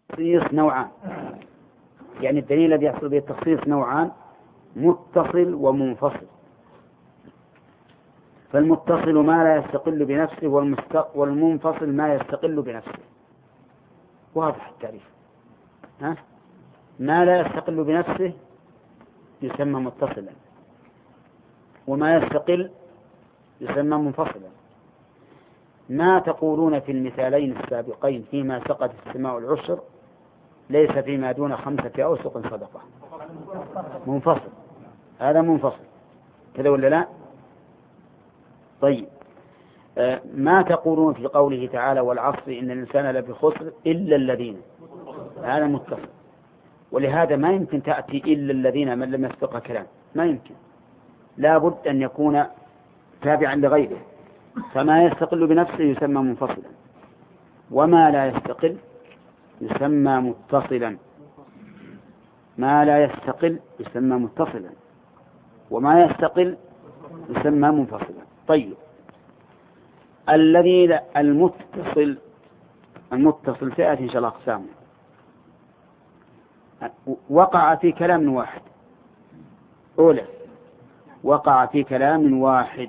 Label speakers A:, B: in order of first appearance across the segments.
A: التخصيص نوعان، يعني الدليل الذي يحصل به التخصيص نوعان: متصل ومنفصل. فالمتصل ما لا يستقل بنفسه، والمنفصل ما يستقل بنفسه. واضح التعريف؟ ما لا يستقل بنفسه يسمى متصلا، وما يستقل يسمى منفصلا. ما تقولون في المثالين السابقين فيما سقط السماء العشر ليس فيما دون 5 أوسق صدقة؟ منفصل، هذا منفصل كذا ولا لا؟ طيب، ما تقولون في قوله تعالى: والعصر إن الإنسان لفي خسر إلا الذين؟ هذا متصل، ولهذا ما يمكن تأتي إلا الذين من لم يسبقها كلام، ما يمكن، لا بد أن يكون تابعا لغيره. فما يستقل بنفسه يسمى منفصلا، وما لا يستقل يسمى متصلا. ما لا يستقل يسمى متصلا، وما يستقل يسمى منفصلا. طيب، الذي المتصل سيأتي إن شاء الله أقسامه. وقع في كلام واحد. أولى، وقع في كلام واحد،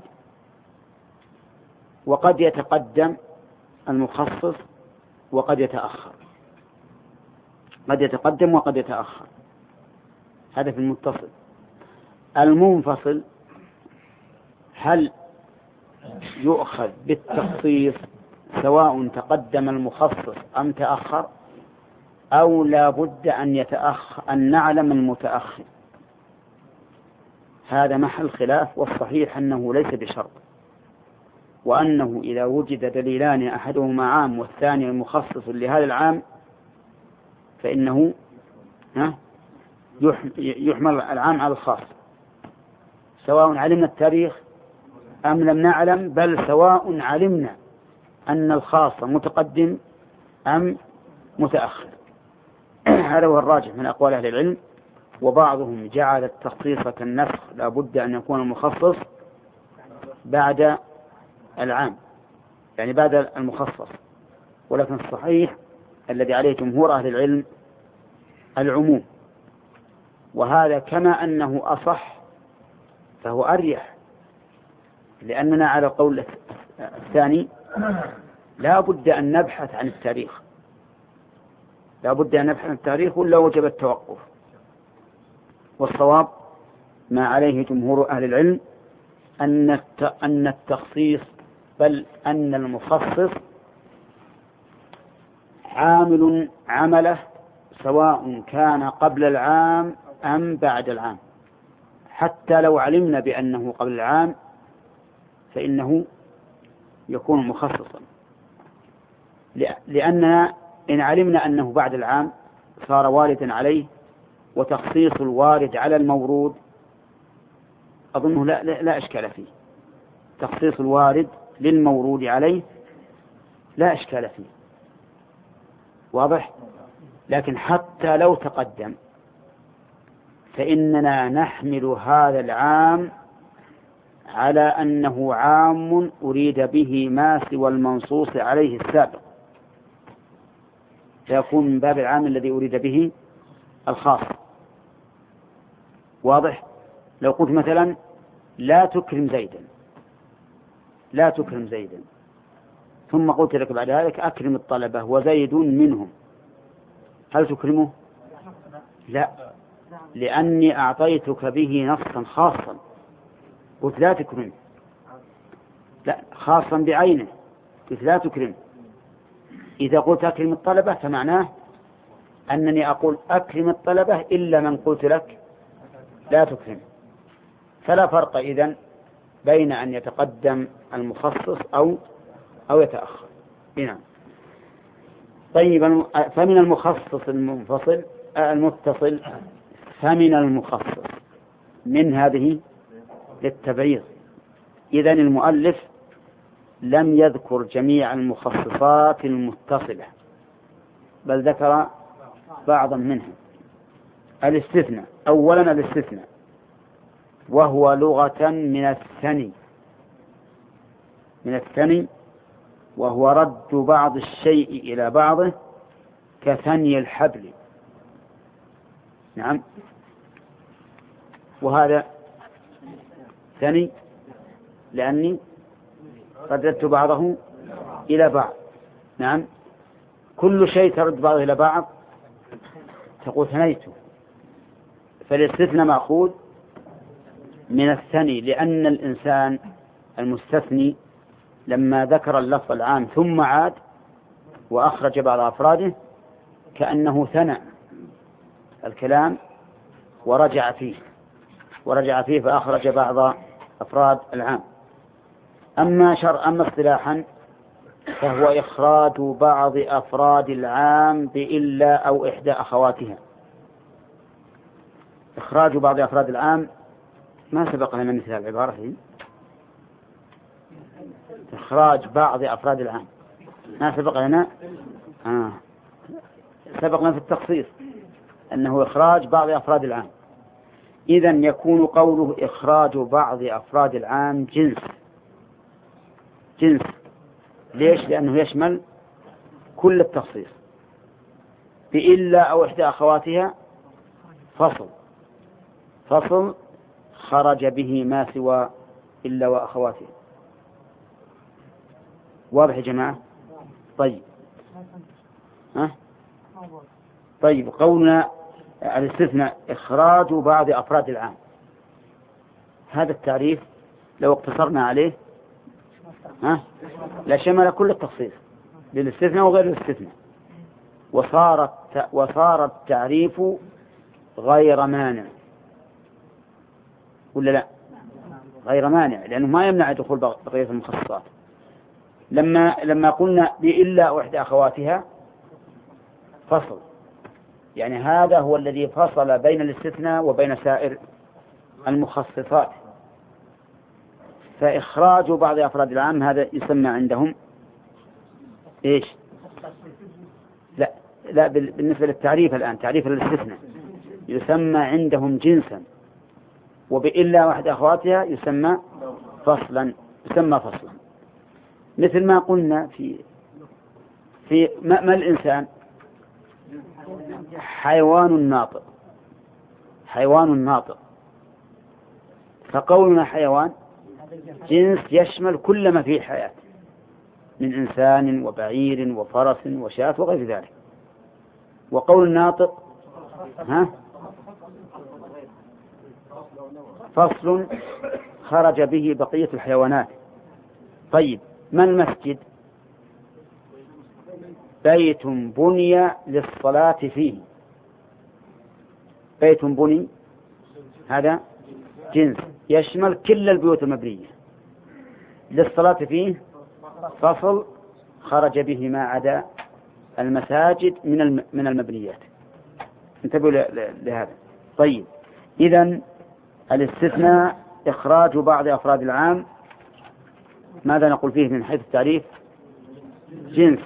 A: وقد يتقدم المخصص وقد يتأخر، قد يتقدم وقد يتأخر، هذا في المتصل. المنفصل هل يؤخذ بالتخصيص سواء تقدم المخصص أم تأخر، أو لا بد أن نعلم المتأخر؟ هذا محل خلاف، والصحيح أنه ليس بشرط، وأنه إذا وجد دليلان أحدهما عام والثاني مخصص لهذا العام فإنه يحمل العام على الخاص، سواء علمنا التاريخ أم لم نعلم، بل سواء علمنا أن الخاص متقدم أم متأخر. هذا هو الراجح من أقوال أهل العلم. وبعضهم جعل التخصيص كالنسخ، لا بد أن يكون المخصص بعد العام، يعني بعد المخصص. ولكن الصحيح الذي عليه جمهور أهل العلم العموم، وهذا كما أنه أصح فهو أريح، لأننا على القول الثاني لا بد أن نبحث عن التاريخ، لا بد أن نبحث عن التاريخ ولا وجب التوقف. والصواب ما عليه جمهور أهل العلم أن التخصيص، بل أن المخصص عامل عمله سواء كان قبل العام أم بعد العام. حتى لو علمنا بأنه قبل العام فإنه يكون مخصصا، لأننا إن علمنا أنه بعد العام صار واردا عليه، وتخصيص الوارد على المورود أظنه لا إشكال فيه. تخصيص الوارد للمورود عليه لا إشكال فيه، واضح؟ لكن حتى لو تقدم فإننا نحمل هذا العام على أنه عام أريد به ما سوى المنصوص عليه السابق، فيكون من باب العام الذي أريد به الخاص. واضح؟ لو قلت مثلا: لا تكرم زيدا، لا تكرم زيدا، ثم قلت لك بعد ذلك: أكرم الطلبة وزيد منهم، هل تكرمه؟ لا، لأني أعطيتك به نصا خاصا، قلت لا تكرم، لا، خاصا بعينه، قلت لا تكرم. إذا قلت أكرم الطلبة فمعناه أنني أقول أكرم الطلبة إلا من قلت لك لا تكرم. فلا فرق إذن بين أن يتقدم المخصص أو يتأخر. نعم. طيب، فمن المخصص المتصل فمن المخصص من هذه للتبعيض. إذن المؤلف لم يذكر جميع المخصصات المتصلة، بل ذكر بعضا منها. الاستثناء، أولا الاستثناء وهو لغة من الثني، وهو رد بعض الشيء إلى بعضه كثني الحبل. نعم، وهذا ثني لأني رددت بعضه إلى بعض. نعم، كل شيء ترد بعضه إلى بعض تقول ثنيته، فالاستثناء مأخوذ من الثني، لأن الإنسان المستثني لما ذكر اللفظ العام ثم عاد وأخرج بعض أفراده كأنه ثنى الكلام ورجع فيه فأخرج بعض أفراد العام. أما اصطلاحا فهو إخراج بعض أفراد العام بإلا أو إحدى أخواتها. إخراج بعض أفراد العام ما سبق لنا مثل العبارة هي. إخراج بعض أفراد العام ما سبق لنا. سبق لنا في التخصيص أنه إخراج بعض أفراد العام. إذن يكون قوله إخراج بعض أفراد العام جنس. ليش؟ لأنه يشمل كل التخصيص. بإلا أو إحدى أخواتها فصل خرج به ما سوى إلا وأخواتها. واضح يا جماعة؟ طيب قولنا الاستثناء إخراج بعض أفراد العام، هذا التعريف لو اقتصرنا عليه لشمل كل التخصيص للاستثناء وغير الاستثناء، وصار التعريف غير مانع، ولا لا؟ غير مانع، لأنه ما يمنع دخول بقية المخصصات. لما قلنا بإلا وإحدى أخواتها فصل، يعني هذا هو الذي فصل بين الاستثناء وبين سائر المخصصات. فإخراج بعض أفراد العام هذا يسمى عندهم إيش؟ لا بالنسبة للتعريف الآن، تعريف الاستثناء يسمى عندهم جنسا، وبإلا واحد أخواتها يسمى فصلا. مثل ما قلنا في ما الإنسان؟ حيوان ناطق. فقولنا حيوان جنس يشمل كل ما فيه حياة من إنسان وبعير وفرس وشاة وغير ذلك. وقول الناطق فصل خرج به بقية الحيوانات. طيب، ما المسجد؟ بيت بني للصلاة فيه. بيت بني هذا جنس يشمل كل البيوت المبنية للصلاة فيه، فصل خرج به ما عدا المساجد من المبنيات. انتبهوا لهذا. طيب، إذن الاستثناء إخراج بعض أفراد العام، ماذا نقول فيه من حيث التعريف؟ جنس.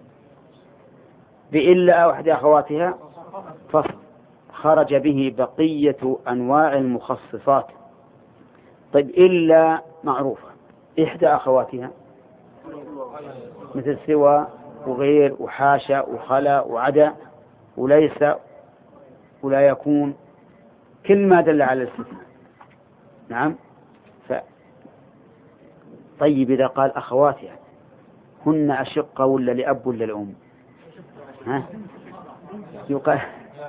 A: بإلا أو إحدى أخواتها فصل خرج به بقية أنواع المخصصات. طيب، إلا معروفة، إحدى أخواتها مثل سوى وغير وحاشا وخلا وعدا وليس ولا يكون، كل ما دل على الاستثناء. نعم. طيب، إذا قال أخواتها هن أشقة ولا لأب ولا لأم؟ يقال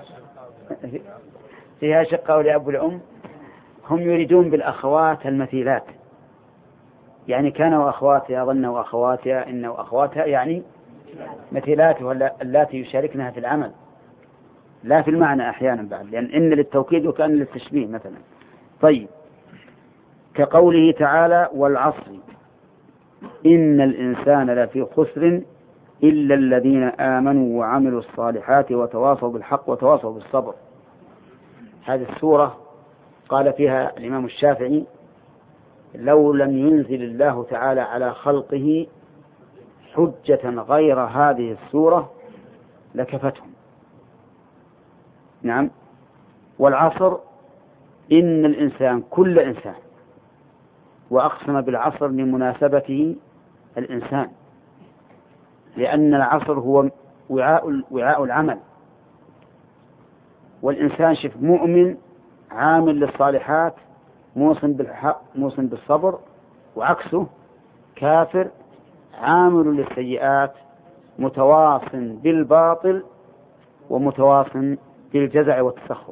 A: فيها أشقة ولا أب ولا أم. هم يريدون بالأخوات المثيلات، يعني كانوا أخواتها، ظنوا أخواتها، إنه أخواتها يعني مثيلاتها التي يشاركنها في العمل، لا في المعنى أحيانا بعد، لأن إن للتوكيد وكأن للتشبيه مثلا. طيب، كقوله تعالى: والعصر إن الإنسان لفي خسر إلا الذين آمنوا وعملوا الصالحات وتواصوا بالحق وتواصوا بالصبر. هذه السورة قال فيها الإمام الشافعي: لو لم ينزل الله تعالى على خلقه حجة غير هذه السورة لكفتهم. نعم. والعصر إن الإنسان كل إنسان، وأقسم بالعصر لمناسبته الإنسان، لأن العصر هو وعاء العمل. والإنسان شف مؤمن عامل للصالحات موصن بالحق موصن بالصبر، وعكسه كافر عامل للسيئات متواص بالباطل ومتواص بالجزع والتسخط.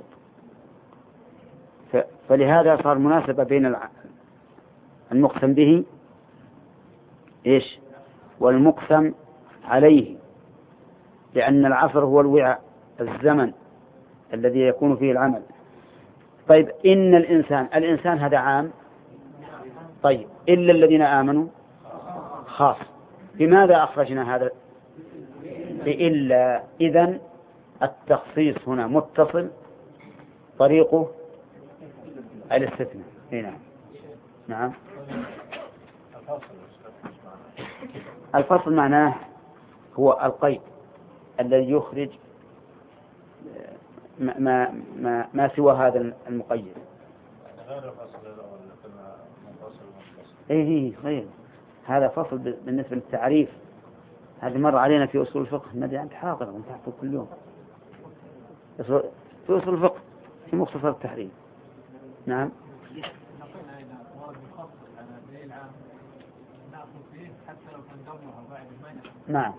A: فلهذا صار مناسبة بين المقسم به إيش والمقسم عليه، لأن العصر هو الوعاء الزمن الذي يكون فيه العمل. طيب إن الإنسان هذا عام، طيب إلا الذين آمنوا خاص. بماذا أخرجنا هذا بإلا؟ إذن التخصيص هنا متصل طريقه الاستثناء. نعم نعم. الفصل معناه هو القيد الذي يخرج ما سوى هذا المقيد. غير الفصل الأول منفصل. إيه غير هذا فصل بالنسبة للتعريف. هذه مر علينا في أصول الفقه، ما أدري أنت حاضر وأنت تحفظ كل يوم في أصول الفقه في مختصر التحريم. نعم. نعم.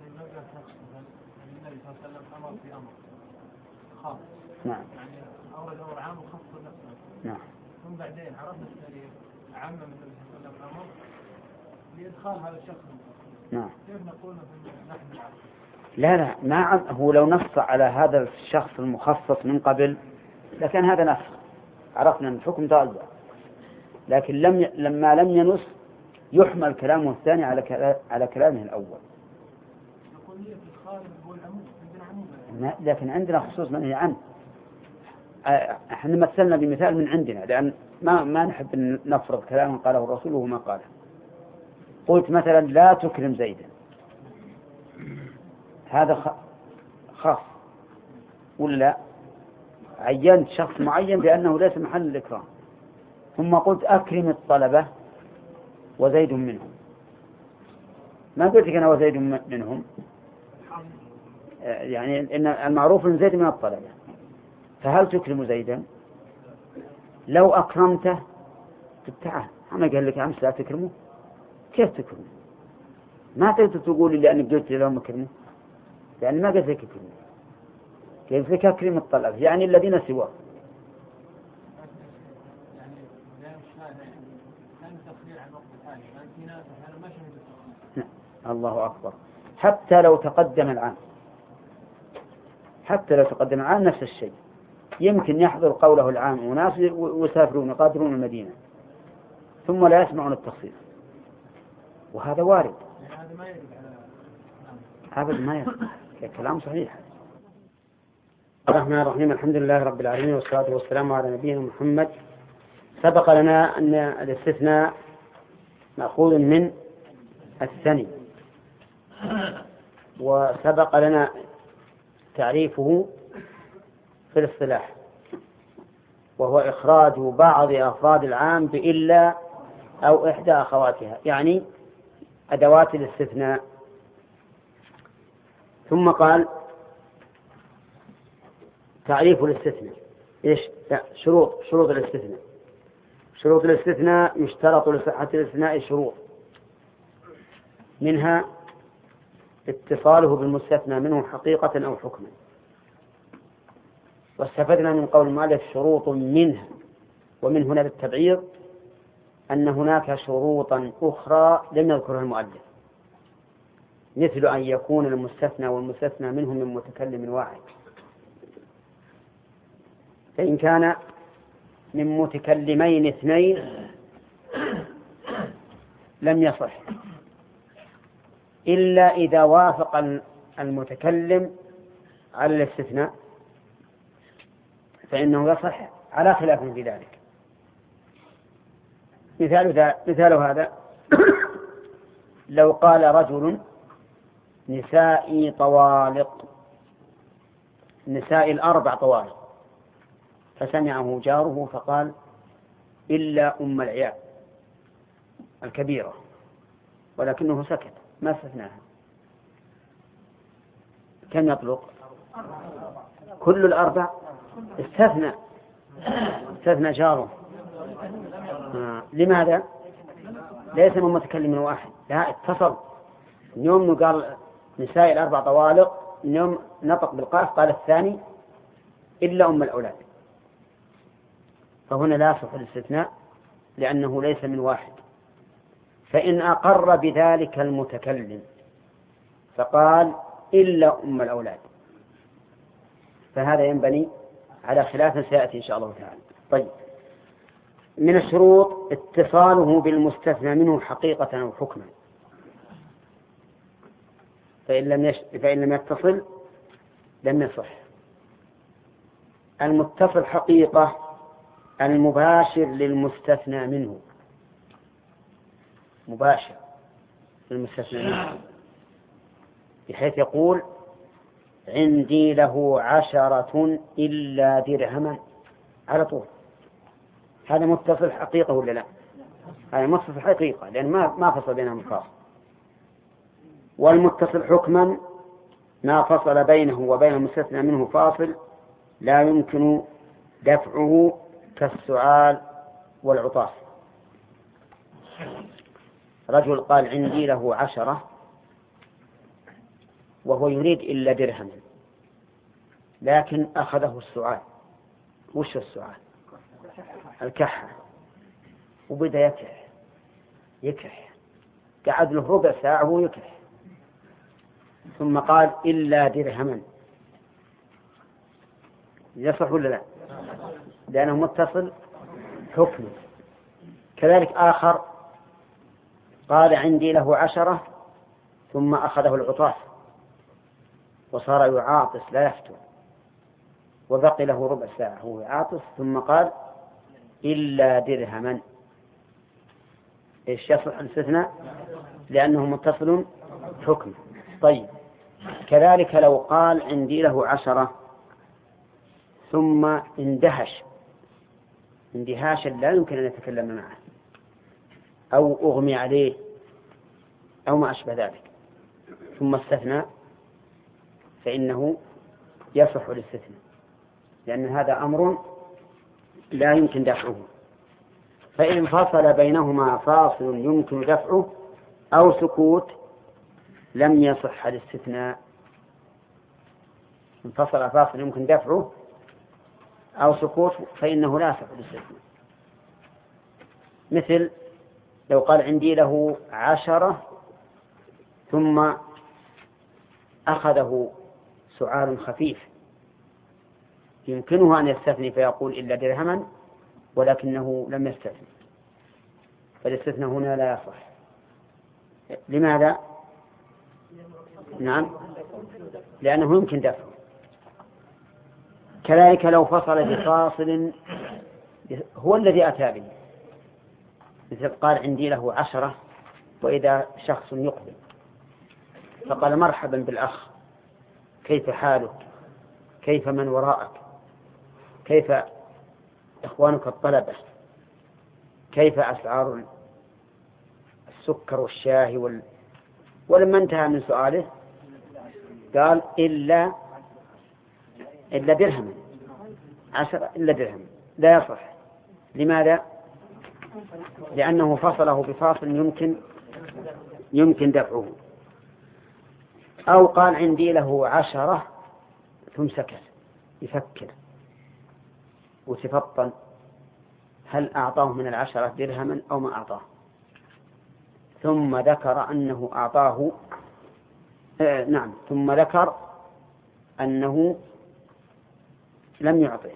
A: النبي صلى الله عليه وسلم أمر في أمر خاص. نعم. يعني أورد أمر عام وخص نفسه. نعم. ثم بعدين عرفنا التاريخ عام من النبي صلى الله عليه وسلم أمر لإدخال هذا الشخص. نعم. كيف نقول نحن؟ لا ما هو لو نص على هذا الشخص المخصص من قبل لكن هذا نص، عرفنا الحكم ضال. لكن لما لم ينص يحمل كلامه الثاني على كلامه الأول. لكن عندنا خصوص منهي عنه. احنا مثلنا بمثال من عندنا، لأن ما نحب أن نفرض كلاما قاله الرسول وما قاله. قلت مثلا لا تكرم زيدا، هذا خاص ولا عينت شخص معين بأنه ليس محل الإكرام، ثم قلت أكرم الطلبة وزيد منهم. ما قلت لك أنا وزيد منهم، يعني إن المعروف أن زيد من الطلبة، فهل تكرم زيدا؟ لو أكرمته تعال، أنا قال لك أمس لا تكرمه، كيف تكرمه؟ ما تقدر تقول لي لأنك قلت لهم أكرمه، يعني ما قلت لك أكرمه، قلت لك أكرم الطلبة يعني الذين سواه. الله أكبر. حتى لو تقدم العام نفس الشيء، يمكن يحضر قوله العام وناس ويسافرون يقادرون المدينة ثم لا يسمعون التخصيص، وهذا وارد. هذا ما يرد. كلام صحيح. الرحمن الرحيم. الحمد لله رب العالمين والصلاة والسلام على نبينا محمد. سبق لنا أن الاستثناء مأخوذ من الثني، وسبق لنا تعريفه في الاصطلاح، وهو إخراج بعض أفراد العام بإلا أو إحدى أخواتها، يعني أدوات الاستثناء. ثم قال تعريف الاستثناء إيش؟ شروط الاستثناء. شروط الاستثناء يشترط لصحة الاستثناء شروط، منها اتصاله بالمستثنى منه حقيقة أو حكما. واستفدنا من قول المؤلف شروط منها، ومن هنا للتبعير أن هناك شروطا أخرى لم يذكرها المؤلف، مثل أن يكون المستثنى والمستثنى منه من متكلم واحد، فإن كان من متكلمين اثنين لم يصح إلا إذا وافق المتكلم على الاستثناء، فإنه يصح على خلاف في ذلك. مثال هذا لو قال رجل نسائي طوالق، نسائي الأربع طوالق، فسمعه جاره فقال إلا أم العيال الكبيرة، ولكنه سكت ما استثناها، كم يطلق؟ كل الأربع استثنى جاره. لماذا؟ ليس من متكلم واحد، لا اتصل. اليوم قال نساء الأربع طوالق، اليوم نطق بالقاف قال الثاني إلا أم الأولاد، فهنا لا يصح الاستثناء لأنه ليس من واحد. فإن أقر بذلك المتكلم فقال إلا أم الأولاد، فهذا ينبني على خلاف سيأتي إن شاء الله تعالى. طيب، من الشروط اتصاله بالمستثنى منه حقيقة أو حكما، فإن لم يتصل لم يصح. المتصل حقيقة المباشر للمستثنى منه، مباشر للمستثنى منه، بحيث يقول عندي له 10 إلا درهما على طول. هذا متصل حقيقة ولا لا؟ هذا متصل حقيقة، لأن ما فصل بينهم الفاصل. والمتصل حكما ما فصل بينه وبين المستثنى منه فاصل لا يمكن دفعه كالسعال والعطاس. رجل قال عندي له 10 وهو يريد إلا درهما، لكن أخذه السعال. وش السعال؟ الكحة، وبدأ يكح قعد له ربع ساعة وهو يكح، ثم قال إلا درهما. يصح ولا لا؟ لأنه متصل حكم. كذلك آخر قال عندي له 10 ثم أخذه العطاس وصار يعاطس لا يفتر، وبقي له ربع ساعة هو يعاطس، ثم قال إلا درهما. إيش يصح الاستثناء؟ لأنه متصل حكم. طيب، كذلك لو قال عندي له 10 ثم اندهش اندهاشا لا يمكن أن يتكلم معه، أو أغمي عليه أو ما أشبه ذلك، ثم استثنى، فإنه يصح الاستثناء، لأن هذا أمر لا يمكن دفعه. فإن فصل بينهما فاصل يمكن دفعه أو سكوت لم يصح الاستثناء. إن فصل فاصل يمكن دفعه أو سكوت فإنه لا يصح الاستثناء. مثل لو قال عندي له 10 ثم أخذه سعال خفيف، يمكنه أن يستثني فيقول إلا درهما، ولكنه لم يستثني، فالاستثناء هنا لا يصح. لماذا؟ نعم، لأنه يمكن دفعه. كذلك لو فصل بفاصل هو الذي أتى به، مثل قال عندي له 10 وإذا شخص يقبل فقال مرحبا بالأخ، كيف حالك؟ كيف من وراءك؟ كيف إخوانك الطلبة؟ كيف أسعار السكر والشاي ولما انتهى من سؤاله قال إلا درهم 10 إلا درهم، لا يصح. لماذا؟ لأنه فصله بفاصل يمكن دفعه. أو قال عندي له 10 ثم سكت يفكر وتفطن هل أعطاه من 10 درهما أو ما أعطاه، ثم ذكر أنه أعطاه ثم ذكر أنه لم يعطيه،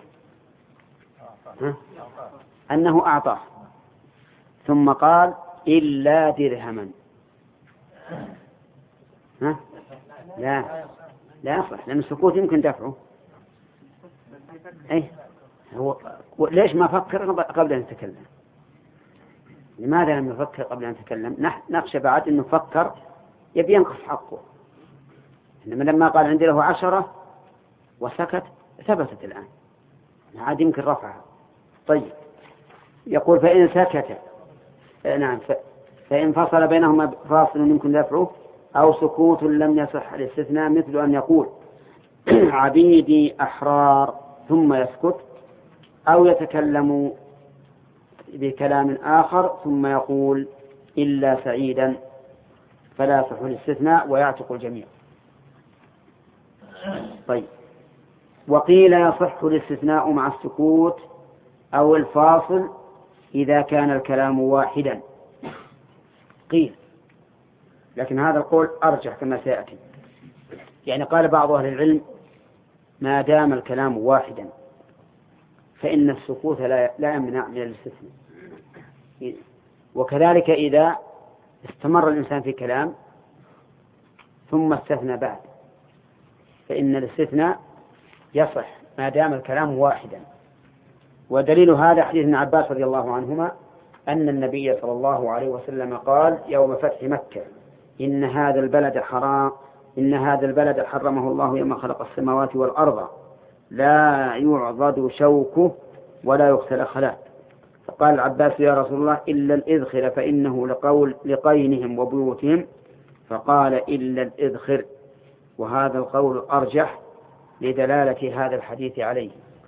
A: أنه أعطاه، ثم قال إلا درهما. لا يصح، لأن السكوت يمكن دفعه. هو ليش ما فكر قبل أن يتكلم؟ لماذا لم يفكر قبل أن يتكلم؟ نخشى بعد أنه فكر يبي ينقص حقه، إنما لما قال عندي له 10 وسكت ثبتت الآن، عاد يمكن رفعها. طيب، يقول فإن سكت فإن فصل بينهما فاصل يمكن دفعه أو سكوت لم يصح الاستثناء، مثل أن يقول عبيدي أحرار ثم يسكت، أو يتكلم بكلام آخر ثم يقول إلا سعيدا فلا يصح الاستثناء ويعتق الجميع. طيب، وقيل يصح الاستثناء مع السكوت أو الفاصل إذا كان الكلام واحدا. قيل، لكن هذا القول أرجح كما سيأتي. يعني قال بعض أهل العلم ما دام الكلام واحدا فإن السكوت لا يمنع من الاستثناء، وكذلك إذا استمر الإنسان في كلام ثم استثنى بعد فإن الاستثناء يصح ما دام الكلام واحدا. ودليل هذا حديث ابن عباس رضي الله عنهما أن النبي صلى الله عليه وسلم قال يوم فتح مكة إن هذا البلد حرمه الله يوم خلق السماوات والأرض لا يعضد شوكه ولا يغسل خلاه. فقال العباس يا رسول الله إلا الإذخر فإنه لقينهم وبيوتهم، فقال إلا الإذخر، وهذا القول أرجح لدلالة هذا الحديث عليه.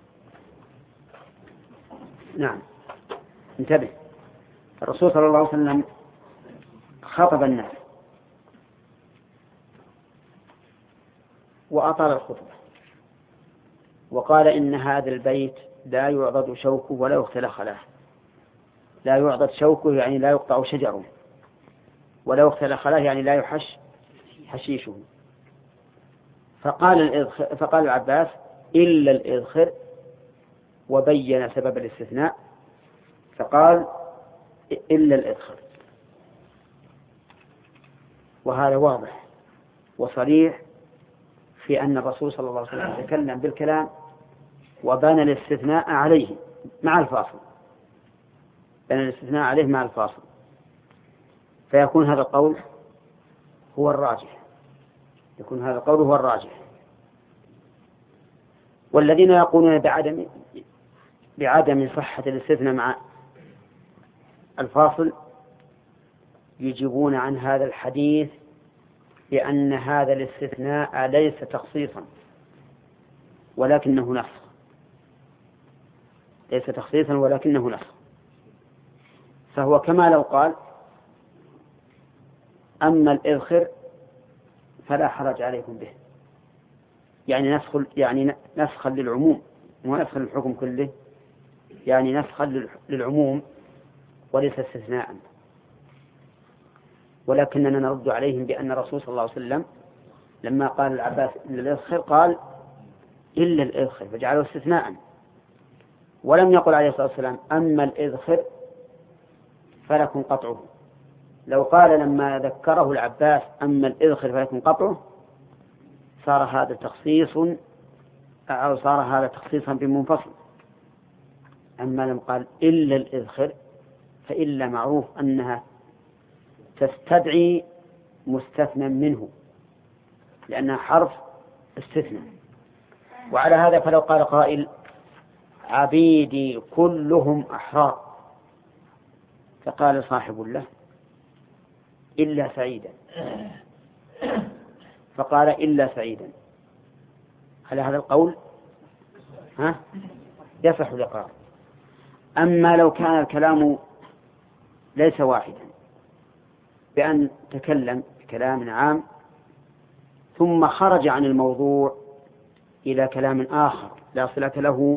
A: نعم، انتبه، الرسول صلى الله عليه وسلم خطب الناس وأطال الخطبة وقال إن هذا البيت لا يعضد شوكه ولا يغسل خلاه. لا يعضد شوكه يعني لا يقطع شجره، ولا يغسل خلاه يعني لا يحش حشيشه. فقال العباس إلا الإذخر، وبين سبب الاستثناء فقال إلا الإذخر، وهذا واضح وصريح في أن الرسول صلى الله عليه وسلم تكلم بالكلام وبنى الاستثناء عليه مع الفاصل، بنى الاستثناء عليه مع الفاصل، فيكون هذا القول هو الراجح، يكون هذا القول هو الراجح. والذين يقولون بعدم صحة الاستثناء مع الفاصل يجيبون عن هذا الحديث بأن هذا الاستثناء ليس تخصيصا ولكنه نسخ، ليس تخصيصا ولكنه نسخ. فهو كما لو قال أما الإذخر فلا حرج عليكم به، يعني نسخا للعموم ونسخا للحكم كله، يعني نسخا للعموم وليس استثناء. ولكننا نرد عليهم بأن الرسول صلى الله عليه وسلم لما قال العباس إلا الإذخر قال إلا الإذخر فجعله استثناء، ولم يقل عليه الصلاة والسلام أما الإذخر فلكم قطعه. لو قال لما ذكره العباس أما الإذخر فلكم قطعه صار هذا تخصيصا بمنفصل. أما لم قال إلا الإذخر فإلا معروف أنها تستدعي مستثنى منه لأنها حرف استثناء. وعلى هذا فلو قال قائل عبيدي كلهم أحرار، فقال صاحب له إلا سعيدا، فقال إلا سعيدا، على هذا القول يصح الإقرار. أما لو كان الكلام ليس واحدا بأن تكلم بكلام عام ثم خرج عن الموضوع إلى كلام آخر لا صلة له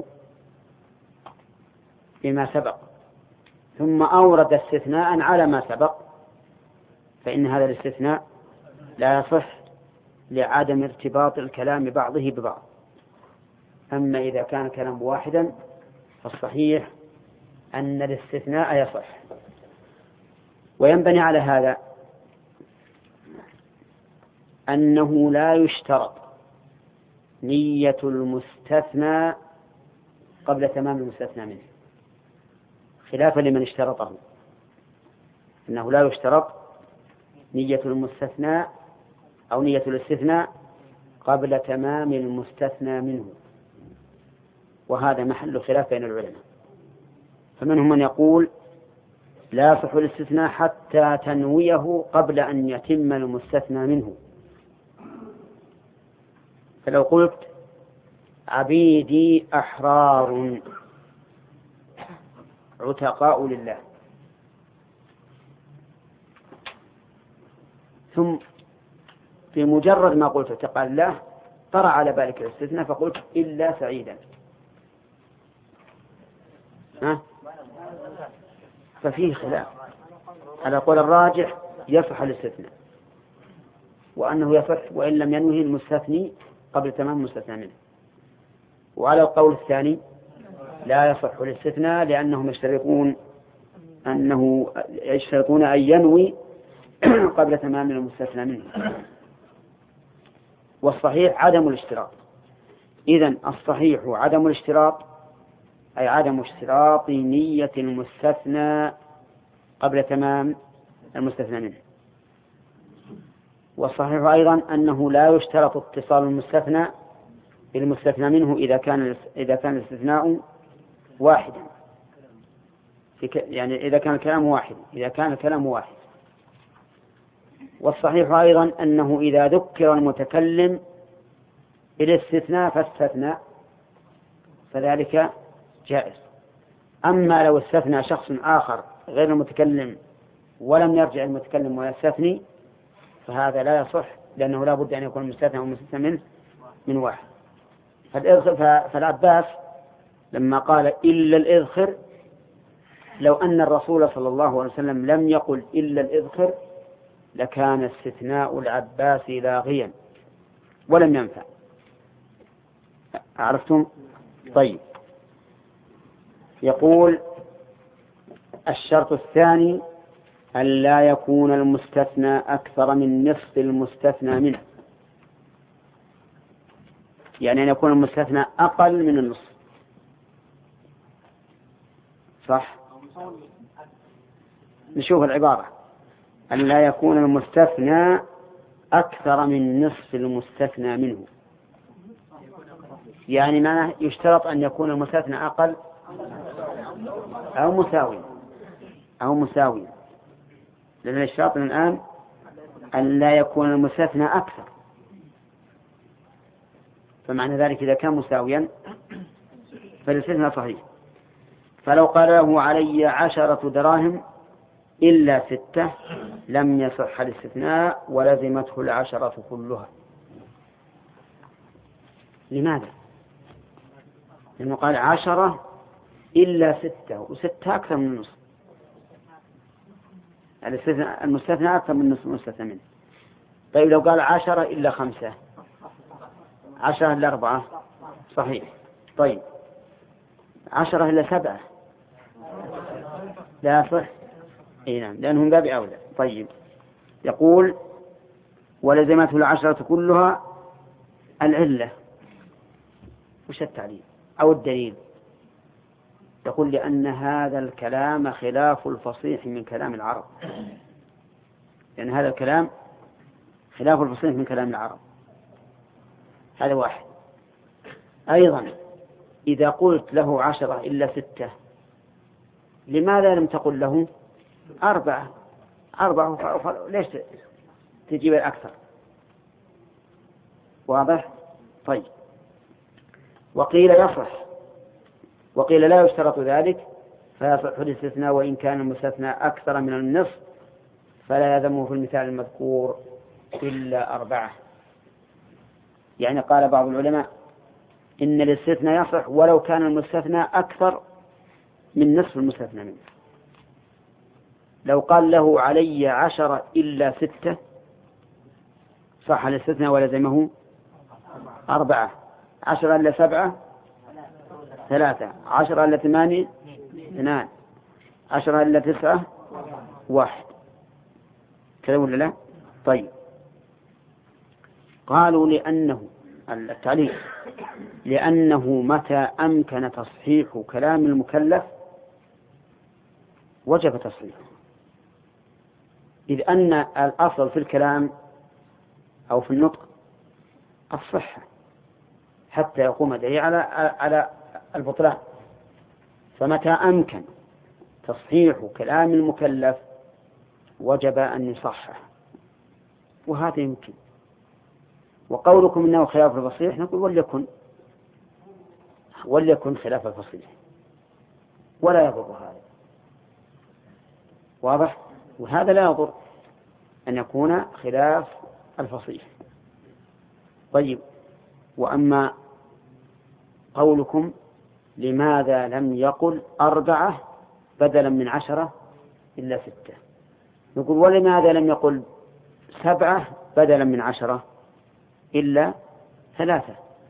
A: بما سبق ثم أورد استثناء على ما سبق، فإن هذا الاستثناء لا يصح لعدم ارتباط الكلام بعضه ببعض. أما إذا كان كلام واحدا فالصحيح أن الاستثناء يصح. وينبني على هذا أنه لا يشترط نية المستثنى قبل تمام المستثنى منه، خلافا لمن اشترطه، أنه لا يشترط نية المستثنى أو نية الاستثناء قبل تمام المستثنى منه، وهذا محل خلاف بين العلماء. فمنهم من يقول لا يصح الاستثناء حتى تنويه قبل أن يتم المستثنى منه، فلو قلت عبيدي أحرار عتقاء لله، ثم في مجرد ما قلت عتقاء لله طرأ على بالك الاستثناء فقلت إلا سعيدا، ففيه خلاف. على قول الراجح يصح الاستثناء، وأنه يصح وإن لم ينوه المستثني قبل تمام المستثنى منه. وعلى القول الثاني لا يصح الاستثناء لأنهم يشترطون أن ينوي قبل تمام المستثنى منه. والصحيح عدم الاشتراط. إذن الصحيح عدم الاشتراط، أي عدم اشتراط نية المستثنى قبل تمام المستثنى منه. والصحيح أيضا أنه لا يشترط اتصال المستثنى بالمستثنى منه إذا كان الاستثناء واحدا، يعني إذا كان الكلام واحد. والصحيح أيضا أنه إذا ذكر المتكلم بالاستثناء فاستثنى فذلك جائز. أما لو استثنى شخص آخر غير المتكلم ولم يرجع المتكلم ويستثني فهذا لا يصح، لأنه لا بد أن يكون المستثنى والمستثنى منه من واحد. فالعباس لما قال إلا الإذخر، لو أن الرسول صلى الله عليه وسلم لم يقل إلا الإذخر لكان استثناء العباس لاغيا ولم ينفع. عرفتم؟ طيب، يقول الشرط الثاني أن لا يكون المستثنى أكثر من نصف المستثنى منه، يعني أن يكون المستثنى أقل من النصف. صح؟ نشوف العبارة. أن لا يكون المستثنى أكثر من نصف المستثنى منه، يعني ما يشترط أن يكون المستثنى أقل أو مساوي لأن الشرط الآن أن لا يكون المستثنى أكثر، فمعنى ذلك إذا كان مساويا فالاستثناء صحيح. فلو قال له علي 10 دراهم إلا 6 لم يصح الاستثناء ولزمته 10 كلها. لماذا؟ لأنه قال 10 إلا 6، و6 أكثر من النصف. المستثنى أكثر من النصف المستثنى منه. طيب لو قال 10 إلا 5، 10 إلا 4 صحيح. طيب 10 إلا 7 لا يصح. نعم، لأنهم باب أولى. طيب، يقول ولزمته 10 كلها. العلة وش التعليل أو الدليل؟ يقول لأن هذا الكلام خلاف الفصيح من كلام العرب، لأن هذا الكلام خلاف الفصيح من كلام العرب. هذا واحد. أيضا إذا قلت له 10 إلا 6 لماذا لم تقل له 4؟ ليش تجيب الأكثر؟ واضح؟ طيب، وقيل يصح وقيل لا يشترط ذلك فيصح الاستثناء وإن كان المستثنى أكثر من النصف فلا يلزمه في المثال المذكور إلا 4. يعني قال بعض العلماء إن الاستثناء يصح ولو كان المستثنى أكثر من نصف المستثنى منه. لو قال له علي 10 إلا 6 صح الاستثناء ولزمه 4. 10 إلا 7 3. 10 إلا 8 2. 10 إلا 9 1. كذا ولا لا؟ طيب، قالوا لأنه التعليق لأنه متى أمكن تصحيح كلام المكلف وجب تصحيحه، إذ أن الأصل في الكلام أو في النطق الصحة حتى يقوم دليل على البطلان. فمتى أمكن تصحيح كلام المكلف وجب أن يصحح، وهذا يمكن. وقولكم إنه خلاف الفصيح نقول وليكن خلاف الفصيح ولا يضر هذا. واضح؟ وهذا لا يضر أن يكون خلاف الفصيح. طيب، وأما قولكم لماذا لم يقل 4 بدلا من 10 إلا 6، نقول ولماذا لم يقل 7 بدلا من 10 إلا 3،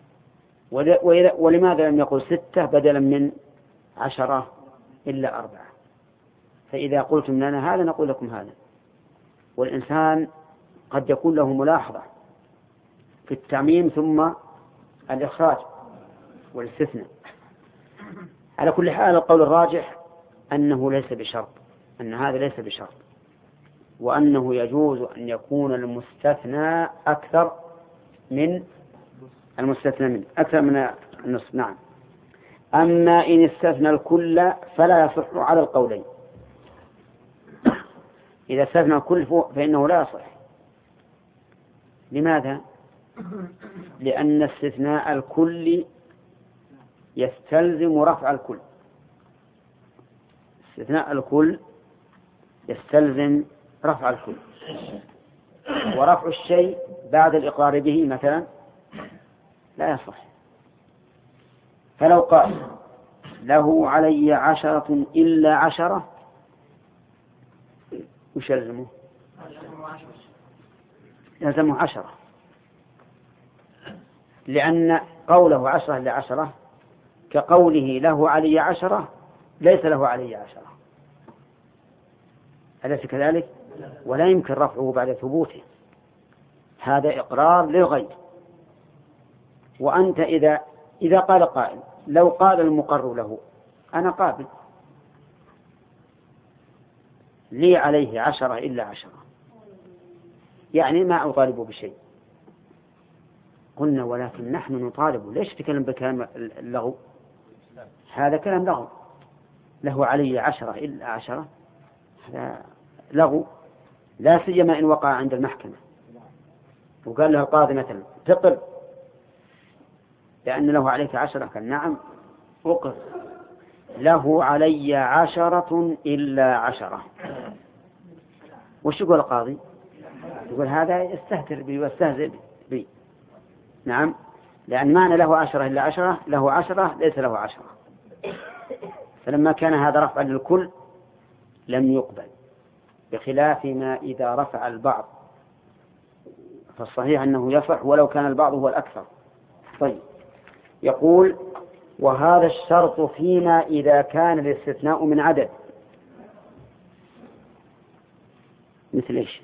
A: ولماذا لم يقل 6 بدلا من 10 إلا 4. فإذا قلتم لنا هذا نقول لكم هذا. والإنسان قد يكون له ملاحظة في التعميم ثم الإخراج والاستثناء. على كل حال القول الراجح أنه ليس بشرط، أن هذا ليس بشرط، وأنه يجوز أن يكون المستثنى أكثر من المستثنى منه، أكثر من النصف. نعم. أما إن استثنى الكل فلا يصح على القولين. إذا استثنى الكل فإنه لا يصح. لماذا؟ لأن استثناء الكل يستلزم رفع الكل. استثناء الكل يستلزم رفع الكل، ورفع الشيء بعد الإقرار به مثلا لا يصح. فلو قال له علي 10 إلا 10 وش يلزمه؟ يلزمه 10، لأن قوله 10 إلا 10 كقوله له علي 10 ليس له علي 10، أليس كذلك؟ ولا يمكن رفعه بعد ثبوته، هذا إقرار للغير. وأنت إذا قال قائل لو قال المقر له أنا قابل لي عليه 10 إلا 10، يعني ما أطالب بشيء. قلنا ولكن نحن نطالب، ليش تكلم بكلام اللغو؟ هذا كلام لغو، له علي 10 إلا 10، هذا لغو، لا سيما إن وقع عند المحكمة وقال له القاضي مثلا تقر لأن له عليك 10، قال نعم أقر، له علي 10 إلا 10. وش يقول القاضي؟ يقول هذا يستهتر بي ويستهزئ بي. نعم، لأن معنى له 10 إلا 10 له 10 ليس له 10. فلما كان هذا رفعا للكل لم يقبل، بخلاف ما إذا رفع البعض فالصحيح أنه يصح ولو كان البعض هو الأكثر. طيب، يقول وهذا الشرط فيما إذا كان الاستثناء من عدد، مثل إيش؟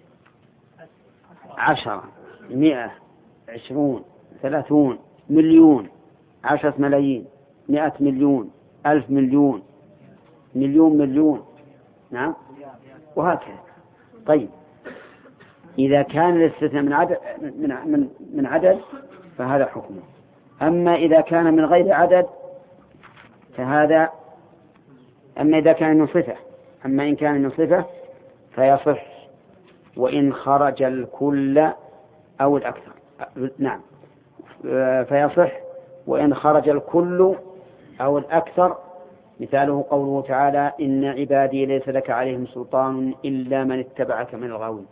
A: 10 100 20 30 مليون 10 ملايين 100 مليون 1000 مليون مليون. نعم، وهكذا. طيب، إذا كان الاستثناء من عدد فهذا حكمه. أما إذا كان من غير عدد فهذا، أما إذا كان من صفة، أما إن كان من صفة فيصح وإن خرج الكل أو الأكثر. نعم، فيصح وإن خرج الكل أو الأكثر. مثاله قوله تعالى إن عبادي ليس لك عليهم سلطان إلا من اتبعك من الغاوين.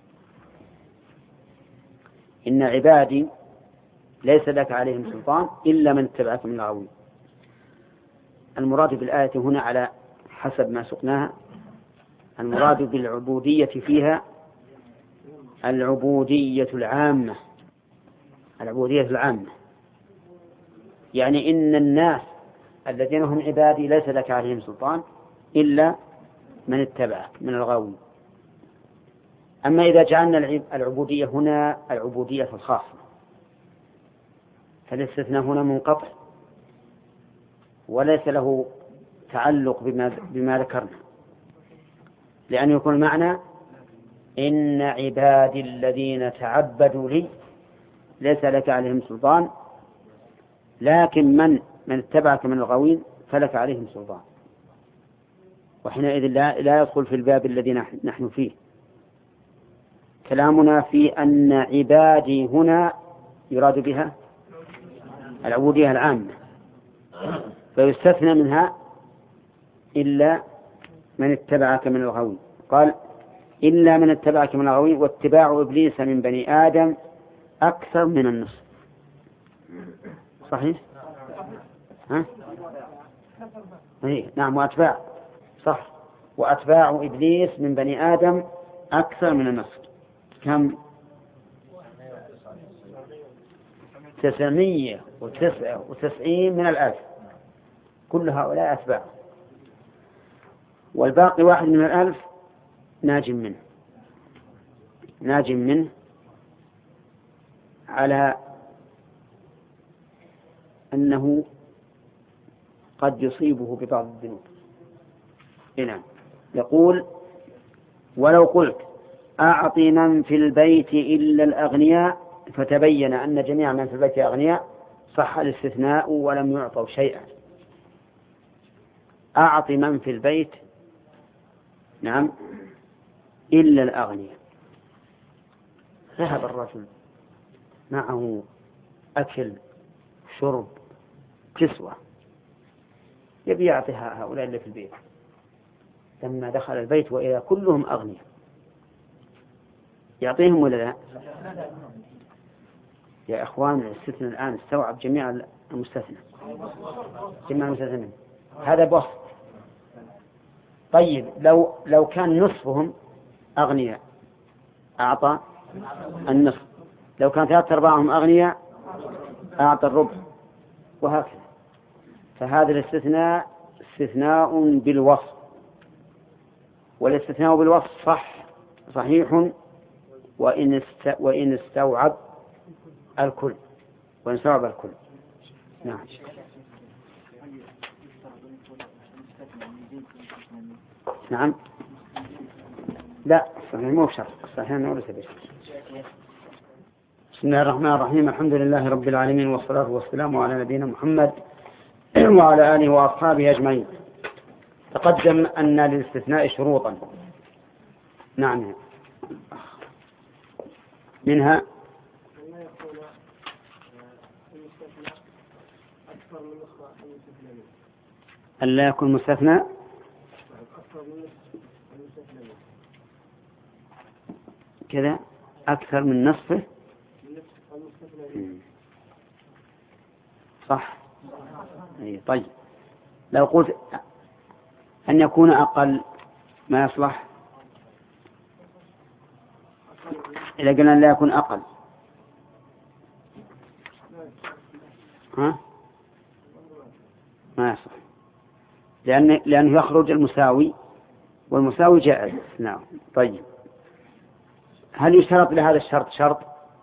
A: إن عبادي ليس لك عليهم سلطان إلا من اتبعك من الغاوين. المراد بالآية هنا على حسب ما سقناها، المراد بالعبودية فيها العبودية العامة، العبودية العامة، يعني إن الناس الذين هم عبادي ليس لك عليهم سلطان إلا من اتبعك من الغاوين. أما إذا جعلنا العبودية هنا العبودية الخاصة فالاستثناء هنا منقطع وليس له تعلق بما ذكرنا، لأن يكون المعنى إن عبادي الذين تعبدوا لي ليس لك عليهم سلطان، لكن من اتبعك من الغاوين فلك عليهم سلطان. وحينئذ لا يدخل في الباب الذي نحن فيه. كلامنا في أن عبادي هنا يراد بها العبودية العامة، فيستثنى منها إلا من اتبعك من الغوي. قال إلا من اتبعك من الغوي، واتباع إبليس من بني آدم أكثر من النصف. صحيح؟ ها؟ نعم، وأتباع صح، وأتباع إبليس من بني آدم أكثر من النصف. كم؟ 999 من 1000. كل هؤلاء أتباع، والباقي 1 من 1000 ناج منه على أنه قد يصيبه ببعض الذنوب. نعم. يقول ولو قلت أعطي من في البيت إلا الأغنياء فتبين أن جميع من في البيت أغنياء صح الاستثناء ولم يعطوا شيئا. أعطي من في البيت، نعم، إلا الأغنياء. ذهب الرجل معه أكل شرب كسوة، يبي يعطيها هؤلاء اللي في البيت. لما دخل البيت وإذا كلهم أغنياء، يعطيهم ولا لا؟ يا أخوان، الاستثناء الآن استوعب جميع المستثنى، جميع المستثنى، هذا بوصف. طيب لو كان نصفهم أغنياء أعطى النصف، لو كان 3/4 أغنياء أعطى الربع، وهكذا. فهذا الاستثناء استثناء بالوصف، والاستثناء بالوصف صحيح وإن استوعب الكل. نعم. نعم. لا، صحيح مو بشرط، صحيح أنه ليس بشرط. بسم الله الرحمن الرحيم. الحمد لله رب العالمين، والصلاة والسلام على نبينا محمد وعلى آله وأصحابه أجمعين. تقدم أن للاستثناء شروطا. نعم. منها ألا يكون مستثنى كذا أكثر من نصفه. صح. طيب لو قلت أن يكون أقل ما يصلح؟ إذا قلنا لا يكون أقل ما يصلح، لأنه يخرج المساوي، والمساوي جائز. نعم. طيب هل يشترط لهذا الشرط شرط؟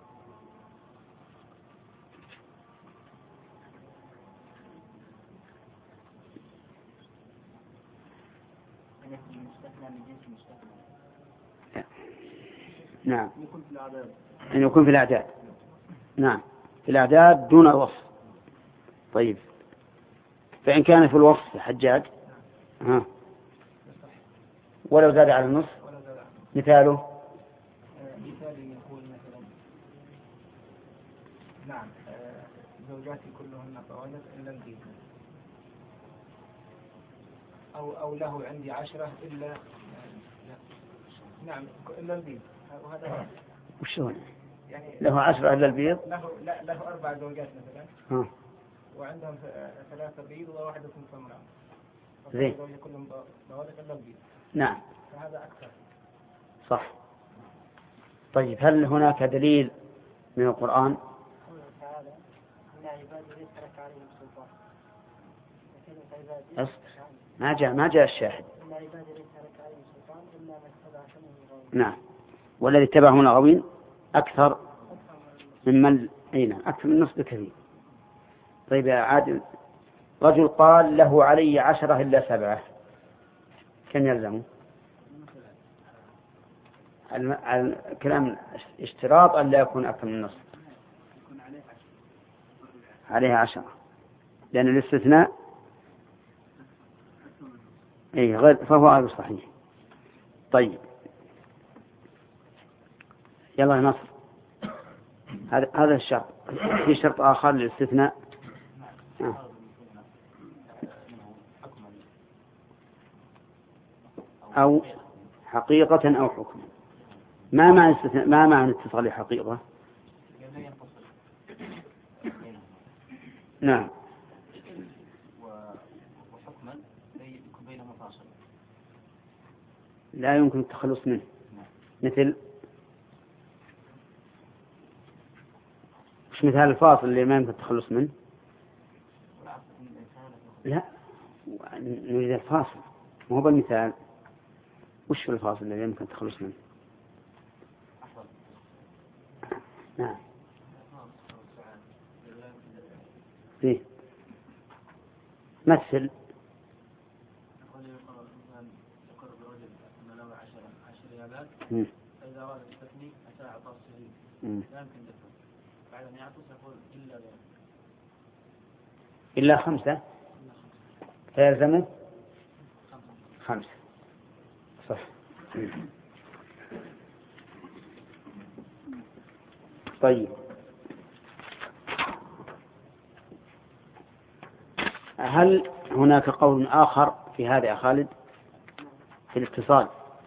A: نعم، أن يكون في الأعداد. نعم، في الأعداد دون الوصف. طيب فإن كان في الوصف حجاج ولو زاد على النصف، مثاله
B: يقول مثلا نعم زوجاتي كلهن طوالق إلا البيت، أو له عندي 10 إلا نعم إلا البيض. وهذا
A: وشون يعني له 10 إلا البيض؟
B: له 4 زوجات مثلا وعندهم 3 بيض وواحدة سمراء.
A: زين.
B: كلهم طوالق إلا البيض.
A: نعم.
B: فهذا أكثر.
A: صح. طيب هل هناك دليل من القرآن؟
B: تعالى إن عبادي ليس لك عليهم سلطان.
A: ما جاء الشاهد.
B: إن عبادي ليس لك عليهم سلطان إلا من اتبعك من الغاوين.
A: نعم. والذي اتبعهم الغاوين أكثر ممن أكثر من نصف كثير. طيب يا عادل، رجل قال له علي 10 إلا 7، كم يلزمه؟ الكلام اشتراط أن لا يكون أكثر من نصف، عليها 10، لأن الاستثناء فهو غير صحيح. طيب يلا نصر، هذا الشرط. في شرط آخر للاستثناء. أو حقيقة أو حكما. ما معنى اتصال حقيقة؟ نعم.
C: وحكما يكون بينهما فاصل
A: لا يمكن التخلص منه. مثل مش مثال الفاصل اللي ما يمكن التخلص منه. لا نريد الفاصل مو بالمثال. وش في الفاصل اللي يمكن التخلص منه؟ نعم فيه مثل
B: فإذا أراد التثني أتى أعطاه السجين لا يمكن دفعه بعد أن يعطس يقول
A: إلا 5 فيلزمه 5 صح. طيب هل هناك قول آخر في هذا يا خالد في الاتصال؟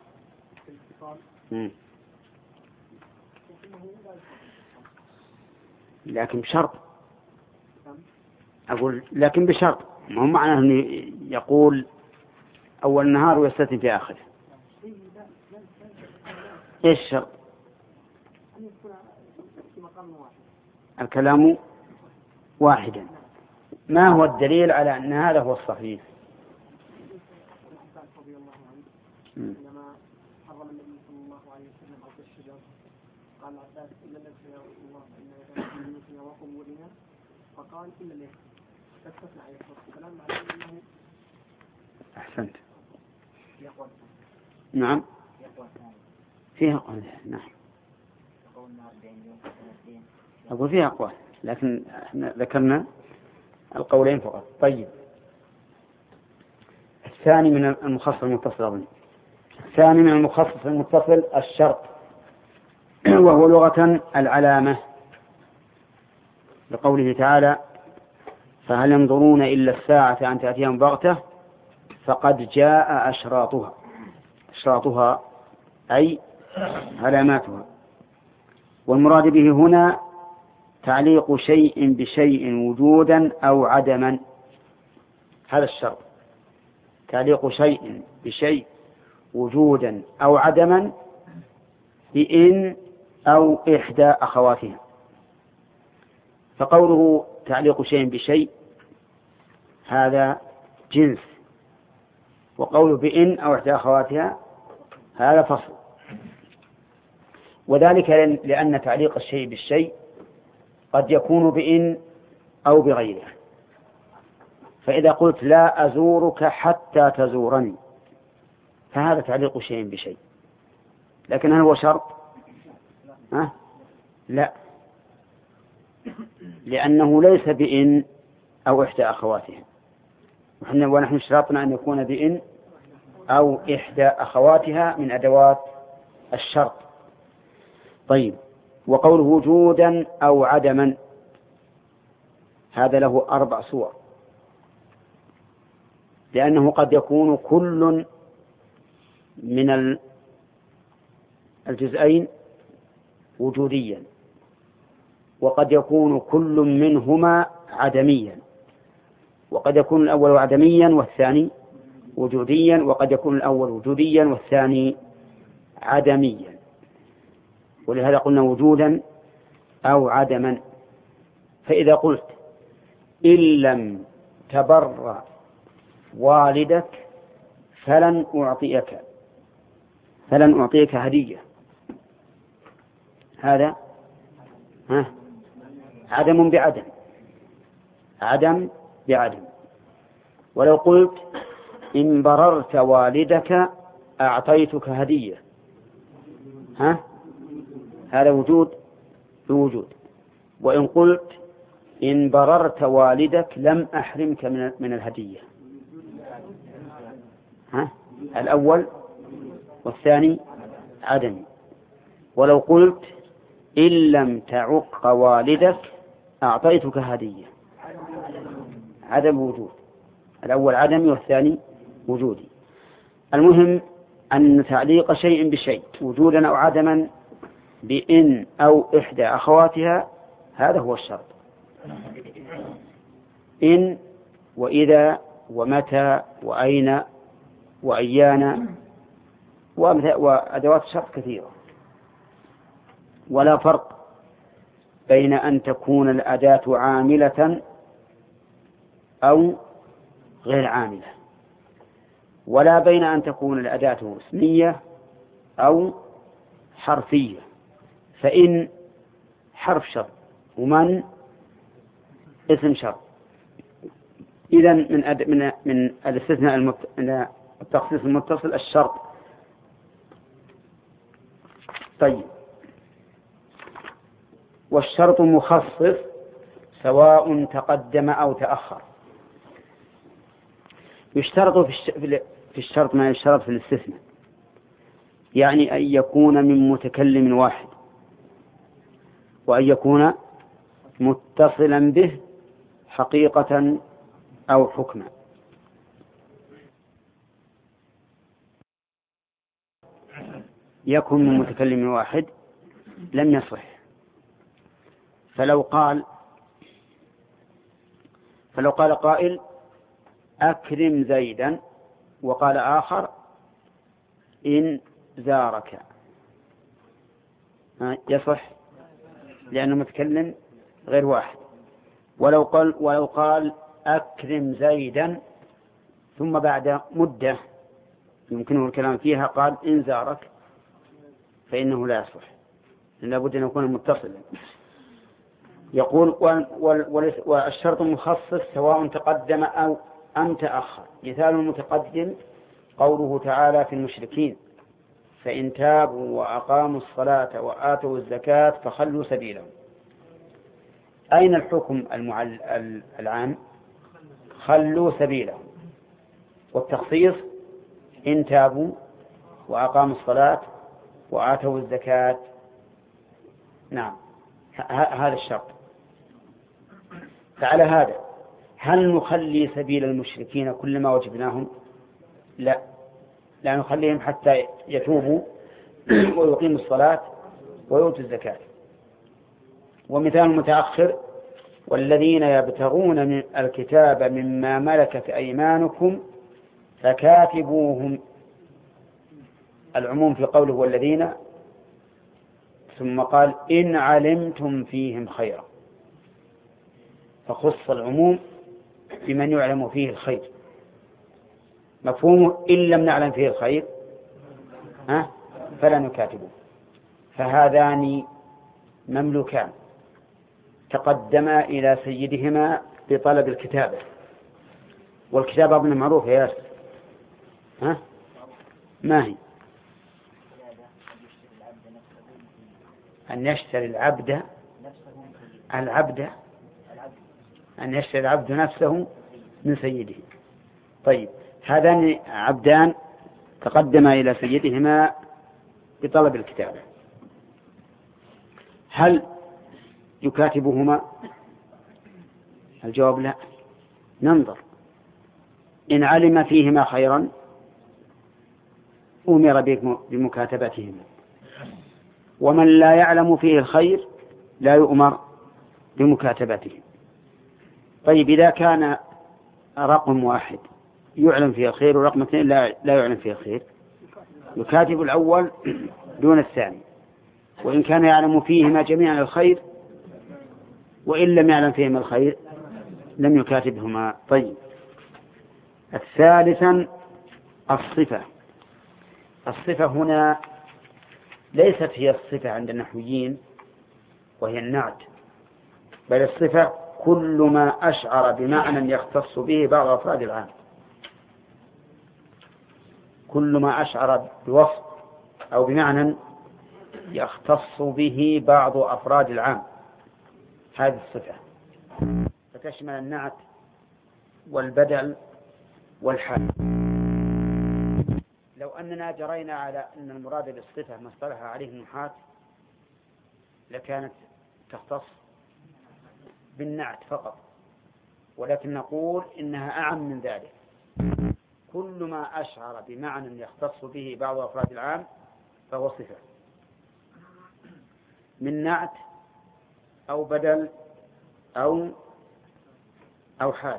A: لكن بشرط. أقول لكن بشرط ما هو معناه أنه يقول أول النهار ويستثني في آخره. إيش الشرط؟ الكلام واحدا. ما هو الدليل على أن هذا هو الصحيح؟
B: لما حرم النبي صلى الله عليه وسلم عرض الشجر قال عباس إلا الذي يا رسول الله فإن بيوتنا وقبورنا فقال إلا الذي فاستثنى عليه الصلاة والسلام مع أنه
A: أحسنت. نعم فيها قول. نعم أقول فيها قول لكن احنا ذكرنا القولين فقط. طيب الثاني من المخصص المتصل أظن. الثاني من المخصص المتصل الشرط وهو لغة العلامة لقوله تعالى فهل ينظرون إلا الساعة أن تأتيهم بغتة فقد جاء أشراطها. أشراطها أي علاماتها. والمراد به هنا تعليق شيء بشيء وجودا أو عدما. هذا الشرط تعليق شيء بشيء وجودا أو عدما بإن أو إحدى أخواتها. فقوله تعليق شيء بشيء هذا جنس وقوله بإن أو إحدى أخواتها هذا فصل. وذلك لأن تعليق الشيء بالشيء قد يكون بإن أو بغيره. فإذا قلت لا أزورك حتى تزورني فهذا تعليق شيء بشيء. لكن هل هو شرط؟ لا لأنه ليس بإن أو إحدى أخواتها ونحن اشترطنا أن يكون بإن أو إحدى أخواتها من أدوات الشرط. طيب وقوله وجودا أو عدما هذا له 4 صور لأنه قد يكون كل من الجزئين وجوديا وقد يكون كل منهما عدميا وقد يكون الأول عدميا والثاني وجوديا وقد يكون الأول وجوديا والثاني عدميا. ولهذا قلنا وجودا أو عدما. فإذا قلت إن لم تبر والدك فلن أعطيك هدية هذا عدم بعدم. عدم بعدم. ولو قلت إن بررت والدك أعطيتك هدية هذا وجود بوجود. وإن قلت إن بررت والدك لم أحرمك من الهدية الأول والثاني عدمي. ولو قلت إن لم تعق والدك أعطيتك هدية، عدم وجود، الأول عدمي والثاني وجودي. المهم أن تعليق شيء بشيء وجودا أو عدما بإن أو إحدى أخواتها هذا هو الشرط. إن وإذا ومتى وأين وأيان وأدوات الشرط كثيرة. ولا فرق بين أن تكون الأداة عاملة أو غير عاملة، ولا بين أن تكون الأداة اسمية أو حرفية. فإن حرف شرط ومن اسم شرط. إذن من الاستثناء من التخصيص المتصل الشرط. طيب، والشرط مخصص سواء تقدم أو تأخر. يشترط في الشرط ما يشترط في الاستثناء، يعني أن يكون من متكلم واحد، وأن يكون متصلا به حقيقة أو حكما. يكون من متكلم واحد لم يصح. فلو قال قائل أكرم زيدا، وقال آخر إن زارك، يصح لأنه متكلم غير واحد. ولو قال أكرم زيدا ثم بعد مدة يمكنه الكلام فيها قال إن زارك، فإنه لا يصح، لا بد أن يكون متصلا. يقول والشرط مخصص سواء تقدم أو أم تأخر. مثال المتقدم قوله تعالى في المشركين فإن تابوا وأقاموا الصلاة وآتوا الزكاة فخلوا سبيلهم. أين الحكم العام؟ خلوا سبيلهم. والتخصيص إن تابوا وأقاموا الصلاة وآتوا الزكاة. نعم، هذا الشرط. فعلى هذا هل نخلي سبيل المشركين كلما وجدناهم؟ لا نخليهم حتى يتوبوا ويقيموا الصلاة ويؤتوا الزكاة. ومثال متأخر والذين يبتغون من الكتاب مما ملكت أيمانكم فكاتبوهم. العموم في قوله والذين، ثم قال إن علمتم فيهم خيرا، فخص العموم بمن يعلم فيه الخير. مفهومه إن لم نعلم فيه الخير فلا نكاتبه. فهذان مملوكان تقدما إلى سيدهما بطلب الكتابة، والكتابة ابن معروف يا ياسر. ما هي؟ أن يشتري أن يشتري العبد نفسه من سيده. طيب، هذان عبدان تقدما إلى سيدهما بطلب الكتابة، هل يكاتبهما؟ الجواب لا. ننظر، إن علم فيهما خيرا أمر بمكاتبتهما، ومن لا يعلم فيه الخير لا يؤمر بمكاتبته. طيب، إذا كان رقم واحد يعلم فيه الخير ورقم اثنين لا يعلم فيه الخير، يكاتب الأول دون الثاني، وإن كان يعلم فيهما جميعا الخير، وإن لم يعلم فيهما الخير لم يكاتبهما. طيب، الثالثا الصفة هنا ليست هي الصفة عند النحويين وهي النعت، بل الصفة كل ما أشعر بمعنى يختص به بعض أفراد العام. كل ما أشعر بوصف أو بمعنى يختص به بعض أفراد العام، هذه الصفة، فتشمل النعت والبدل والحال. لو أننا جرينا على أن المراد بالصفة ما اصطلح عليه النحاة لكانت تختص بالنعت فقط، ولكن نقول إنها أعم من ذلك. كل ما أشعر بمعنى يختص به بعض أفراد العام فهو صفة، من نعت أو بدل أو حال.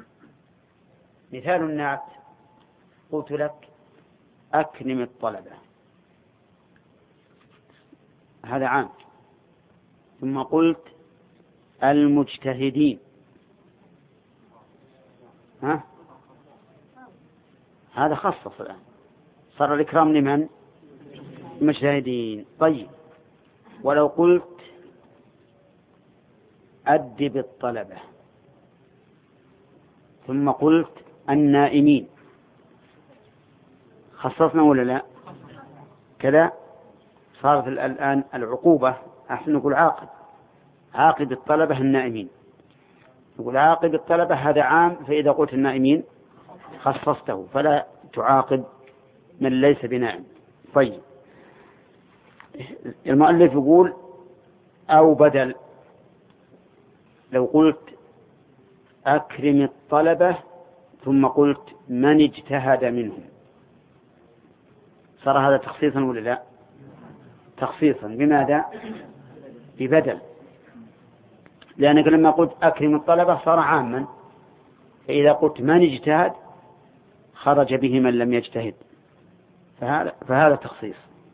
A: مثال النعت: قلت لك أكرم الطلبة، هذا عام. ثم قلت المجتهدين، هذا خصص الآن، صار الإكرام لمن؟ المجتهدين. طيب، ولو قلت أدب الطلبة ثم قلت النائمين، خصصنا ولا لا؟ كذا صارت الآن العقوبة، أحسن نقول عاقب الطلبة النائمين. نقول عاقب الطلبة هذا عام، فإذا قلت النائمين خصصته فلا تعاقب من ليس بنائم. طيب، المؤلف يقول أو بدل. لو قلت أكرم الطلبة ثم قلت من اجتهد منهم، صار هذا تخصيصا ولا لا؟ تخصيصا. بماذا؟ ببدل، لأنك لما قلت أكرم الطلبة صار عاما، فإذا قلت من اجتهد خرج به من لم يجتهد، فهذا تخصيص.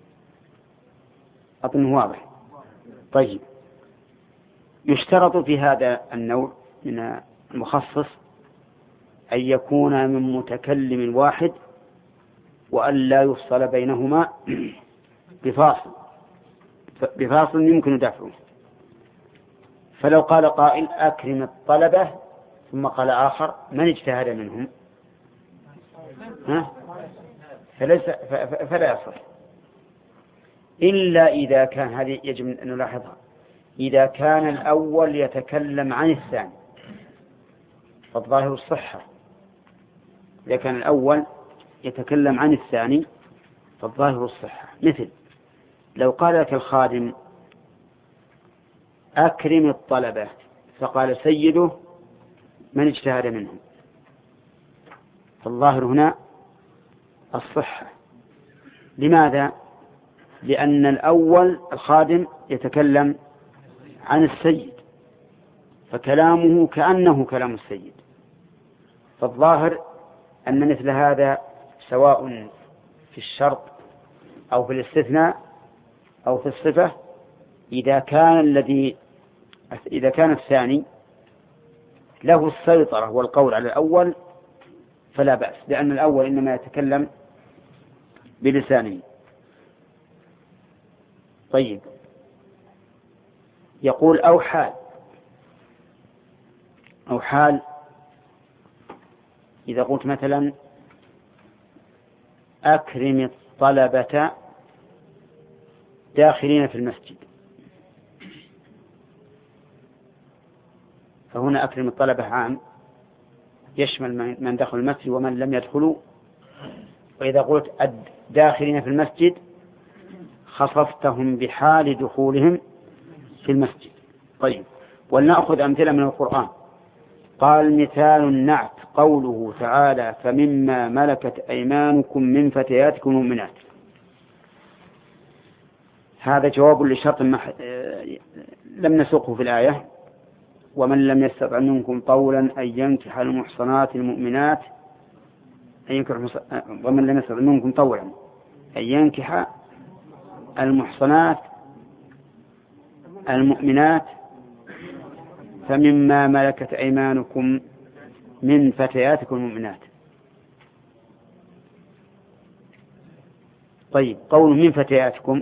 A: أظنه واضح. طيب، يشترط في هذا النوع من المخصص أن يكون من متكلم واحد، وأن لا يفصل بينهما بفاصل يمكن دفعه. فلو قال قائل أكرم الطلبة ثم قال آخر من اجتهد منهم، فلا يصح، إلا إذا كان، هذه يجب أن نلاحظها، إذا كان الأول يتكلم عن الثاني فالظاهر الصحة. إذا كان الأول يتكلم عن الثاني فالظاهر الصحة. مثل لو قال لك الخادم أكرم الطلبة فقال سيده من اجتهد منهم، فالظاهر هنا الصحة. لماذا؟ لأن الأول الخادم يتكلم عن السيد، فكلامه كأنه كلام السيد، فالظاهر أن مثل هذا سواء في الشرط أو في الاستثناء أو في الصفة، إذا كان الثاني له السيطرة والقول على الأول فلا بأس، لأن الأول إنما يتكلم بلسانه. طيب، يقول أو حال إذا قلت مثلا أكرم الطلبة داخلين في المسجد، فهنا أكرم الطلبة عام يشمل من دخل المسجد ومن لم يدخلوا. وإذا قلت داخلين في المسجد خصصتهم بحال دخولهم في المسجد. طيب، ولنأخذ أمثلة من القرآن. قال مثال النعت قوله تعالى فمما ملكت أيمانكم من فتياتكم المؤمنات. هذا جواب لشرط لم نسقه في الآية: ومن لم يستطع منكم طولا أن ينكح المحصنات المؤمنات ومن لم يستطع منكم طولا أن ينكح المحصنات المؤمنات فمما ملكت أيمانكم من فتياتكم المؤمنات. طيب، قول من فتياتكم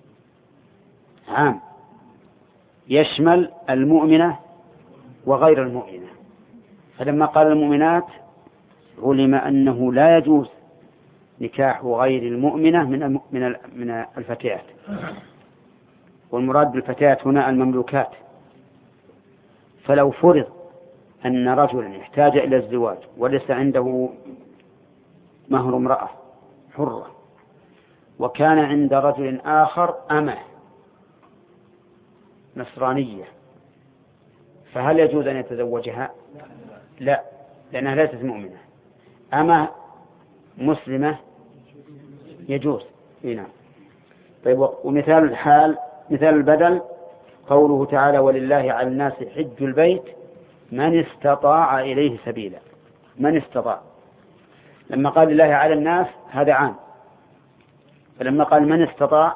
A: عام يشمل المؤمنة وغير المؤمنة، فلما قال المؤمنات علم أنه لا يجوز نكاح غير المؤمنة من الفتيات، والمراد بالفتيات هنا المملوكات. فلو فرض أن رجلا احتاج إلى الزواج وليس عنده مهر امرأة حرة، وكان عند رجل آخر أمة نصرانية، فهل يجوز أن يتزوجها؟ لا، لأنها ليست مؤمنة. أما مسلمة يجوز. نعم. طيب، ومثال الحال مثال البدل قوله تعالى ولله على الناس حج البيت من استطاع إليه سبيلا. من استطاع، لما قال لله على الناس هذا عام، فلما قال من استطاع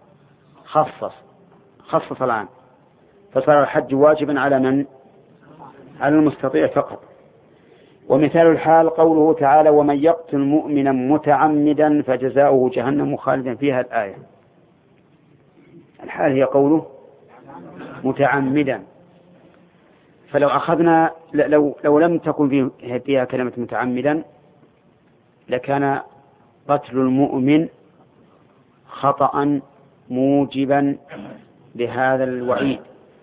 A: خصص العام، فصار الحج واجبا على من؟ على المستطيع فقط. ومثال الحال قوله تعالى ومن يقتل مؤمنا متعمدا فجزاؤه جهنم خالدا فيها. الآية الحال هي قوله متعمدا، فلو أخذنا لو لم تكن فيها كلمة متعمدا لكان قتل المؤمن خطأ موجبا لهذا الوعيد،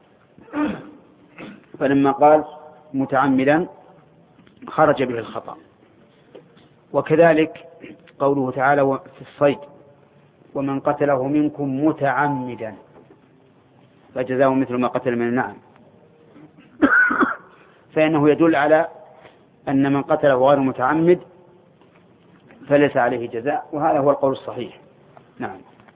A: فلما قال متعمدا خرج به الخطأ. وكذلك قوله تعالى في الصيد ومن قتله منكم متعمدا فجزاؤه مثل ما قتل من النعم، فإنه يدل على أن من قتله غير متعمد فليس عليه جزاء، وهذا هو القول الصحيح. نعم.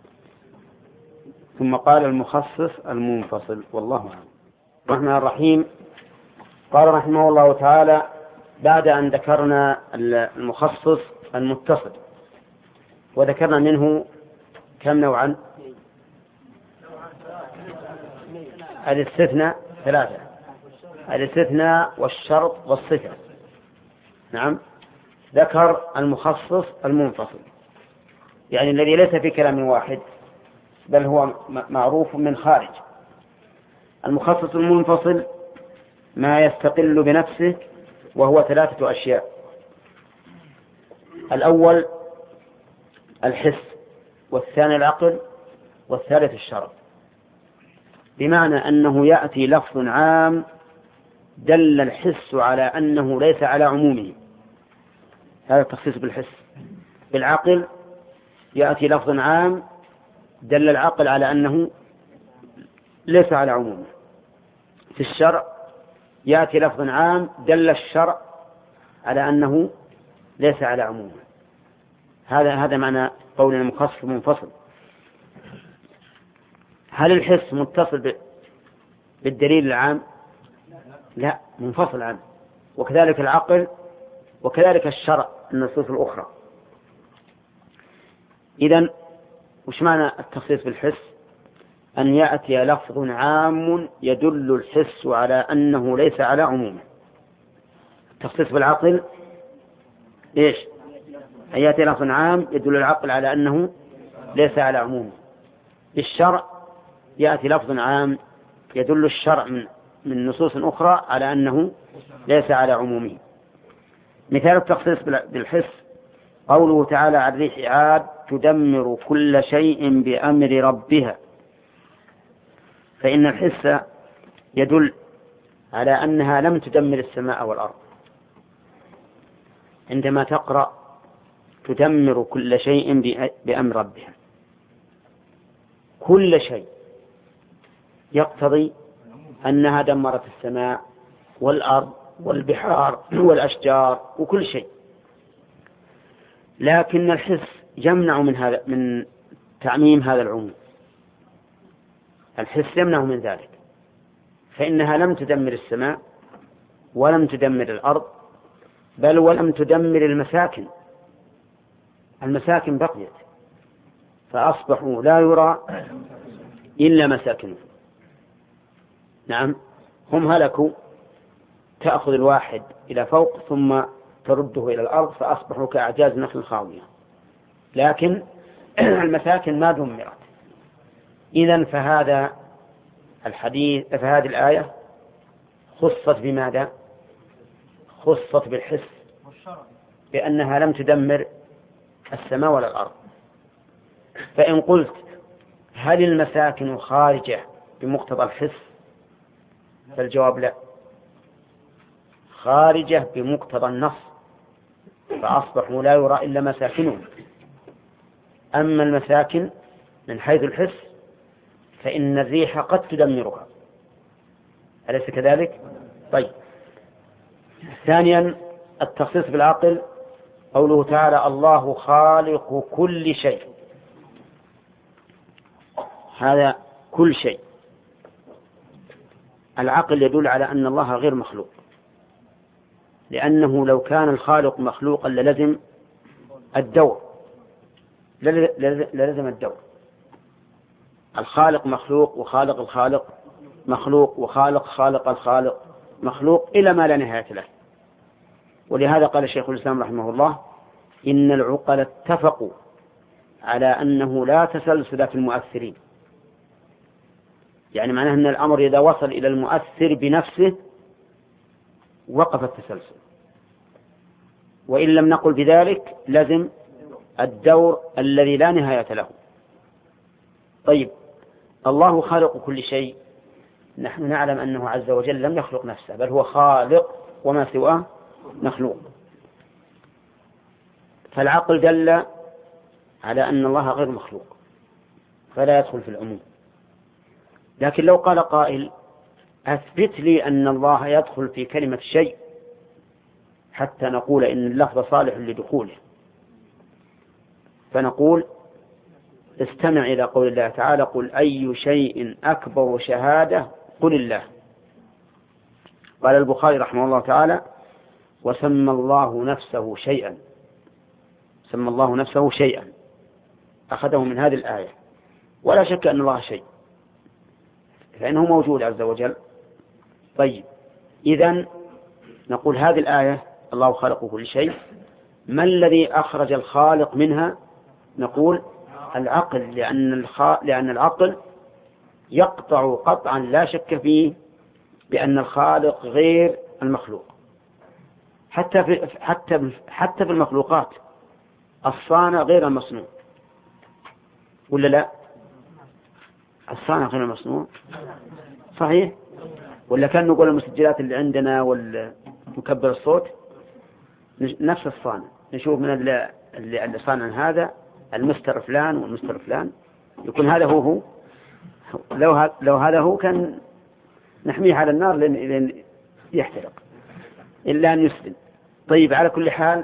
A: ثم قال المخصص المنفصل، والله أعلم. الرحمن الرحيم. قال رحمه الله تعالى بعد أن ذكرنا المخصص المتصل وذكرنا منه كم نوعا؟ الاستثناء 3، الاستثناء والشرط والصفة. نعم. ذكر المخصص المنفصل، يعني الذي ليس في كلام واحد بل هو معروف من خارج. المخصص المنفصل ما يستقل بنفسه، وهو 3 أشياء. الأول الحس، والثاني العقل، والثالث الشرع، بمعنى أنه يأتي لفظ عام دل الحس على أنه ليس على عمومه، هذا التخصيص بالحس. بالعقل يأتي لفظ عام دل العقل على أنه ليس على عمومه. في الشرع يأتي لفظ عام دل الشرع على أنه ليس على عمومه. هذا معنى قولنا المخصص منفصل. هل الحس متصل بالدليل العام؟ لا، منفصل عنه. وكذلك العقل، وكذلك الشرع النصوص الأخرى. إذن وش معنى التخصيص بالحس؟ أن يأتي لفظ عام يدل الحس على أنه ليس على عمومه. التخصيص بالعقل إيش؟ أن يأتي لفظ عام يدل العقل على أنه ليس على عمومه. بالشرع يأتي لفظ عام يدل الشرع من نصوص أخرى على أنه ليس على عمومه. مثال التخصيص بالحس قوله تعالى عن ريح عاد تدمر كل شيء بأمر ربها، فإن الحس يدل على أنها لم تدمر السماء والأرض. عندما تقرأ تدمر كل شيء بأمر ربها، كل شيء يقتضي أنها دمرت السماء والأرض والبحار والأشجار وكل شيء. لكن الحس يمنع من تعميم هذا العموم. الحس يمنع من ذلك، فإنها لم تدمر السماء ولم تدمر الأرض، بل ولم تدمر المساكن. المساكن بقيت، فأصبحوا لا يرى إلا مساكنهم. نعم، هم هلكوا، تأخذ الواحد إلى فوق ثم ترده إلى الأرض فأصبحوا كأعجاز نخل خاوية، لكن المساكن ما دمرت. إذن فهذا الحديث، فهذه الآية خصت بماذا؟ خصت بالحس، بأنها لم تدمر السماء ولا الأرض. فإن قلت هل المساكن خارجة بمقتضى الحس؟ فالجواب لا، خارجة بمقتضى النص، فأصبحوا لا يرى إلا مساكنهم. أما المساكن من حيث الحس فإن الريح قد تدمرها، أليس كذلك؟ طيب. ثانيا التخصيص بالعقل، قوله تعالى الله خالق كل شيء، هذا كل شيء. العقل يدل على أن الله غير مخلوق، لأنه لو كان الخالق مخلوقا للزم الدور، للزم الدور. الخالق مخلوق، وخالق الخالق مخلوق، وخالق خالق الخالق مخلوق، إلى ما لا نهاية له. ولهذا قال الشيخ الإسلام رحمه الله إن العقل اتفقوا على أنه لا تسلسل في المؤثرين، يعني معناه أن الأمر إذا وصل إلى المؤثر بنفسه وقف التسلسل، وإن لم نقل بذلك لازم الدور الذي لا نهاية له. طيب، الله خالق كل شيء، نحن نعلم أنه عز وجل لم يخلق نفسه، بل هو خالق وما سواه مخلوق. فالعقل دل على أن الله غير مخلوق فلا يدخل في العموم. لكن لو قال قائل أثبت لي أن الله يدخل في كلمة شيء حتى نقول إن اللفظ صالح لدخوله، فنقول استمع إلى قول الله تعالى قل أي شيء أكبر شهادة قل الله. قال البخاري رحمه الله تعالى وسمى الله نفسه شيئا، سمى الله نفسه شيئا، أخذه من هذه الآية. ولا شك أن الله شيء، فإنه موجود عز وجل. طيب، إذن نقول هذه الآية الله خلق كل شيء، ما الذي أخرج الخالق منها؟ نقول العقل، لأن العقل يقطع قطعا لا شك فيه بأن الخالق غير المخلوق. حتى في المخلوقات الصانع غير المصنوع، ولا لا؟ الصانع غير المصنوع صحيح؟ ولا كان نقول المسجلات اللي عندنا والمكبر الصوت نفس الصانع، نشوف من اللي صانع هذا المستر فلان والمستر فلان، يكون هذا هو. لو هذا هو كان نحميه على النار لأن يحترق إلا أن يسلم. طيب، على كل حال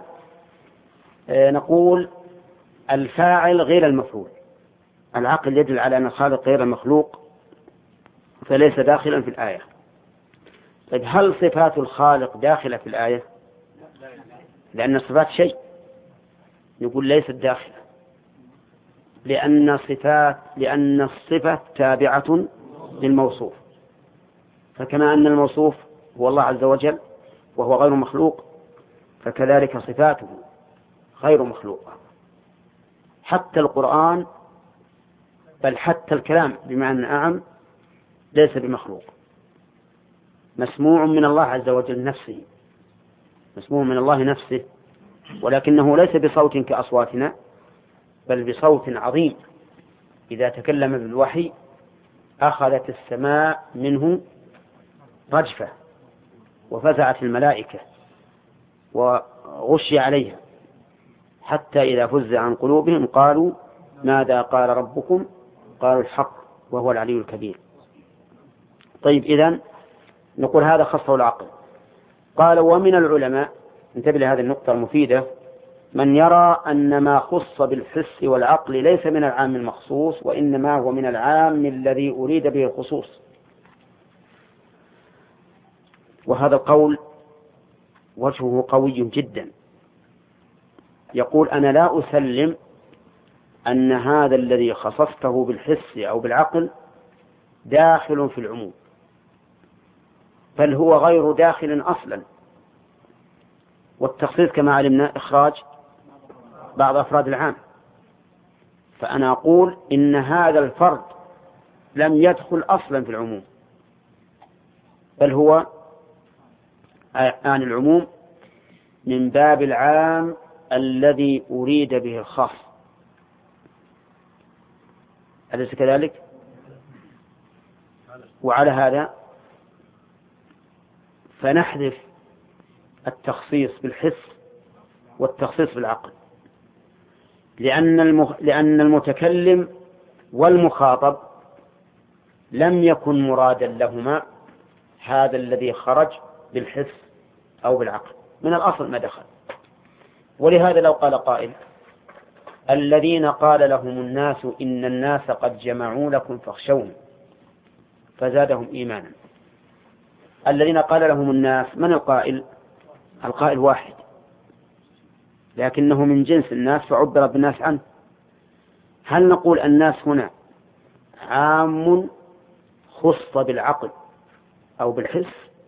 A: نقول الفاعل غير المفعول. العقل يدل على أن الخالق غير المخلوق فليس داخلا في الآية. طيب، هل صفات الخالق داخلة في الآية؟ لأن الصفات شيء، نقول ليست داخلة، لأن الصفة تابعة للموصوف، فكما أن الموصوف هو الله عز وجل وهو غير مخلوق، فكذلك صفاته غير مخلوقة. حتى القرآن، بل حتى الكلام بمعنى أعم، ليس بمخلوق، مسموع من الله عز وجل نفسه، مسموع من الله نفسه، ولكنه ليس بصوت كأصواتنا، بل بصوت عظيم. إذا تكلم بالوحي أخذت السماء منه رجفة وفزعت الملائكة وغشي عليها، حتى إذا فزع عن قلوبهم قالوا ماذا قال ربكم؟ قالوا الحق وهو العلي الكبير. طيب، إذن نقول هذا خصه العقل. قال ومن العلماء، انتبه لهذه النقطة المفيدة، من يرى أن ما خص بالحس والعقل ليس من العام المخصوص، وإنما هو من العام الذي أريد به الخصوص. وهذا القول وجهه قوي جدا. يقول أنا لا أسلم أن هذا الذي خصصته بالحس أو بالعقل داخل في العموم، بل هو غير داخل أصلا. والتخصيص كما علمنا إخراج بعض أفراد العام، فأنا أقول إن هذا الفرد لم يدخل أصلا في العموم، بل هو عن العموم من باب العام الذي أريد به الخاص. أليس كذلك؟ وعلى هذا فنحذف التخصيص بالحس والتخصيص بالعقل، لأن المتكلم والمخاطب لم يكن مرادا لهما هذا الذي خرج بالحس أو بالعقل، من الأصل ما دخل. ولهذا لو قال قائل الذين قال لهم الناس إن الناس قد جمعوا لكم فاخشوهم فزادهم إيمانا، الذين قال لهم الناس من القائل؟ القائل واحد، لكنه من جنس الناس فعبر بالناس عنه. هل نقول الناس هنا عام خص بالعقل أو بالحس،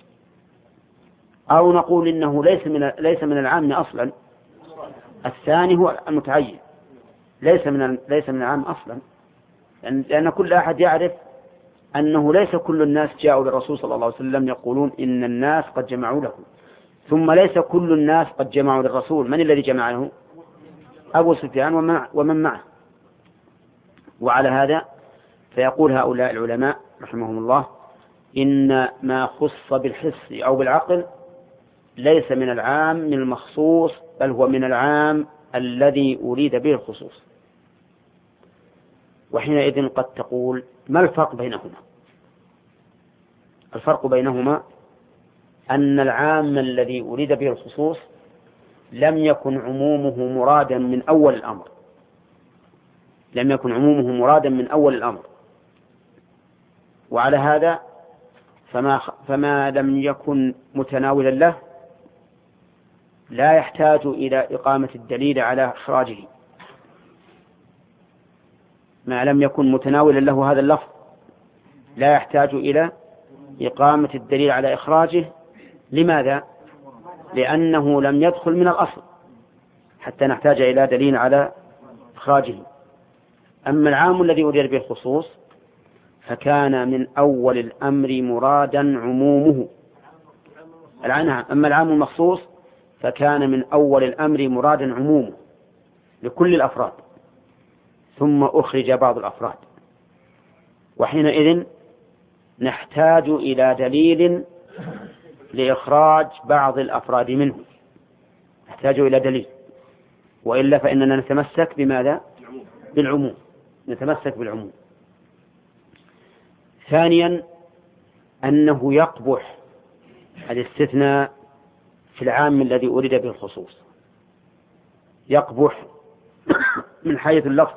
A: أو نقول إنه ليس من العام أصلا؟ الثاني هو المتعين، ليس من العام أصلا، لأن كل أحد يعرف أنه ليس كل الناس جاءوا للرسول صلى الله عليه وسلم يقولون إن الناس قد جمعوا لكم، ثم ليس كل الناس قد جمعوا للرسول. من الذي جمع له؟ أبو سفيان ومن معه. وعلى هذا فيقول هؤلاء العلماء رحمهم الله إن ما خص بالحس أو بالعقل ليس من العام من المخصوص، بل هو من العام الذي أريد به الخصوص. وحينئذ قد تقول ما الفرق بينهما؟ الفرق بينهما أن العام الذي أريد به الخصوص لم يكن عمومه مرادا من أول الأمر، لم يكن عمومه مرادا من أول الأمر. وعلى هذا فما لم يكن متناولا له لا يحتاج إلى إقامة الدليل على إخراجه. ما لم يكن متناولا له هذا اللفظ لا يحتاج إلى إقامة الدليل على إخراجه. لماذا؟ لأنه لم يدخل من الأصل حتى نحتاج إلى دليل على إخراجه. أما العام الذي أريد به الخصوص فكان من أول الأمر مرادا عمومه. أما العام المخصوص فكان من أول الأمر مرادا عمومه لكل الأفراد، ثم أخرج بعض الأفراد، وحينئذ نحتاج إلى دليل لإخراج بعض الأفراد منه، نحتاج إلى دليل، وإلا فإننا نتمسك بماذا؟ بالعموم، نتمسك بالعموم. ثانيا أنه يقبح الاستثناء في العام الذي أريد به الخصوص، يقبح من حيث اللفظ،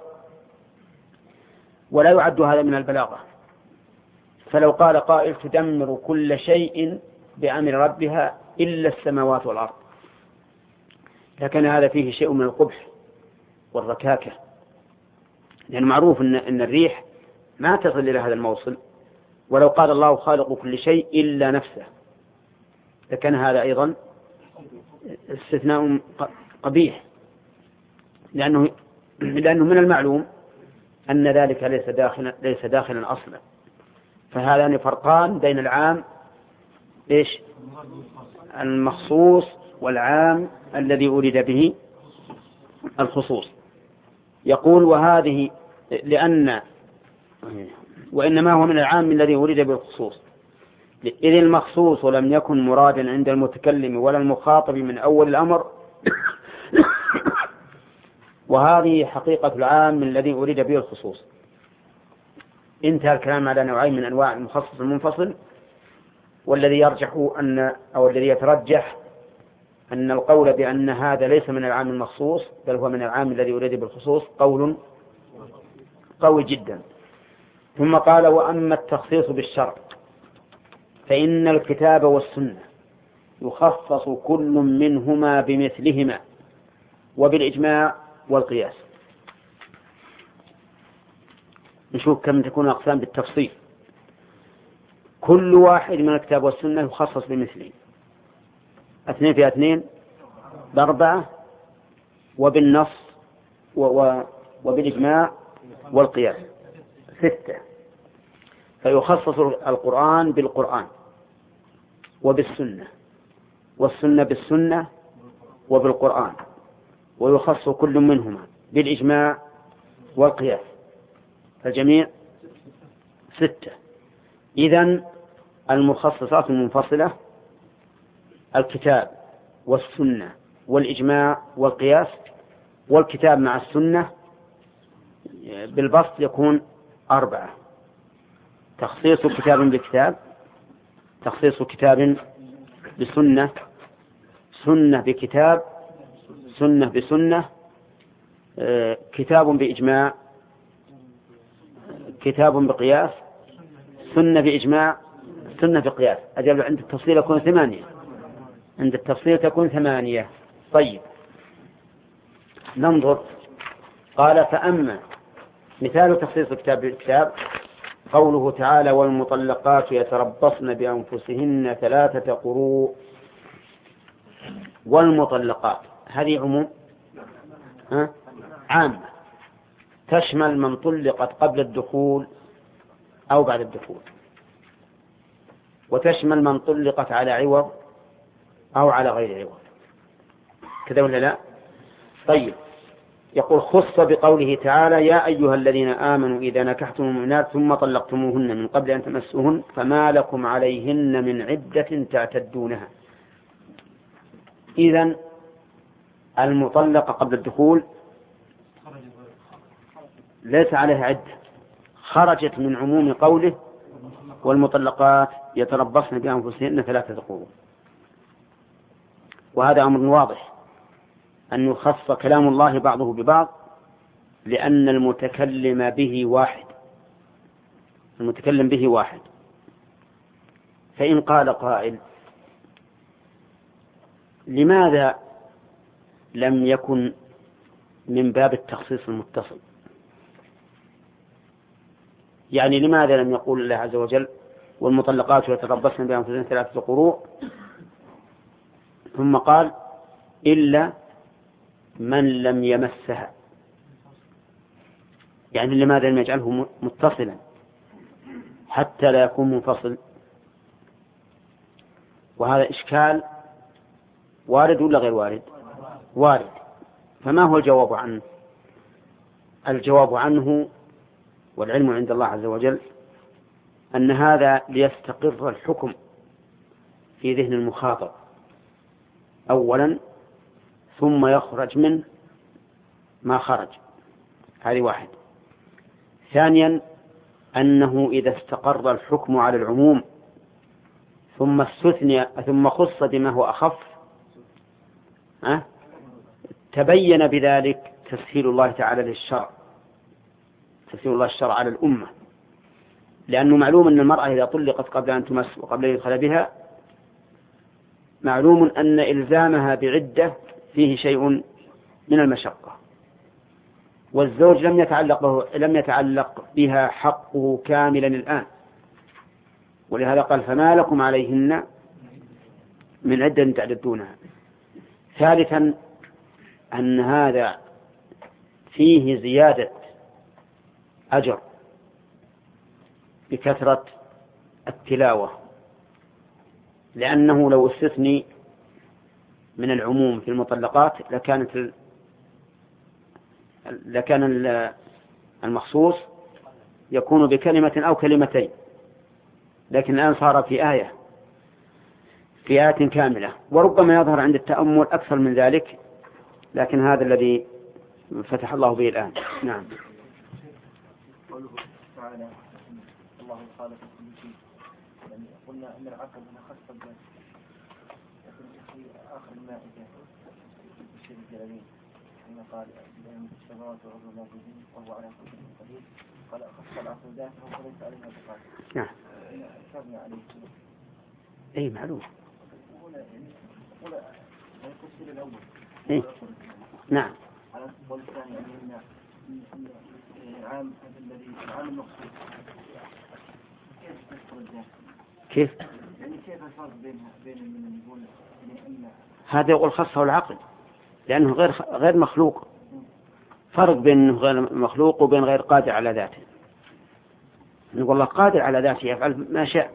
A: ولا يعد هذا من البلاغة. فلو قال قائل تدمر كل شيء بأمر ربها إلا السماوات والأرض، لكن هذا فيه شيء من القبح والركاكة، لأن معروف أن الريح ما تصل إلى هذا الموصل. ولو قال الله خالق كل شيء إلا نفسه لكان هذا أيضا استثناء قبيح، لأنه من المعلوم أن ذلك ليس داخلا أصلا. فهذان فرقان بين العام المخصوص والعام الذي أريد به الخصوص. يقول وهذه وإنما هو من العام الذي أريد به الخصوص، إذ المخصوص لم يكن مرادا عند المتكلم ولا المخاطب من أول الأمر وهذه حقيقة العام الذي أريد به الخصوص. انتهى الكلام على نوعين من أنواع المخصص المنفصل، والذي يرجح أو الذي يترجح أن القول بأن هذا ليس من العام المخصوص بل هو من العام الذي أريد بالخصوص قول قوي جدا. ثم قال وأما التخصيص بالشرع فإن الكتاب والسنة يخصص كل منهما بمثلهما وبالإجماع والقياس. نشوف كم تكون أقسام بالتفصيل. كل واحد من الكتاب والسنة يخصص بمثله، 2 في 2 ب4، وبالنص وبالإجماع والقياس 6. فيخصص القرآن بالقرآن وبالسنة، والسنة بالسنة وبالقرآن، ويخص كل منهما بالإجماع والقياس، فالجميع 6. إذن المخصصات المنفصلة الكتاب والسنة والإجماع والقياس، والكتاب مع السنة بالبسط يكون 4: تخصيص كتاب بكتاب، تخصيص كتاب بسنة، سنة بكتاب، سنة بسنة، كتاب بإجماع، كتاب بقياس، سنة بإجماع، سنة بقياس. أجل عند التفصيل يكون 8، عند التفصيل تكون 8. طيب ننظر. قال فأما مثال تخصيص الكتاب بالكتاب قوله تعالى والمطلقات يتربصن بأنفسهن 3 قروء. والمطلقات هذه عموم عامة تشمل من طلقت قبل الدخول أو بعد الدخول، وتشمل من طلقت على عوض أو على غير عوض، كذا ولا لا؟ طيب يقول خص بقوله تعالى يا أيها الذين آمنوا إذا نكحتم المؤمنات ثم طلقتموهن من قبل أن تمسوهن فما لكم عليهن من عدة تعتدونها. إذن المطلقة قبل الدخول ليس عليها عدة، خرجت من عموم قوله والمطلقات يتربصن بأنفسهن 3 قروء. وهذا أمر واضح أن يخص كلام الله بعضه ببعض، لأن المتكلم به واحد، المتكلم به واحد. فإن قال قائل لماذا لم يكن من باب التخصيص المتصل؟ يعني لماذا لم يقول الله عز وجل والمطلقات يتربصن بأنفسهن 3 قروء ثم قال إلا من لم يمسها؟ يعني لماذا لم يجعله متصلا حتى لا يكون منفصل؟ وهذا إشكال وارد ولا غير وارد؟ وارد. فما هو الجواب عنه؟ الجواب عنه والعلم عند الله عز وجل أن هذا ليستقر الحكم في ذهن المخاطب أولا، ثم يخرج منه ما خرج. هذه واحد. ثانيا أنه إذا استقر الحكم على العموم ثم استثني ثم خص بما هو أخف تبين بذلك تسهيل الله تعالى للشرع، تسهيل الله الشرع على الأمة. لأنه معلوم أن المرأة إذا طلقت قبل أن تمس وقبل أن يدخل بها معلوم أن إلزامها بعدة فيه شيء من المشقة، والزوج لم يتعلق بها حقه كاملا الآن، ولهذا قال فما لكم عليهن من عدة تعددونها. ثالثا أن هذا فيه زيادة أجر بكثرة التلاوة، لأنه لو استثني من العموم في المطلقات لكان المخصوص يكون بكلمة أو كلمتين، لكن الآن صار في آية كاملة، وربما يظهر عند التأمل أكثر من ذلك، لكن هذا الذي فتح الله به الآن. نعم.
B: قوله تعالى الله خالق كل شيء، يعني قلنا أن العقل خاص بالذات، لكن في آخر المائدة الشيء الجلالين حين قال بأن الشجرات وعضو الله بدين وهو على كل شيء قدير، قال خص العقل ذاته وليس عليها بقادر.
A: نعم.
B: أشرنا عليه.
A: أي معلوم.
B: قول التفسير الأول.
A: إيه؟ نعم.
B: على القول الثاني أن العام الذي العام المقصود كيف تذكر الذات؟
A: كيف؟
B: يعني كيف الفرق بين من يقول أن
A: هذا يقول خصه العقل لأنه غير مخلوق. فرق بين غير مخلوق وبين غير قادر على ذاته. نقول الله قادر على ذاته يفعل ما شاء.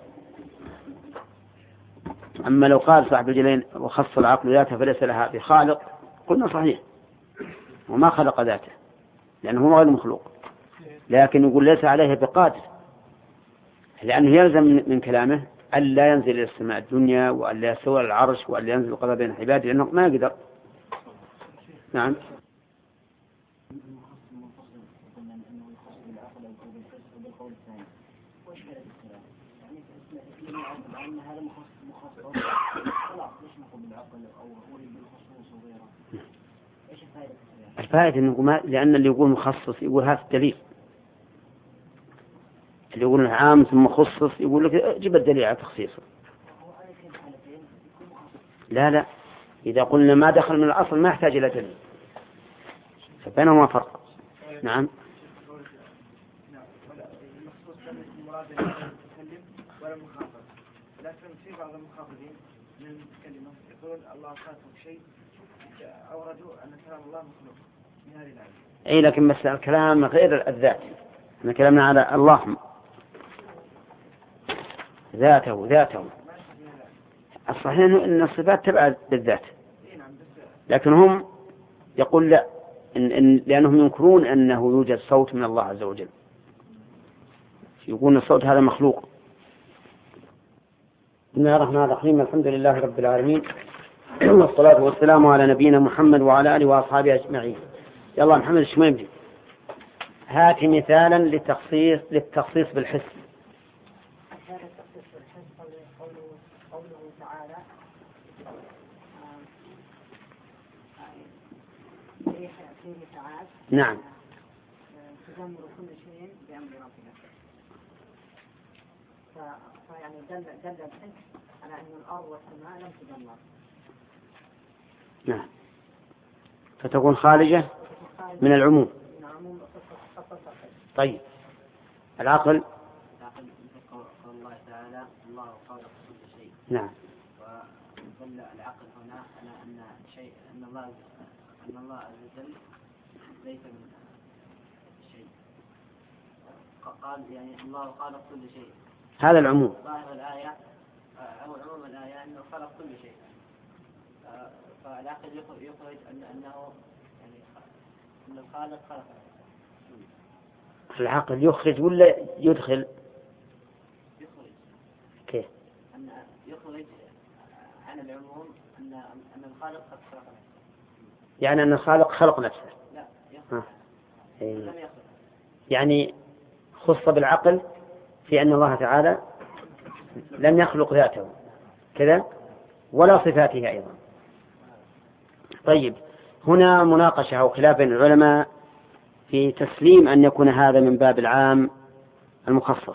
A: أما لو قال صاحب الجلين وخص العقل ذاته فليس لها بخالق قلنا صحيح، وما خلق ذاته لأنه هو غير مخلوق، لكن يقول ليس عليه بقادر، لأنه يلزم من كلامه أن لا ينزل إلى السماء الدنيا وأن لا يستوى على العرش وأن لا ينزل القضاء بين عباده لأنه ما يقدر. نعم.
C: أن هذا مخصص خلاص ليش نقول بالعقل أو أقول بالخصوص وغيره؟ إيش الفائدة؟
A: الفائدة إنه لأن اللي يقول مخصص يقول هذا الدليل، اللي يقول عام ثم مخصص يقول لك جيب الدليل على تخصيصه. لا إذا قلنا ما دخل من الأصل ما يحتاج إلى دليل، فبينهما فرق. نعم.
B: لكن في بعض المخاطبين من المتكلمين يقولون الله خالق شيء أوردوا أن كلام الله مخلوق من هذه الآية.
A: أي لكن مثل الكلام غير الذات، احنا كلامنا على الله ذاته. الصحيح أن الصفات تبع بالذات، لكن هم يقول لا لأنهم ينكرون أنه يوجد صوت من الله عز وجل، يقولون الصوت هذا مخلوق. بسم الله الرحمن الرحيم، الحمد لله رب العالمين، والصلاة والسلام على نبينا محمد وعلى آله وأصحابه أجمعين. يلا محمد الشميمجي، هات مثالا للتخصيص بالحس.
D: قوله تعالى في ساعات
A: نعم.
D: تدمر كل شيء بأمر ربنا، فيعني دل الحس على أن الأرض والسماء لم تدمر.
A: نعم، فتكون خارجة من العموم. طيب العقل
C: قول الله تعالى الله خالق كل شيء.
A: نعم.
C: ودل العقل هنا على أن الله عز وجل ليس من شيء. قال يعني الله خالق كل شيء،
A: هذا العموم.
C: ظاهر الآية أو عموم الآية أنه خلق كل شيء، فالعقل يخرج أنه يعني أن الخالق خلق.
A: العقل يخرج ولا يدخل؟
C: يخرج.
A: كيف؟
C: أن يخرج عن العموم أن الخالق قد خلق نفسه.
A: يعني أن الخالق خلق نفسه.
C: لا يخرج. لم يخرج.
A: يعني خص بالعقل في أن الله تعالى لم يخلق ذاته كذا ولا صفاته أيضا. طيب هنا مناقشة أو خلاف بين العلماء في تسليم أن يكون هذا من باب العام المخصص.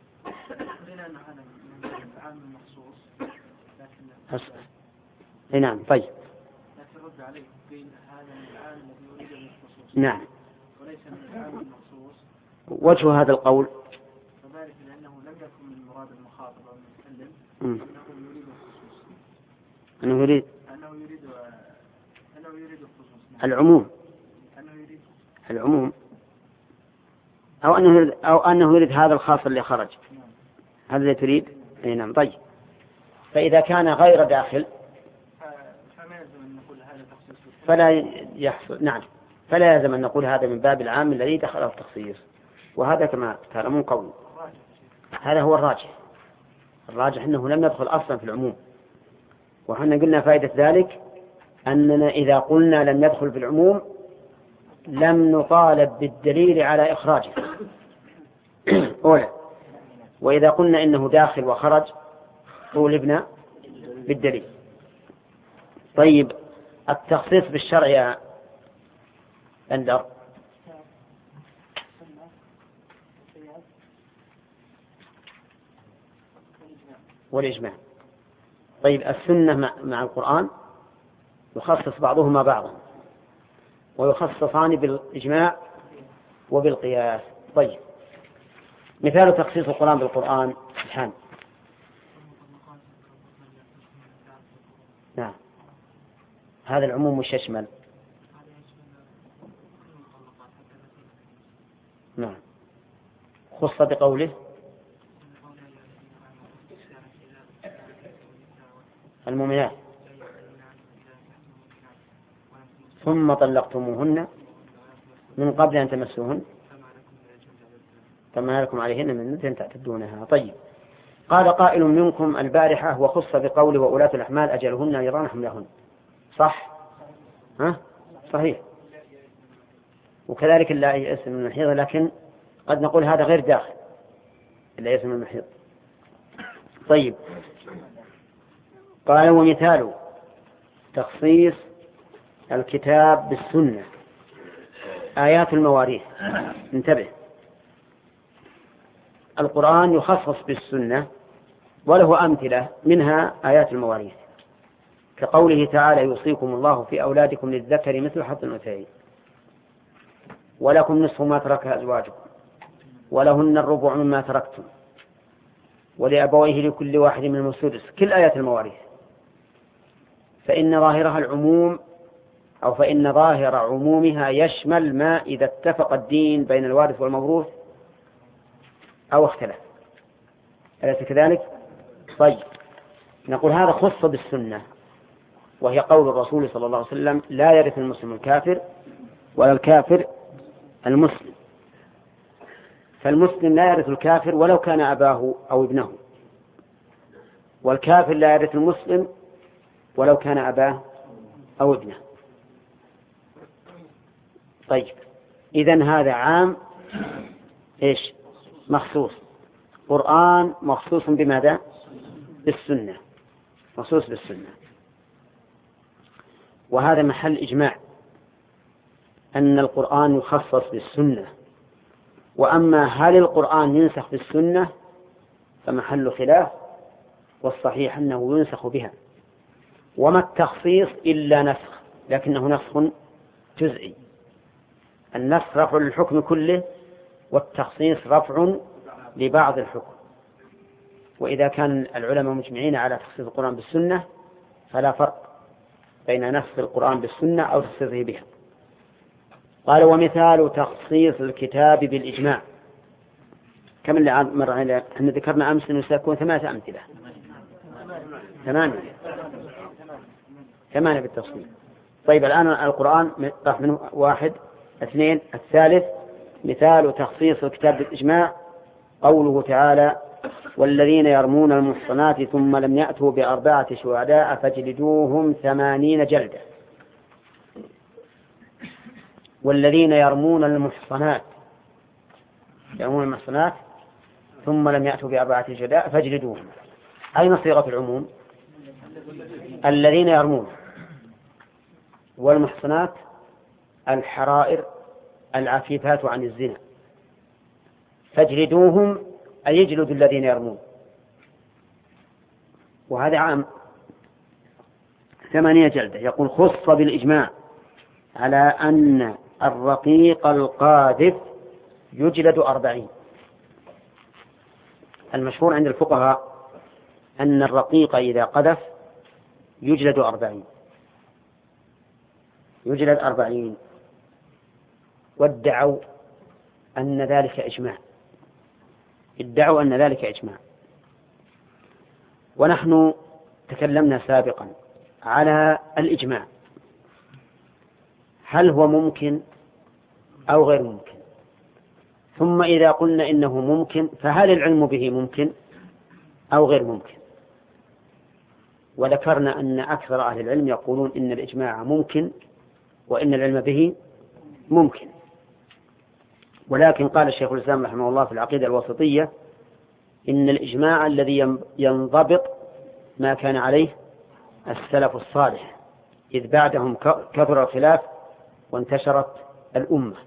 A: نعم. طيب
B: رد عليه بين هذا من العام الذي يريد بالخصوص.
A: نعم.
B: وليس من العام المخصوص.
A: وجه هذا القول
B: فذلك لأنه لم يكن من مراد المخاطب أو المتكلم أنه يريد الخصوص.
A: العموم.
B: أنه يريد
A: العموم أو أنه يريد هذا الخاص اللي خرج. هذا اللي تريد. نعم. طيب فإذا كان غير داخل
B: فما يلزم أن نقول هذا تخصيص
A: فلا يحصل. نعم، فلا يلزم أن نقول هذا من باب العام الذي دخله التخصيص، وهذا كما تعلمون قول هذا هو الراجح أنه لم يدخل أصلا في العموم. وحنا قلنا فائدة ذلك أننا إذا قلنا لم يدخل في العموم لم نطالب بالدليل على إخراجه أولا، وإذا قلنا إنه داخل وخرج طولبنا بالدليل. طيب التخصيص بالشرع يا أندر والإجماع. طيب السنة مع القرآن يخصص بعضهما بعضا ويخصصان بالإجماع وبالقياس. طيب مثال تخصيص القرآن بالقرآن الحان. نعم، هذا العموم مش يشمل. نعم، خص بقوله المؤمنات ثم طلقتموهن من قبل أن تمسوهن فما لكم عليهن من عدة تعتدونها. طيب قال قائل منكم البارحة وخص بقوله وأولاة الأحمال أجلهن أن يضعن حملهن. صح؟ صحيح. وكذلك لا يئس من المحيض، لكن قد نقول هذا غير داخل إلا يئس من المحيض. طيب، قال ومثال تخصيص الكتاب بالسنة آيات المواريث. انتبه، القرآن يخصص بالسنة وله أمثلة، منها آيات المواريث، كقوله تعالى يوصيكم الله في أولادكم للذكر مثل حظ الأنثيين ولكم نصف ما ترك أزواجكم ولهن الربع مما تركتم ولأبويه لكل واحد منهم السدس، كل آيات المواريث. فإن ظاهرها العموم، أو فإن ظاهر عمومها يشمل ما إذا اتفق الدين بين الوارث والموروث أو اختلف، أليس كذلك؟ طيب، نقول هذا خص بالسنة، وهي قول الرسول صلى الله عليه وسلم لا يرث المسلم الكافر ولا الكافر المسلم. فالمسلم لا يرث الكافر ولو كان أباه أو ابنه، والكافر لا يرث المسلم ولو كان أباه أو ابنه. طيب، إذن هذا عام إيش؟ مخصوص. قرآن مخصوص بماذا؟ بالسنة، مخصوص بالسنة. وهذا محل إجماع أن القرآن يخصص بالسنة. وأما هل القرآن ينسخ بالسنة فمحل خلاف، والصحيح أنه ينسخ بها. وما التخصيص إلا نسخ، لكنه نسخ جزئي. النسخ رفع للحكم كله، والتخصيص رفع لبعض الحكم. وإذا كان العلماء مجمعين على تخصيص القرآن بالسنة فلا فرق بين نسخ القرآن بالسنة أو تخصيصه بها. قال ومثال تخصيص الكتاب بالإجماع. كم اللي مر علينا؟ احنا ذكرنا أمس أنه سيكون 8 أمثلة، 8 بالتفصيل. طيب، الآن القرآن راح منه 1 2. الثالث مثال تخصيص الكتاب بالإجماع قوله تعالى والذين يرمون المحصنات ثم لم يأتوا ب4 شهداء فاجلدوهم 80 جلدة. والذين يرمون المحصنات ثم لم يأتوا ب4 شهداء فاجلدوهم. أين صيغة العموم؟ الذين يرمون، والمحصنات الحرائر العفيفات عن الزنا، فاجلدوهم أي يجلد الذين يرمون. وهذا عام 8 جلدة. يقول خص بالإجماع على أن الرقيق القاذف يجلد 40. المشهور عند الفقهاء أن الرقيق إذا قذف يجلد 40. وادعوا أن ذلك إجماع. ونحن تكلمنا سابقا على الإجماع، هل هو ممكن أو غير ممكن؟ ثم إذا قلنا إنه ممكن فهل العلم به ممكن أو غير ممكن؟ وذكرنا أن أكثر أهل العلم يقولون إن الإجماع ممكن وإن العلم به ممكن. ولكن قال الشيخ الإسلام رحمه الله في العقيدة الوسطية إن الإجماع الذي ينضبط ما كان عليه السلف الصالح، إذ بعدهم كثر الخلاف وانتشرت الأمة.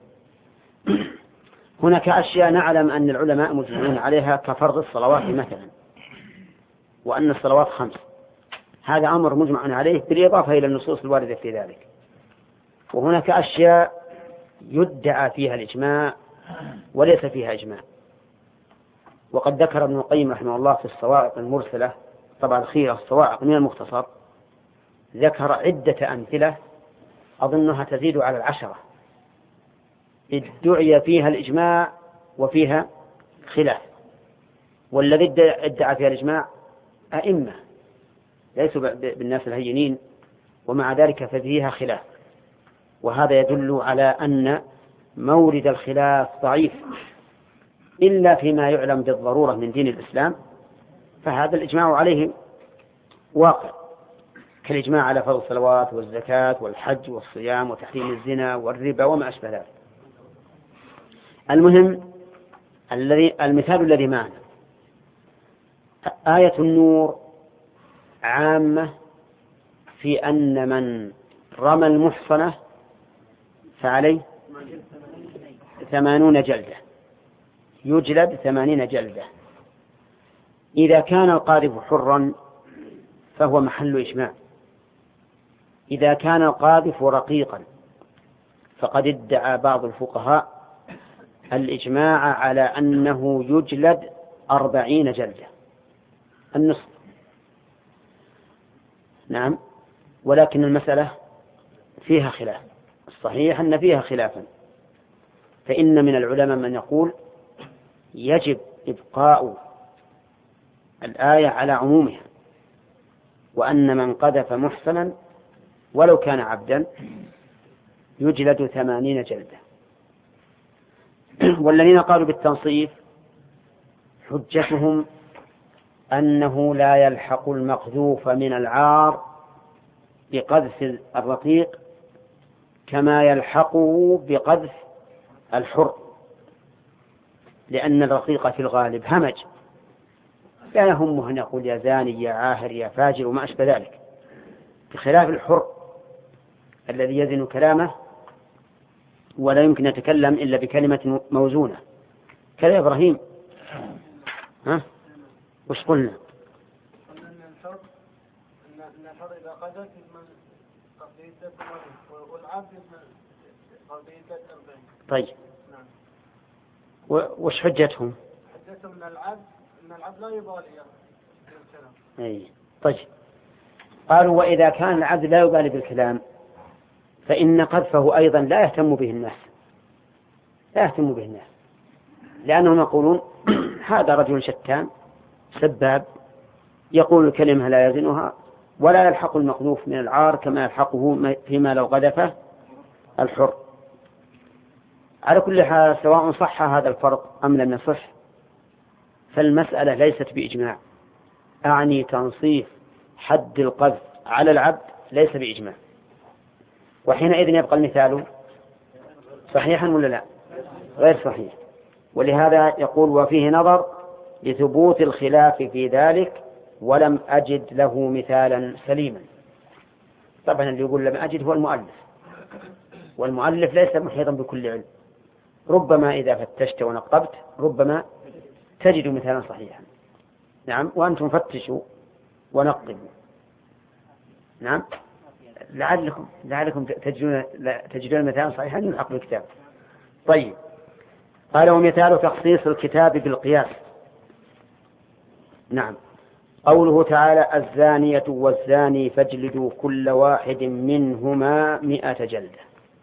A: هناك أشياء نعلم أن العلماء مجمعون عليها كفرض الصلوات مثلا، وأن الصلوات 5، هذا أمر مجمع عليه بالإضافة إلى النصوص الواردة في ذلك. وهناك أشياء يدعى فيها الإجماع وليس فيها إجماع. وقد ذكر ابن القيم رحمه الله في الصواعق المرسلة، طبعا الخيرة الصواعق من المختصر، ذكر عدة أمثلة أظنها تزيد على 10 ادعي فيها الإجماع وفيها خلاف. والذي ادعى فيها الإجماع أئمة ليسوا بالناس الهينين، ومع ذلك ففيها خلاف. وهذا يدل على أن مورد الخلاف ضعيف إلا فيما يعلم بالضرورة من دين الإسلام، فهذا الإجماع عليه واقع، كالإجماع على فرض الصلوات والزكاة والحج والصيام وتحريم الزنا والربا وما أشبه ذلك. المهم المثال الذي معنا آية النور عامة في أن من رمى المحصنة فعليه 80 جلدة، يجلد 80 جلدة. إذا كان القاذف حرا فهو محل إجماع. إذا كان القاذف رقيقا فقد ادعى بعض الفقهاء الإجماع على أنه يجلد 40 جلدة، النصف. نعم، ولكن المسألة فيها خلاف، الصحيح أن فيها خلافا، فإن من العلماء من يقول يجب إبقاء الآية على عمومها، وأن من قذف محصنا ولو كان عبدا يجلد 80 جلدة. والذين قالوا بالتنصيف حجتهم أنه لا يلحق المقذوف من العار بقذف الرقيق كما يلحقه بقذف الحر، لأن الرقيق في الغالب همج لا يهمه أن يقول يا زاني يا عاهر يا فاجر وما أشبه ذلك، بخلاف الحر الذي يزن كلامه ولا يمكن أن يتكلم إلا بكلمة موزونة. كذا إبراهيم، ها وش قلنا؟
B: قلنا أن الحر إذا قذف من قضية والعبد من قضية 40.
A: طيب،
B: نعم.
A: وش حجتهم؟
B: حجتهم أن العبد لا يبالي بالكلام.
A: أي طيب، قالوا وإذا كان العبد لا يبالي بالكلام فإن قذفه أيضا لا يهتم به الناس، لأنهم يقولون هذا رجل شتام سباب يقول الكلمة لا يزنها ولا يلحق المقذوف من العار كما يلحقه فيما لو قذفه الحر. على كل حال سواء صح هذا الفرق أم لم يصح فالمسألة ليست بإجماع، أعني تنصيف حد القذف على العبد ليس بإجماع، وحينئذ يبقى المثال صحيحا ولا لا؟ غير صحيح. ولهذا يقول وفيه نظر لثبوت الخلاف في ذلك ولم أجد له مثالا سليما. طبعا اللي يقول لم أجد هو المؤلف، والمؤلف ليس محيطا بكل علم، ربما إذا فتشت ونقبت ربما تجد مثالا صحيحا. نعم، وأنتم فتشوا ونقبوا، نعم، لعلكم تجدون مثالا صحيحا يلحق بالكتاب. طيب، قال ومثال تخصيص الكتاب بالقياس. نعم، قوله تعالى الزانية والزاني فاجلدوا كل واحد منهما 100 جلدة،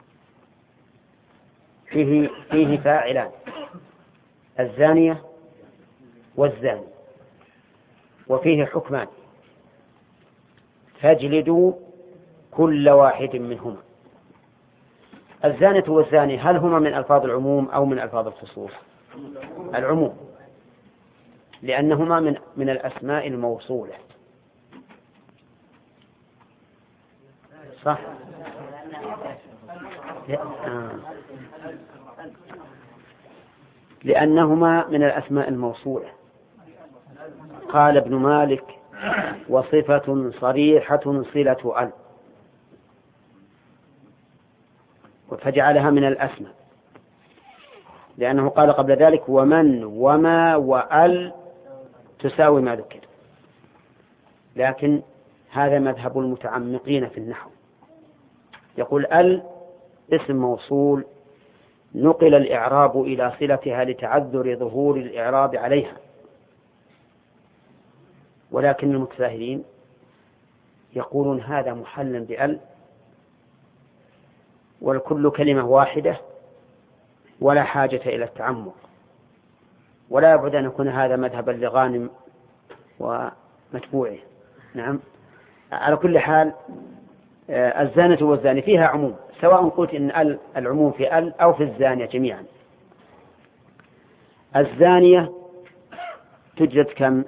A: فيه فاعلان، الزانية والزاني، وفيه حكمان، فاجلدوا كل واحد منهما. الزانية والزاني هل هما من ألفاظ العموم أو من ألفاظ الخصوص؟ العموم، لأنهما من الأسماء الموصولة، صح؟ لأنهما من الأسماء الموصولة. قال ابن مالك وصفة صريحة صلة أل، فجعلها من الأسماء، لأنه قال قبل ذلك ومن وما وأل تساوي ما ذكر. لكن هذا مذهب المتعمقين في النحو، يقول ال اسم موصول نقل الإعراب إلى صلتها لتعذر ظهور الإعراب عليها، ولكن المتساهلين يقولون هذا محل بأل والكل كلمة واحدة ولا حاجة إلى التعمق، ولا يبعد أن يكون هذا مذهبا لغانم ومتبوعه. نعم، على كل حال الزانية والزاني فيها عموم، سواء قلت إن العموم في ال أو في الزانية جميعا. الزانية تجلد كم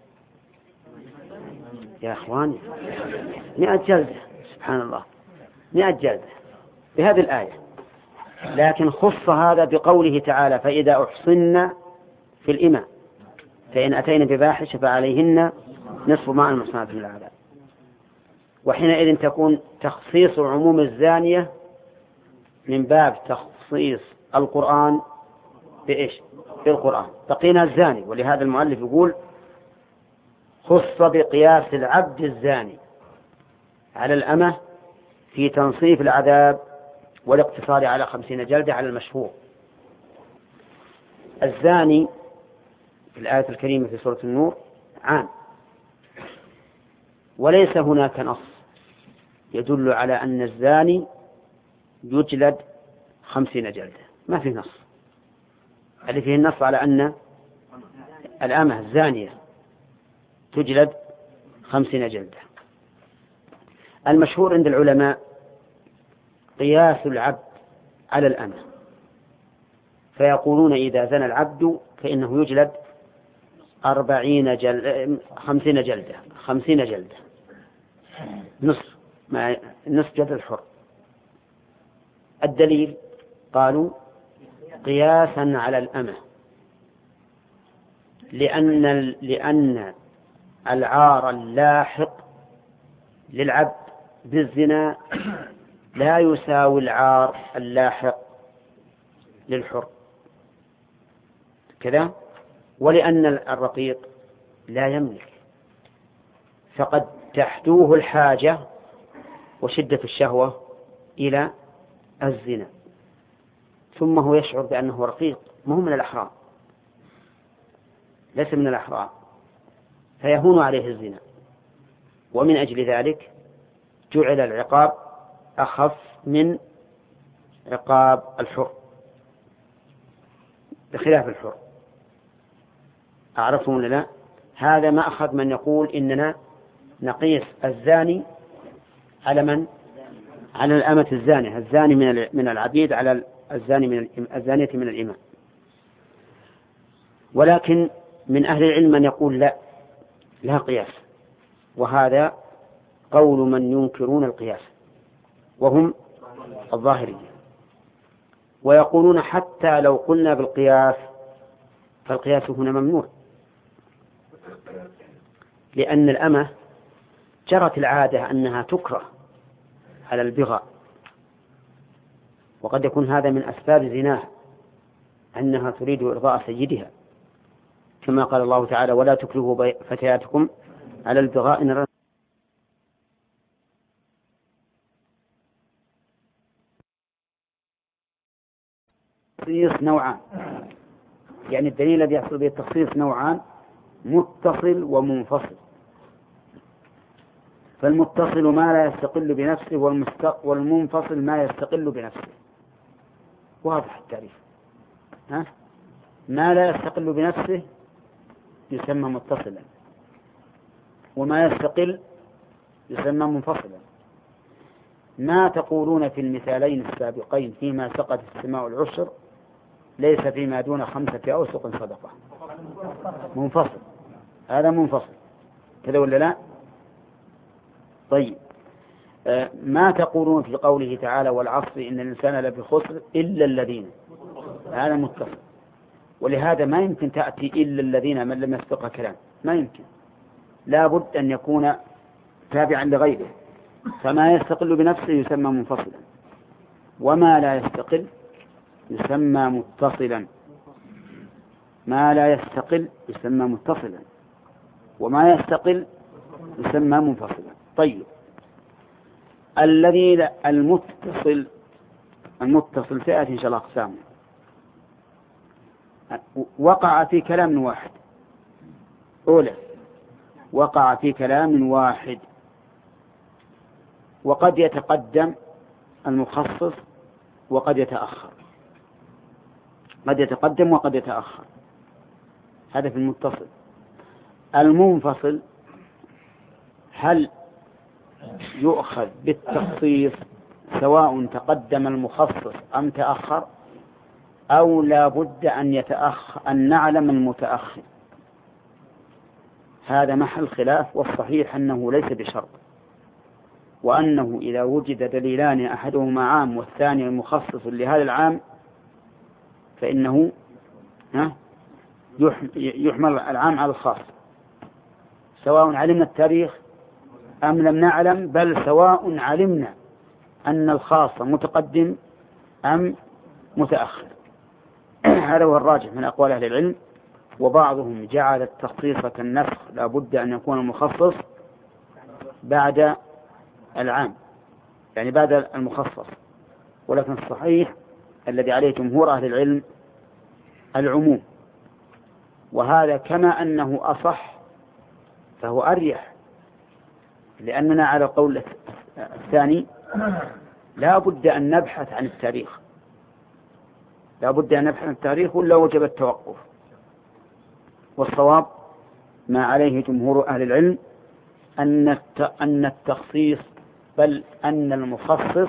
A: يا أخواني؟ 100 جلدة، سبحان الله، 100 جلدة بهذه الآية. لكن خص هذا بقوله تعالى فإذا أحصن في الإماء فإن أتينا بفاحشة فعليهن نصف ما على المحصنات من العذاب. وحينئذ تكون تخصيص عموم الزانية من باب تخصيص القرآن بإيش؟ بالقرآن. بقينا الزاني، ولهذا المؤلف يقول خص بقياس العبد الزاني على الأمة في تنصيف العذاب والاقتصار على 50 جلدة على المشهور. الزاني في الآية الكريمة في سورة النور عام، وليس هناك نص يدل على أن الزاني يجلد 50 جلدة، ما فيه نص. اللي فيه النص على أن الأمة الزانية تجلد 50 جلدة. المشهور عند العلماء قياس العبد على الأمة، فيقولون إذا زنى العبد فإنه يجلد 50 جلدة، 50 جلدة نصف جلد الحر. الدليل قالوا قياسا على الأمة، لأن العار اللاحق للعبد بالزنا لا يساوي العار اللاحق للحر كذا، ولأن الرقيق لا يملك، فقد تحدوه الحاجة وشدة الشهوة إلى الزنا، ثم هو يشعر بأنه رقيق، ما هو من الأحرار، ليس من الأحرار، فيهون عليه الزنا. ومن أجل ذلك جعل العقاب أخف من عقاب الحر بخلاف الحر. أعرفون لا؟ هذا ما أخذ من يقول إننا نقيس الزاني على من؟ على الأمة الزانية، الزاني من العبيد على الزانية من الإماء. ولكن من أهل العلم من يقول لا قياس، وهذا قول من ينكرون القياس وهم الظاهرية، ويقولون حتى لو قلنا بالقياس فالقياس هنا ممنوع، لأن الأمة جرت العادة أنها تكره على البغاء، وقد يكون هذا من أسباب زناها أنها تريد إرضاء سيدها، كما قال الله تعالى ولا تكرهوا فتياتكم على البغاء إن التخصيص نوعان، يعني الدليل الذي يحصل به التخصيص نوعان، متصل ومنفصل. فالمتصل ما لا يستقل بنفسه، والمنفصل ما يستقل بنفسه. واضح التعريف؟ ما لا يستقل بنفسه يسمى متصلا، وما يستقل يسمى منفصلا. ما تقولون في المثالين السابقين فيما سقط السماء العشر ليس فيما دون 5 أوسق صدقة؟ منفصل، هذا منفصل كذا ولا لا؟ طيب، ما تقولون في قوله تعالى والعصر إن الإنسان لفي خسر إلا الذين؟ هذا متصل، ولهذا ما يمكن تأتي إلا الذين من لم يسبقها كلام، ما يمكن، لا بد أن يكون تابعا لغيره. فما يستقل بنفسه يسمى منفصلا، وما لا يستقل يسمى متصلا. ما لا يستقل يسمى متصلا، وما يستقل يسمى منفصلا. طيب، الذي المتصل سيأتي إن شاء الله أقسامه. وقع في كلام واحد، أولى وقع في كلام واحد، وقد يتقدم المخصص وقد يتأخر، قد يتقدم وقد يتأخر، هذا في المتصل. المنفصل هل يؤخذ بالتخصيص سواء تقدم المخصص أم تأخر، أو لا بد أن نعلم المتأخر؟ هذا محل خلاف، والصحيح أنه ليس بشرط، وأنه إذا وجد دليلان أحدهما عام والثاني مخصص لهذا العام فإنه يحمل العام على الخاص، سواء علمنا التاريخ أم لم نعلم، بل سواء علمنا أن الخاص متقدم أم متأخر. هذا هو الراجح من أقوال أهل العلم. وبعضهم جعل التخصيص كالنسخ، لا بد أن يكون المخصص بعد العام، يعني بعد المخصص. ولكن الصحيح الذي عليه جمهور أهل العلم العموم، وهذا كما أنه أصح فهو أريح، لأننا على القول الثاني لا بد أن نبحث عن التاريخ، لا بد أن نبحث عن التاريخ ولا وجب التوقف. والصواب ما عليه جمهور أهل العلم أن التخصيص، بل أن المخصص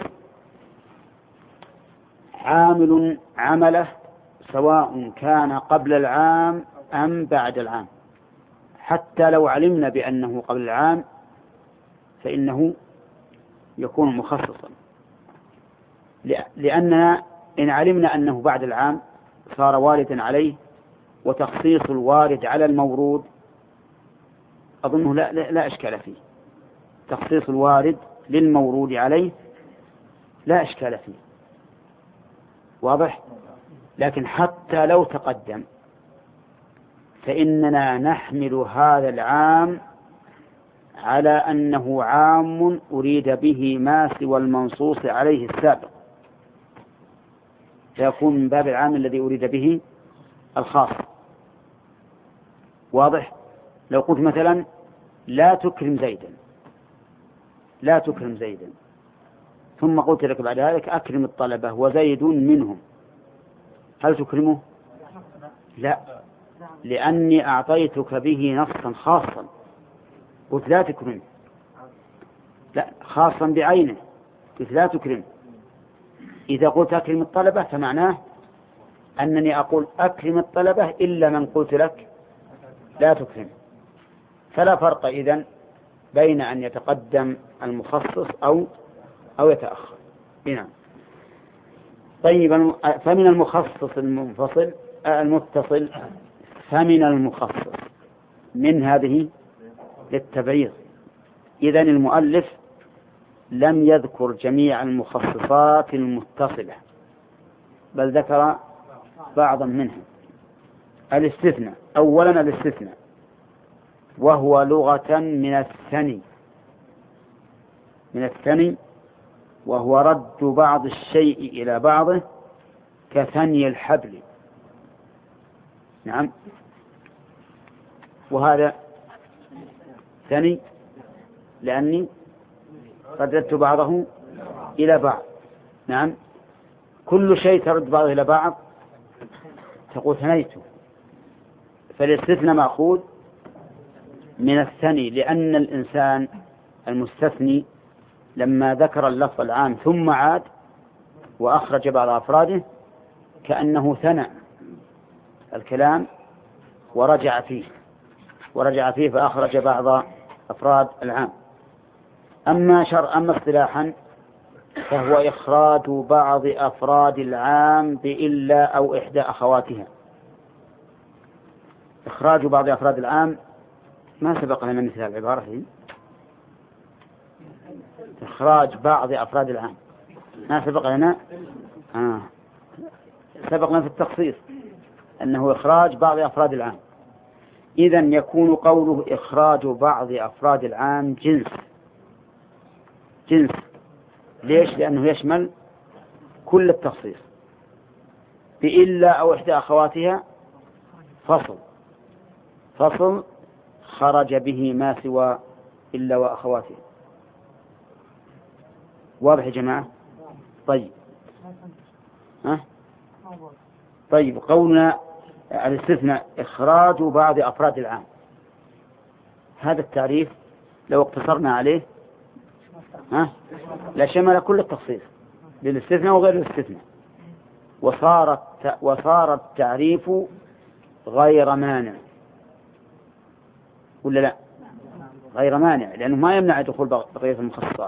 A: عامل عمله سواء كان قبل العام أم بعد العام. حتى لو علمنا بأنه قبل العام فإنه يكون مخصصا، لأننا إن علمنا أنه بعد العام صار واردا عليه، وتخصيص الوارد على المورود أظنه لا إشكال فيه. تخصيص الوارد للمورود عليه لا إشكال فيه، واضح. لكن حتى لو تقدم فإننا نحمل هذا العام على أنه عام أريد به ما سوى المنصوص عليه السابق، فيكون من باب العام الذي أريد به الخاص. واضح. لو قلت مثلا لا تكرم زيدا، لا تكرم زيدا، ثم قلت لك بعد ذلك أكرم الطلبة وزيد منهم، هل تكرمه؟ لا، لأني أعطيتك به نصا خاصا، قلت لا تكرم، لا خاصا بعينه، قلت لا تكرم. إذا قلت أكرم الطلبة فمعناه أنني أقول أكرم الطلبة إلا من قلت لك لا تكرم. فلا فرق إذن بين أن يتقدم المخصص أو يتأخر. نعم. طيب، فمن المخصص المتصل فمن المخصص، من هذه للتبعيض. إذن المؤلف لم يذكر جميع المخصصات المتصلة، بل ذكر بعضا منها. الاستثناء، أولا الاستثناء وهو لغة من الثني، وهو رد بعض الشيء إلى بعضه كثني الحبل. نعم، وهذا ثني لأني رددت بعضه إلى بعض. نعم، كل شيء ترد بعضه إلى بعض تقول ثنيته. فالاستثناء مأخوذ من الثني، لأن الإنسان المستثني لما ذكر اللفظ العام ثم عاد وأخرج بعض أفراده كأنه ثنى الكلام ورجع فيه فأخرج بعض أفراد العام. أما اصطلاحا فهو إخراج بعض أفراد العام بإلا أو إحدى أخواتها. إخراج بعض أفراد العام ما سبق لنا مثل العبارة هي. إخراج بعض أفراد العام ما سبق لنا. سبق لنا في التخصيص أنه إخراج بعض أفراد العام. إذن يكون قوله إخراج بعض أفراد العام جنس. ليش؟ لأنه يشمل كل التخصيص. بإلا أو إحدى أخواتها فصل خرج به ما سوى إلا وأخواتها. واضح يا جماعة؟ طيب قولنا الاستثناء إخراج بعض أفراد العام، هذا التعريف لو اقتصرنا عليه لشمل كل التخصيص للاستثناء وغير الاستثناء، وصار التعريف غير مانع، ولا لا؟ غير مانع، لأنه ما يمنع دخول بقية المخصصات.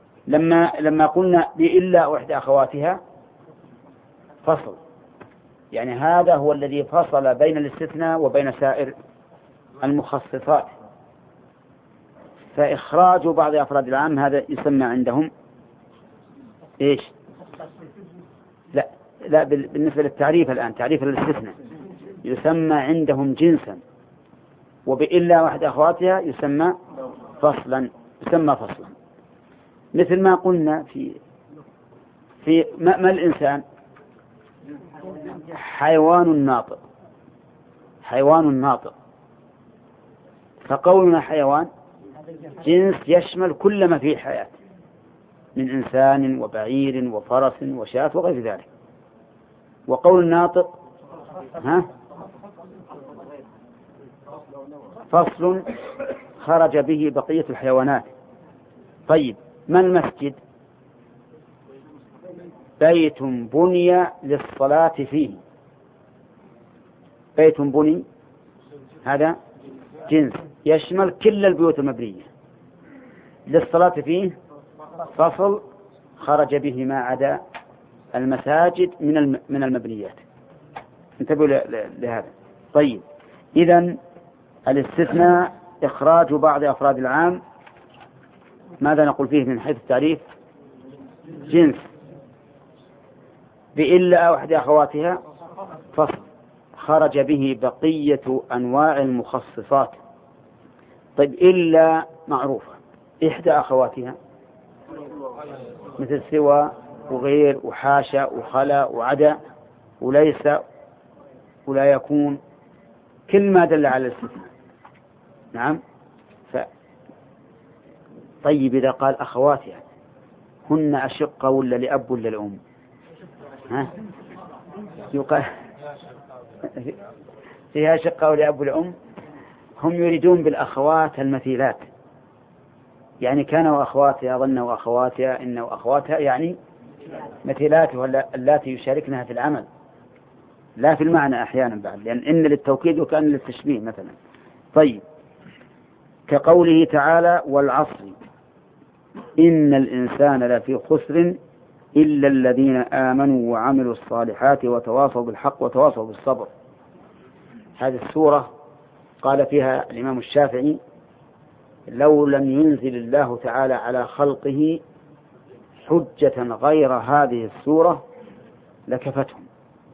A: لما قلنا بإلا أو إحدى أخواتها يعني هذا هو الذي فصل بين الاستثناء وبين سائر المخصصات. فإخراج بعض أفراد العام هذا يسمى عندهم إيش؟ لا بالنسبة للتعريف الآن، تعريف الاستثناء يسمى عندهم جنسا، وبإلا واحد أخواتها يسمى فصلا. مثل ما قلنا في ما الإنسان؟ حيوان ناطق. فقولنا حيوان جنس يشمل كل ما فيه حياة من إنسان وبعير وفرس وشاة وغير ذلك. وقول الناطق فصل خرج به بقية الحيوانات. طيب، ما المسجد؟ بيت بني للصلاة فيه. بيت بني هذا جنس يشمل كل البيوت المبنية، للصلاة فيه فصل خرج به ما عدا المساجد من المبنيات. انتبهوا لهذا. طيب، إذن الاستثناء إخراج بعض أفراد العام. ماذا نقول فيه من حيث التعريف؟ جنس. بإلا أحد أخواتها فصل خرج به بقية أنواع المخصصات. طيب، إلا معروفة، إحدى أخواتها مثل سوى وغير وحاشا وخلا وعدا وليس ولا يكون، كل ما دل على الاستثناء. نعم. طيب، إذا قال أخواتها هن أشقة ولا لأب ولا لأم؟ يقال فيها أشقة ولا أب ولا أم. هم يريدون بالأخوات المثيلات، يعني كانوا أخواتها، ظنوا أخواتها، إنه أخواتها يعني مثيلاتها التي يشاركنها في العمل، لا في المعنى أحيانا بعد، لأن إن للتوكيد وكأن للتشبيه مثلا. طيب، كقوله تعالى: والعصر إن الإنسان لفي خسر إلا الذين آمنوا وعملوا الصالحات وتواصوا بالحق وتواصوا بالصبر. هذه السورة قال فيها الإمام الشافعي: لو لم ينزل الله تعالى على خلقه حجة غير هذه السورة لكفتهم.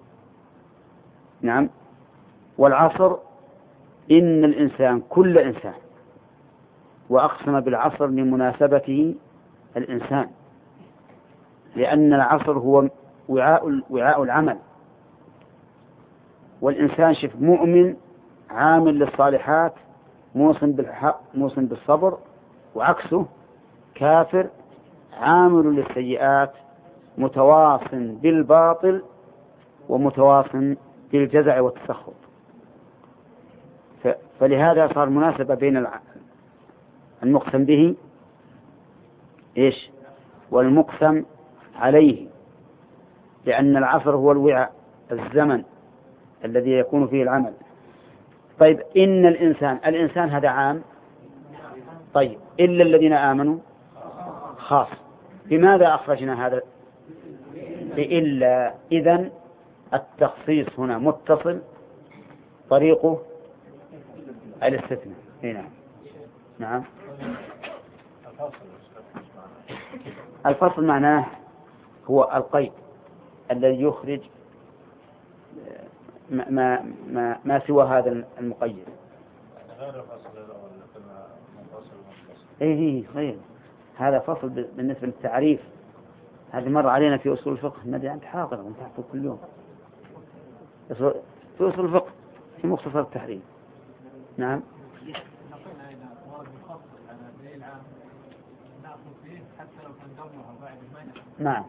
A: نعم. والعصر إن الإنسان كل إنسان، وأقسم بالعصر لمناسبته الإنسان، لأن العصر هو وعاء العمل، والإنسان شف مؤمن عامل للصالحات موصن بالحق موصن بالصبر، وعكسه كافر عامل للسيئات متواصن بالباطل ومتواصن بالجزع والتسخط. فلهذا صار مناسبة بين المقسم به إيش والمقسم عليه، لأن العصر هو الوعاء، الزمن الذي يكون فيه العمل. طيب، إن الإنسان هذا عام. طيب، إلا الذين آمنوا خاص. بماذا أخرجنا هذا؟ بإلا. إذن التخصيص هنا متصل، طريقه الاستثناء. نعم. نعم. الفصل معناه هو القيد الذي يخرج ما سوى هذا المقيد.
E: غير الفصل منفصل.
A: إيه غير هذا فصل بالنسبة للتعريف. هذه مر علينا في أصول الفقه، ما أدري أنت حاضر وأنت تحفظ كل يوم في أصول الفقه في مختصر التحريم. نعم. نعم.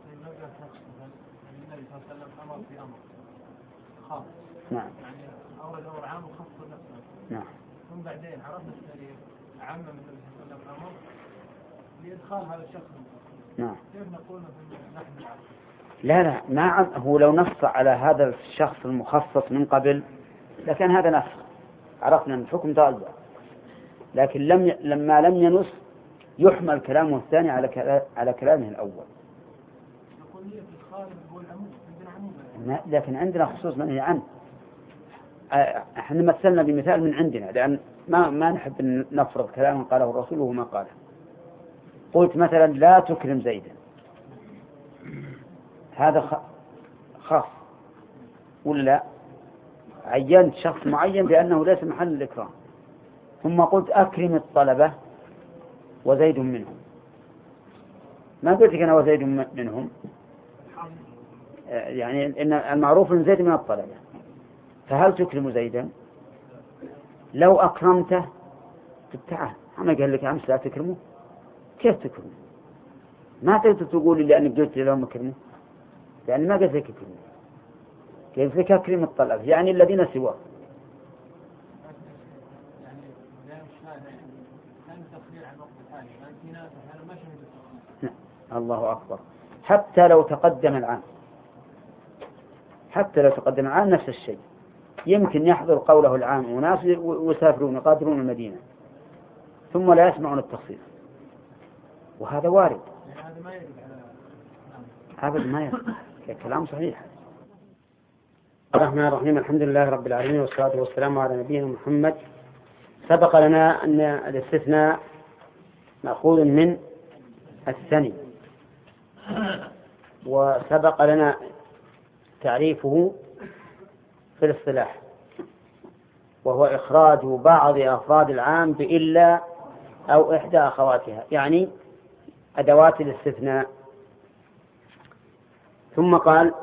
C: النبي صلى الله عليه وسلم أمر في أمر خاص.
A: نعم.
C: يعني أول أمر عام وخص نفسه.
A: نعم.
C: ثم بعدين عرفنا الدليل عام من النبي صلى الله عليه وسلم أمر لإدخال هذا الشخص.
A: نعم.
C: كيف نقول نحن
A: لا ما هو لو نص على هذا الشخص المخصص من قبل لكن هذا نص، عرفنا الحكم ضال. لكن لما لم ينص يحمل كلامه الثاني على كلامه الأول.
C: نقول نية
A: لكن عندنا خصوص منهي عنه. احنا مثلنا بمثال من عندنا، لأن ما نحب أن نفرض كلاما قاله الرسول وهو ما قاله. قلت مثلا لا تكرم زيدا، هذا خاص ولا عينت شخص معين بأنه ليس محل الإكرام، ثم قلت أكرم الطلبة وزيد منهم، ما قلت أنا وزيد منهم، يعني إن المعروف أن زيد من الطلبة، فهل تكرم زيدا؟ لو أكرمته تعال، أنا قال لك أمس لا تكرمه، كيف تكرمه؟ ما تقدر تقول لي لأنك قلت لي لهم أكرمه، يعني ما قلت لك أكرمه، كيف لك أكرم الطلبة يعني الذين سواه. الله أكبر. حتى لو تقدم العام نفس الشيء، يمكن يحضر قوله العام وناس ويسافرون يقادرون المدينة ثم لا يسمعون التخصيص، وهذا وارد. هذا ما يرد، كلام صحيح. الرحمن الرحيم، الحمد لله رب العالمين، والصلاة والسلام على نبينا محمد. سبق لنا أن الاستثناء مأخوذ من الثني، وسبق لنا تعريفه في الاصطلاح، وهو إخراج بعض أفراد العام بإلا أو إحدى أخواتها، يعني أدوات الاستثناء. ثم قال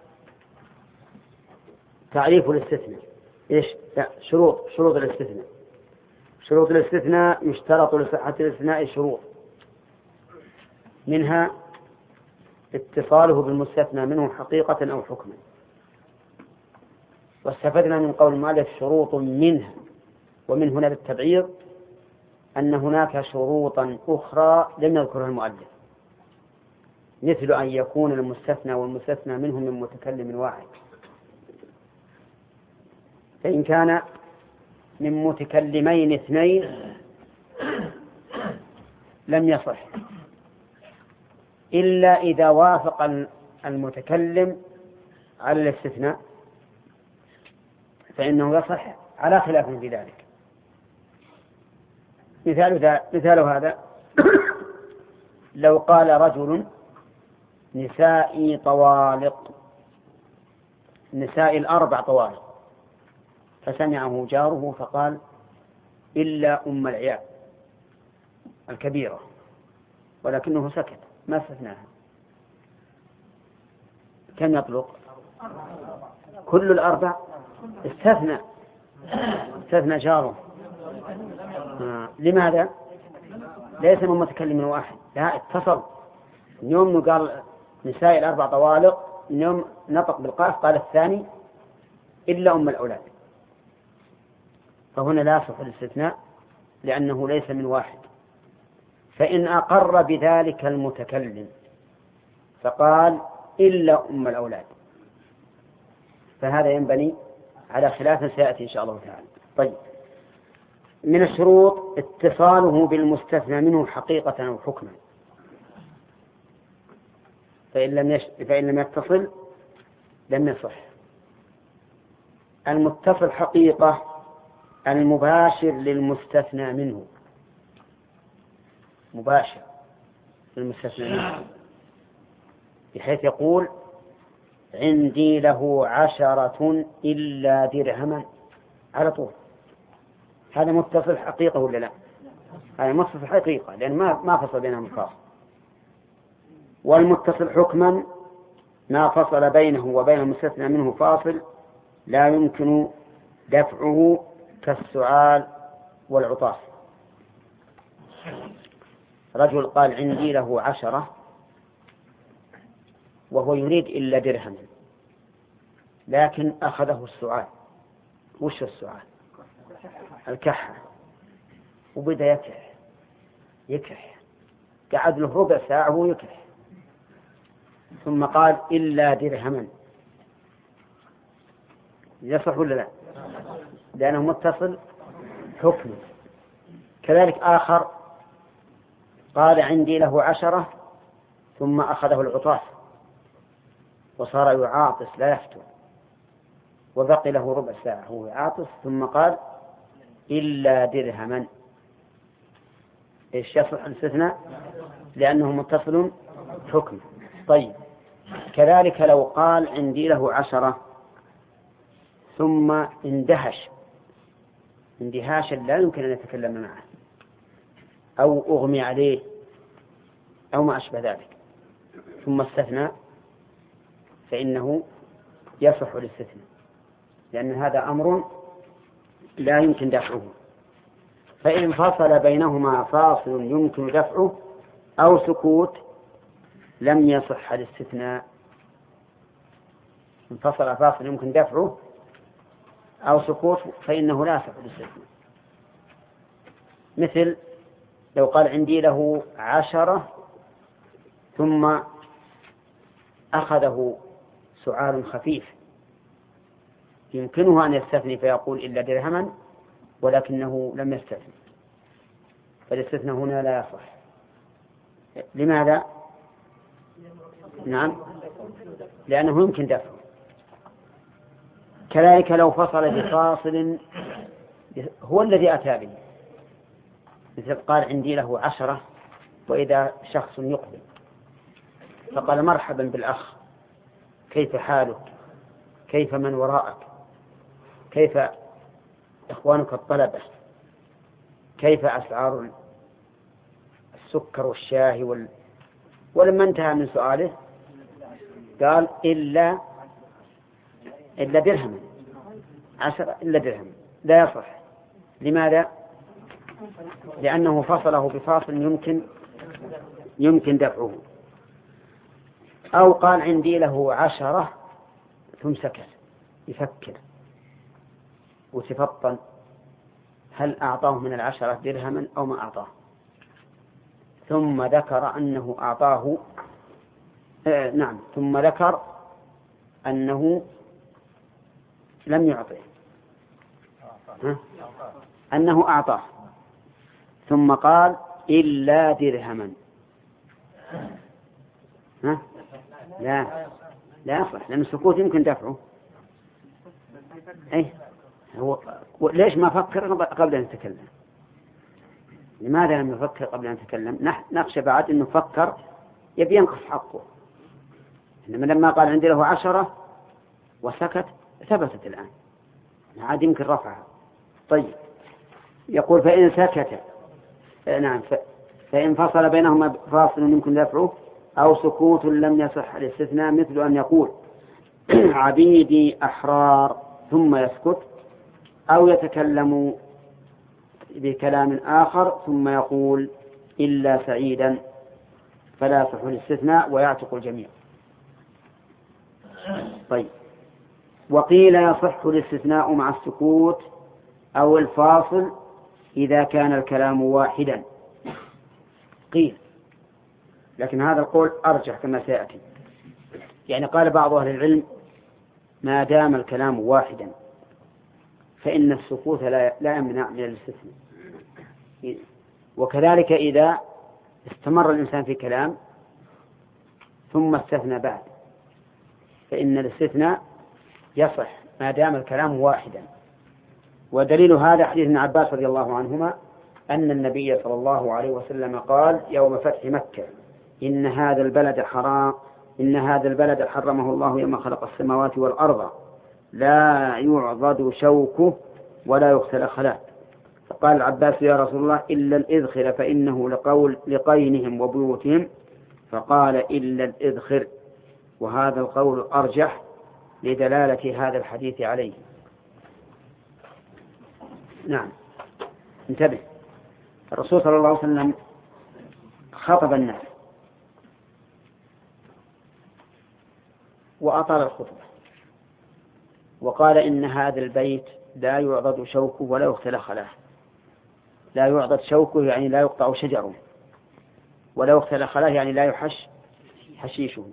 A: تعريف الاستثناء إيش؟ لا، شروط الاستثناء. شروط الاستثناء يشترط لصحة الاستثناء شروط، منها اتصاله بالمستثنى منه حقيقة أو حكما. واستفدنا من قول المؤلف شروط منها، ومن هنا بالتبعير أن هناك شروطا أخرى لم يذكرها المؤلف، مثل أن يكون المستثنى والمستثنى منه من متكلم واحد، فإن كان من متكلمين اثنين لم يصح إلا إذا وافق المتكلم على الاستثناء، فإنه يصح على خلاف في ذلك. مثال هذا لو قال رجل نسائي طوالق، نسائي الأربع طوالق، فسمعه جاره فقال إلا أم العيال الكبيرة، ولكنه سكت ما استثناها، كم يطلق؟ كل الأربع استثنى جاره. لماذا؟ ليس من متكلم واحد، لا، اتصل. يوم قال نساء الأربع طوالق، يوم نطق بالقاف قال الثاني إلا أم الأولاد، فهنا لا يصح الاستثناء لأنه ليس من واحد. فإن أقر بذلك المتكلم فقال إلا أم الأولاد، فهذا ينبني على خلاف سيأتي إن شاء الله تعالى. طيب، من الشروط اتصاله بالمستثنى منه حقيقة أو حكما، فإن لم يتصل لم يصح. المتصل حقيقة المباشر للمستثنى منه، مباشر للمستثنى منه، بحيث يقول عندي له 10 إلا درهما على طول، هذا متصل حقيقة ولا لا؟ هذا متصل حقيقة، لأن ما فصل بينهم الفاصل. والمتصل حكما ما فصل بينه وبين المستثنى منه فاصل لا يمكن دفعه كالسعال والعطاس. رجل قال عندي له 10 وهو يريد إلا درهما، لكن أخذه السعال. وش السعال؟ الكحة، وبدأ يكح، قعد له ربع ساعة وهو يكح، ثم قال إلا درهما، يصح ولا لا؟ لأنه متصل حكم. كذلك آخر قال عندي له 10 ثم أخذه العطاس، وصار يعاطس لا يفتر، وبقي له ربع ساعة هو يعاطس، ثم قال إلا درهما، إيش يصح الاستثناء؟ لأنه متصل حكم. طيب كذلك لو قال عندي له 10 ثم اندهش اندهاشا لا يمكن أن يتكلم معه، أو أغمي عليه أو ما أشبه ذلك، ثم استثنى، فإنه يصح الاستثناء، لأن هذا أمر لا يمكن دفعه. فإن فصل بينهما فاصل يمكن دفعه أو سكوت لم يصح الاستثناء. إن فصل فاصل يمكن دفعه أو سكوت فإنه لا يصح الاستثناء. مثل لو قال عندي له 10 ثم أخذه سعال خفيف، يمكنه أن يستثني فيقول إلا درهما، ولكنه لم يستثني، فالاستثناء هنا لا يصح. لماذا؟ نعم، لأنه يمكن دفعه. كذلك لو فصل بفاصل هو الذي أتى به، مثل قال عندي له 10 وإذا شخص يقبل فقال مرحبا بالأخ، كيف حالك؟ كيف من وراءك؟ كيف إخوانك الطلبة؟ كيف أسعار السكر والشاي ولما انتهى من سؤاله قال إلا درهم 10 إلا درهم، لا يصح. لماذا؟ لأنه فصله بفاصل يمكن دفعه. أو قال عندي له 10 ثم سكت يفكر وتفطن هل أعطاه من 10 درهما أو ما أعطاه، ثم ذكر أنه أعطاه ثم ذكر أنه لم يعطيه، أنه أعطاه، ثم قال إلا درهما، لا يصح، لأن السكوت يمكن دفعه. هو ليش ما فكر قبل أن يتكلم؟ لماذا لم يفكر قبل أن يتكلم؟ نخشى بعد أنه فكر يبي ينقص حقه، إنما لما قال عندي له 10 وسكت ثبتت الآن، عاد يمكن رفعها. طيب يقول فإن سكت فإن فصل بينهما فاصل يمكن دفعه أو سكوت لم يصح الاستثناء، مثل أن يقول عبيدي أحرار ثم يسكت، أو يتكلم بكلام آخر ثم يقول إلا سعيدا، فلا يصح الاستثناء ويعتق الجميع. طيب وقيل يصح الاستثناء مع السكوت أو الفاصل إذا كان الكلام واحدا، قيل، لكن هذا القول أرجح كما سيأتي. يعني قال بعض أهل العلم ما دام الكلام واحدا فإن السكوت لا يمنع من الاستثناء، وكذلك إذا استمر الإنسان في كلام ثم استثنى بعد فإن الاستثناء يصح ما دام الكلام واحدا. ودليل هذا حديث ابن عباس رضي الله عنهما أن النبي صلى الله عليه وسلم قال يوم فتح مكة إن هذا البلد حرمه الله يوم خلق السماوات والأرض لا يعضد شوكه ولا يغسل خلاه. فقال العباس يا رسول الله إلا الإذخر فإنه لقينهم وبيوتهم، فقال إلا الإذخر، وهذا القول أرجح لدلالة هذا الحديث عليه. نعم انتبه، الرسول صلى الله عليه وسلم خطب الناس وأطال الخطبة وقال إن هذا البيت لا يعضد شوكه ولا يغسل خلاه. لا يعضد شوكه يعني لا يقطع شجره، ولا يغسل خلاه يعني لا يحش حشيشه.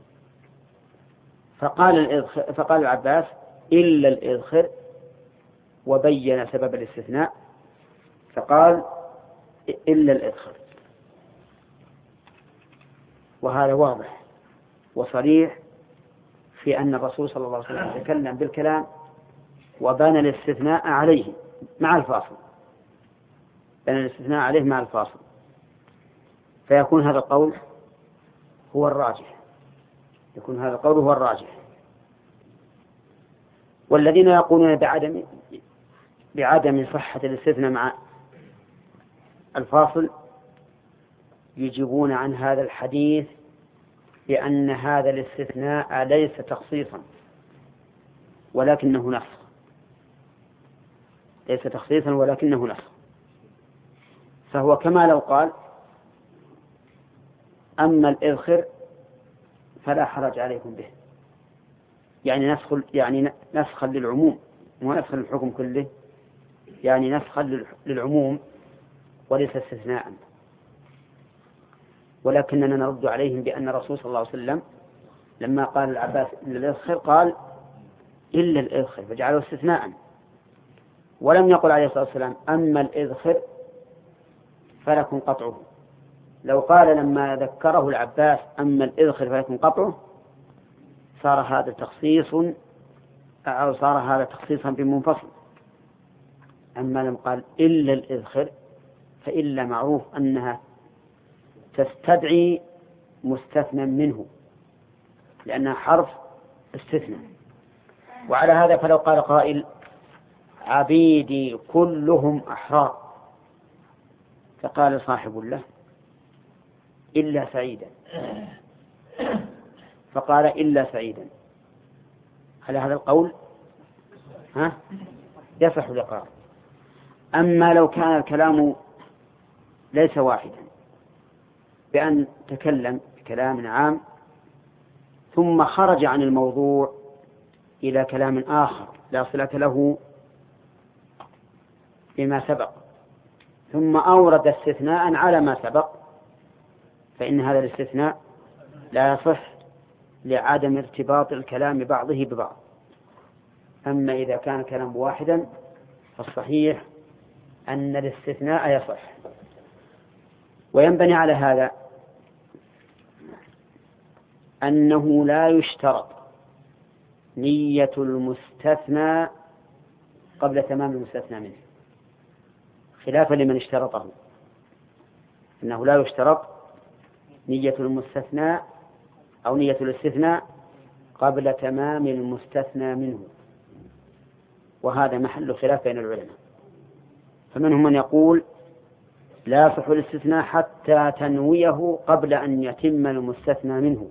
A: فقال العباس إلا الإذخر، وبين سبب الاستثناء فقال إلا الإذخر، وهذا واضح وصريح في أن الرسول صلى الله عليه وسلم تكلم بالكلام وبنى الاستثناء عليه مع الفاصل، بنى الاستثناء عليه مع الفاصل، فيكون هذا القول هو الراجح، يكون هذا القول هو الراجح. والذين يقولون بعدم صحة الاستثناء مع الفاصل يجيبون عن هذا الحديث بأن هذا الاستثناء ليس تخصيصا ولكنه نسخ، ليس تخصيصا ولكنه نسخ. فهو كما لو قال أما الإذخر فلا حرج عليكم به، يعني نسخا للعموم ونسخا للحكم كله، يعني نسخا للعموم وليس استثناء. ولكننا نرد عليهم بأن الرسول صلى الله عليه وسلم لما قال العباس إلا الإذخر قال إلا الإذخر فجعله استثناء، ولم يقل عليه الصلاة والسلام أما الإذخر فلكم قطعه. لو قال لما ذكره العباس أما الإذخر فلكم قطعه صار هذا تخصيص، أو صار هذا تخصيصا بمنفصل. أما لم قال إلا الإذخر فإلا معروف أنها تستدعي مستثنى منه لأنها حرف استثناء. وعلى هذا فلو قال قائل عبيدي كلهم أحرار، فقال صاحب له إلا سعيدا، فقال إلا سعيدا، على هذا القول يصح الإقرار. أما لو كان الكلام ليس واحدا، بأن تكلم بكلام عام ثم خرج عن الموضوع إلى كلام آخر لا صلة له بما سبق، ثم أورد استثناء على ما سبق، فإن هذا الاستثناء لا يصح لعدم ارتباط الكلام بعضه ببعض. أما إذا كان كلام واحدا فالصحيح أن الاستثناء يصح. وينبني على هذا أنه لا يشترط نية المستثنى قبل تمام المستثنى منه، خلافا لمن اشترطه، أنه لا يشترط نية المستثنى أو نية الاستثناء قبل تمام المستثنى منه، وهذا محل خلاف بين العلماء. فمنهم من يقول لا يصح الاستثناء حتى تنويه قبل أن يتم المستثنى منه.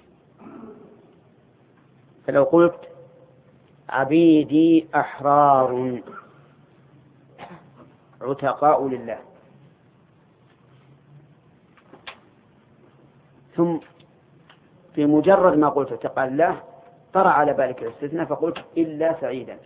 A: فلو قلت عبيدي أحرار عتقاء لله، ثم في مجرد ما قلت عتقاء لله طرأ على بالك الاستثناء فقلت إلا سعيدا،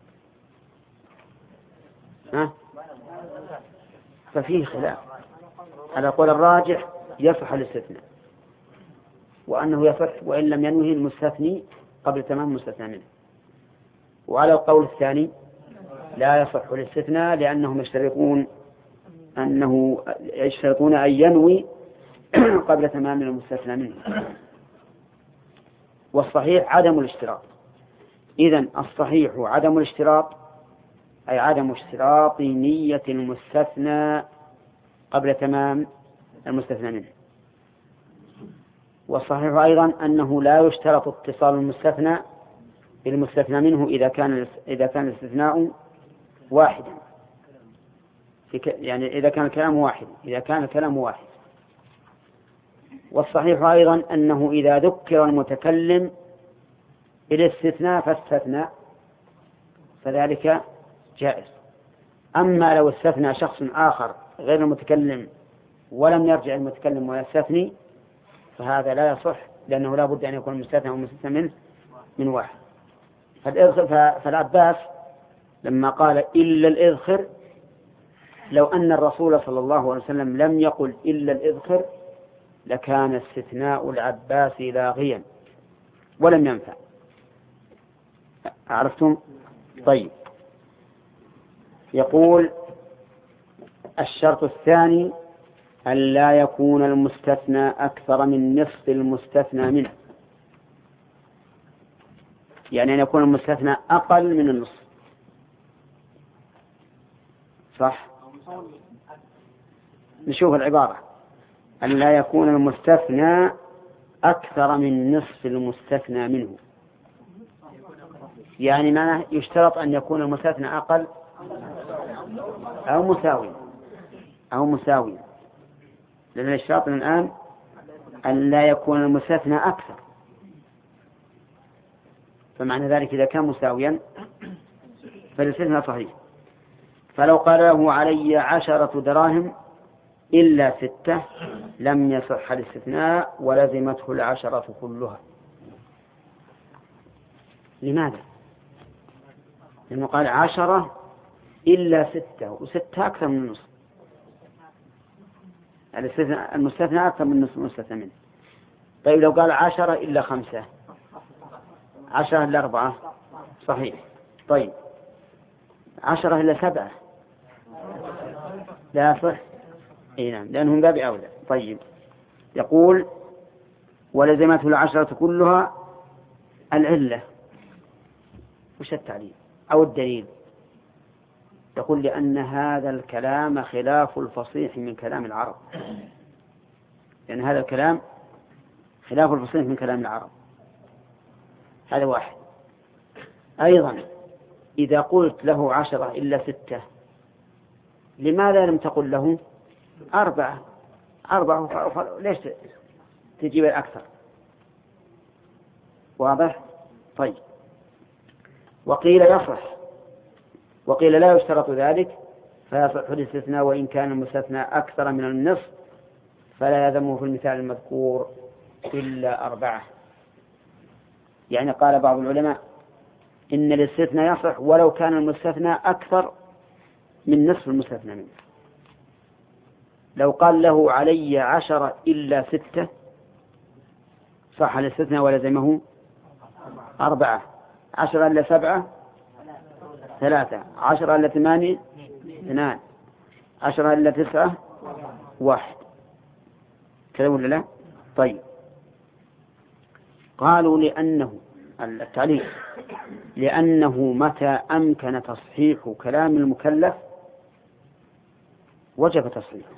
A: ففيه خلاف. على قول الراجح يصح الاستثناء، وأنه يصح وإن لم ينوه المستثني قبل تمام المستثنى منه. وعلى القول الثاني لا يصح الاستثناء لأنهم يشترطون أن ينوي قبل تمام المستثنى منه. والصحيح عدم الاشتراط. إذن الصحيح عدم الاشتراط، أي عدم اشتراط نية المستثنى قبل تمام المستثنى منه. والصحيح أيضا أنه لا يشترط اتصال المستثنى بالمستثنى منه إذا كان الاستثناء واحدا، يعني إذا كان الكلام واحد. والصحيح أيضا أنه إذا ذكر المتكلم بالاستثناء فاستثنى فذلك جائز. أما لو استثنى شخص آخر غير المتكلم ولم يرجع المتكلم ويستثني فهذا لا يصح، لأنه لا بد أن يكون المستثنى والمستثنى منه من واحد. فالعباس لما قال إلا الإذخر، لو أن الرسول صلى الله عليه وسلم لم يقل إلا الإذخر لكان استثناء العباس لاغيا ولم ينفع. عرفتم؟ طيب، يقول الشرط الثاني أن لا يكون المستثنى أكثر من نصف المستثنى منه. يعني أن يكون المستثنى أقل من النصف، صح؟ نشوف العبارة، أن لا يكون المستثنى أكثر من نصف المستثنى منه، يعني معناه يشترط أن يكون المستثنى أقل أو مساوي لأن الشرط الآن أن لا يكون المستثنى أكثر، فمعنى ذلك إذا كان مساويا فالاستثناء صحيح. فلو قال له علي 10 دراهم إلا 6 لم يصح الاستثناء ولزمته 10 كلها. لماذا؟ لأنه قال 10 إلا 6 و6 أكثر من النصف، المستثنى أكثر من نصف المستثنى منه. طيب لو قال 10 إلا 5 10 إلا 4 صحيح. طيب 10 إلا 7 لا صح، نعم لأنهم باب أولى. طيب يقول ولزمته 10 كلها. العلة وش التعليل أو الدليل؟ يقول لأن هذا الكلام خلاف الفصيح من كلام العرب، لأن هذا الكلام خلاف الفصيح من كلام العرب. هذا واحد. أيضا إذا قلت له 10 إلا 6 لماذا لم تقل له 4؟ ليش تجيب الأكثر؟ واضح؟ طيب وقيل يصح وقيل لا يشترط ذلك فيصح الاستثناء وإن كان المستثنى أكثر من النصف فلا يلزمه في المثال المذكور إلا 4. يعني قال بعض العلماء إن الاستثناء يصح ولو كان المستثنى أكثر من نصف المستثنى منه. لو قال له علي 10 إلا 6 صح الاستثناء ولزمه 4. 10 إلا 7 3. 10 إلا 8 2. 10 إلا 9 1. كذا ولا لا؟ طيب قالوا لأنه التعليل لأنه متى أمكن تصحيح كلام المكلف وجب تصحيحه،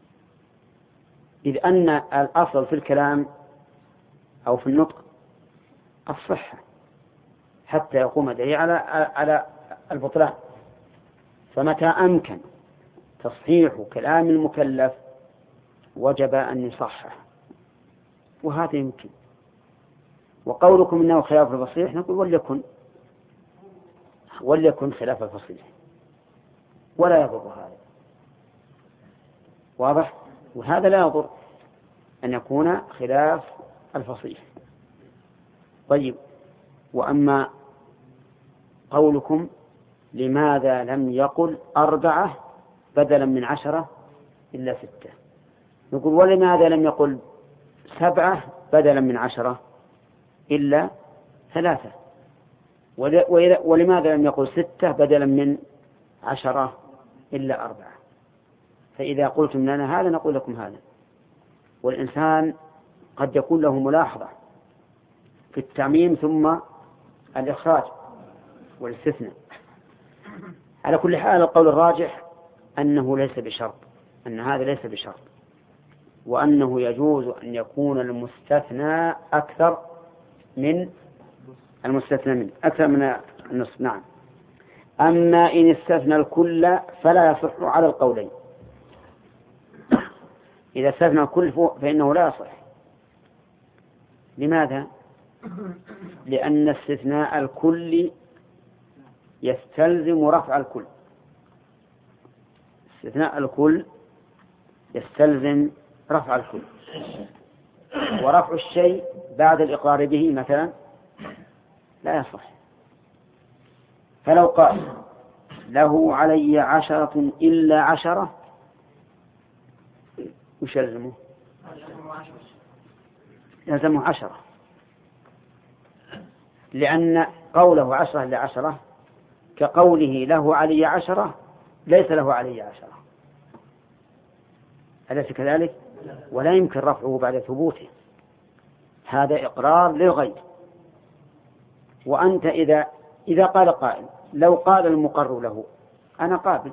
A: إذ أن الأصل في الكلام أو في النطق الصحة حتى يقوم دليل على البطلان. فمتى أمكن تصحيح كلام المكلف وجب أن يصحح، وهذا يمكن. وقولكم إنه خلاف الفصيح نقول وليكن خلاف الفصيح ولا يضر هذا. واضح؟ وهذا لا يضر أن يكون خلاف الفصيح. طيب وأما قولكم لماذا لم يقل 4 بدلا من 10 إلا 6 نقول ولماذا لم يقل 7 بدلا من 10 إلا 3 ولماذا لم يقل 6 بدلا من 10 إلا 4. فإذا قلتم لنا هذا نقول لكم هذا. والإنسان قد يكون له ملاحظة في التعميم ثم الإخراج والاستثناء. على كل حال القول الراجح أنه ليس بشرط، أن هذا ليس بشرط، وأنه يجوز أن يكون المستثنى أكثر من المستثنى منه، أكثر من النصف. نعم. أما إن استثنى الكل فلا يصح على القولين. إذا استثنى الكل فإنه لا يصح. لماذا؟ لأن استثناء الكل يستلزم رفع الكل. استثناء الكل يستلزم رفع الكل، ورفع الشيء بعد الإقرار به مثلا لا يصح. فلو قال له علي 10 إلا 10 وش يلزمه؟ يلزمه 10، لأن قوله 10 إلا 10 كقوله له علي 10 ليس له علي 10، أليس كذلك؟ ولا يمكن رفعه بعد ثبوته، هذا إقرار للغير. وأنت إذا قال قائل لو قال المقر له أنا قابل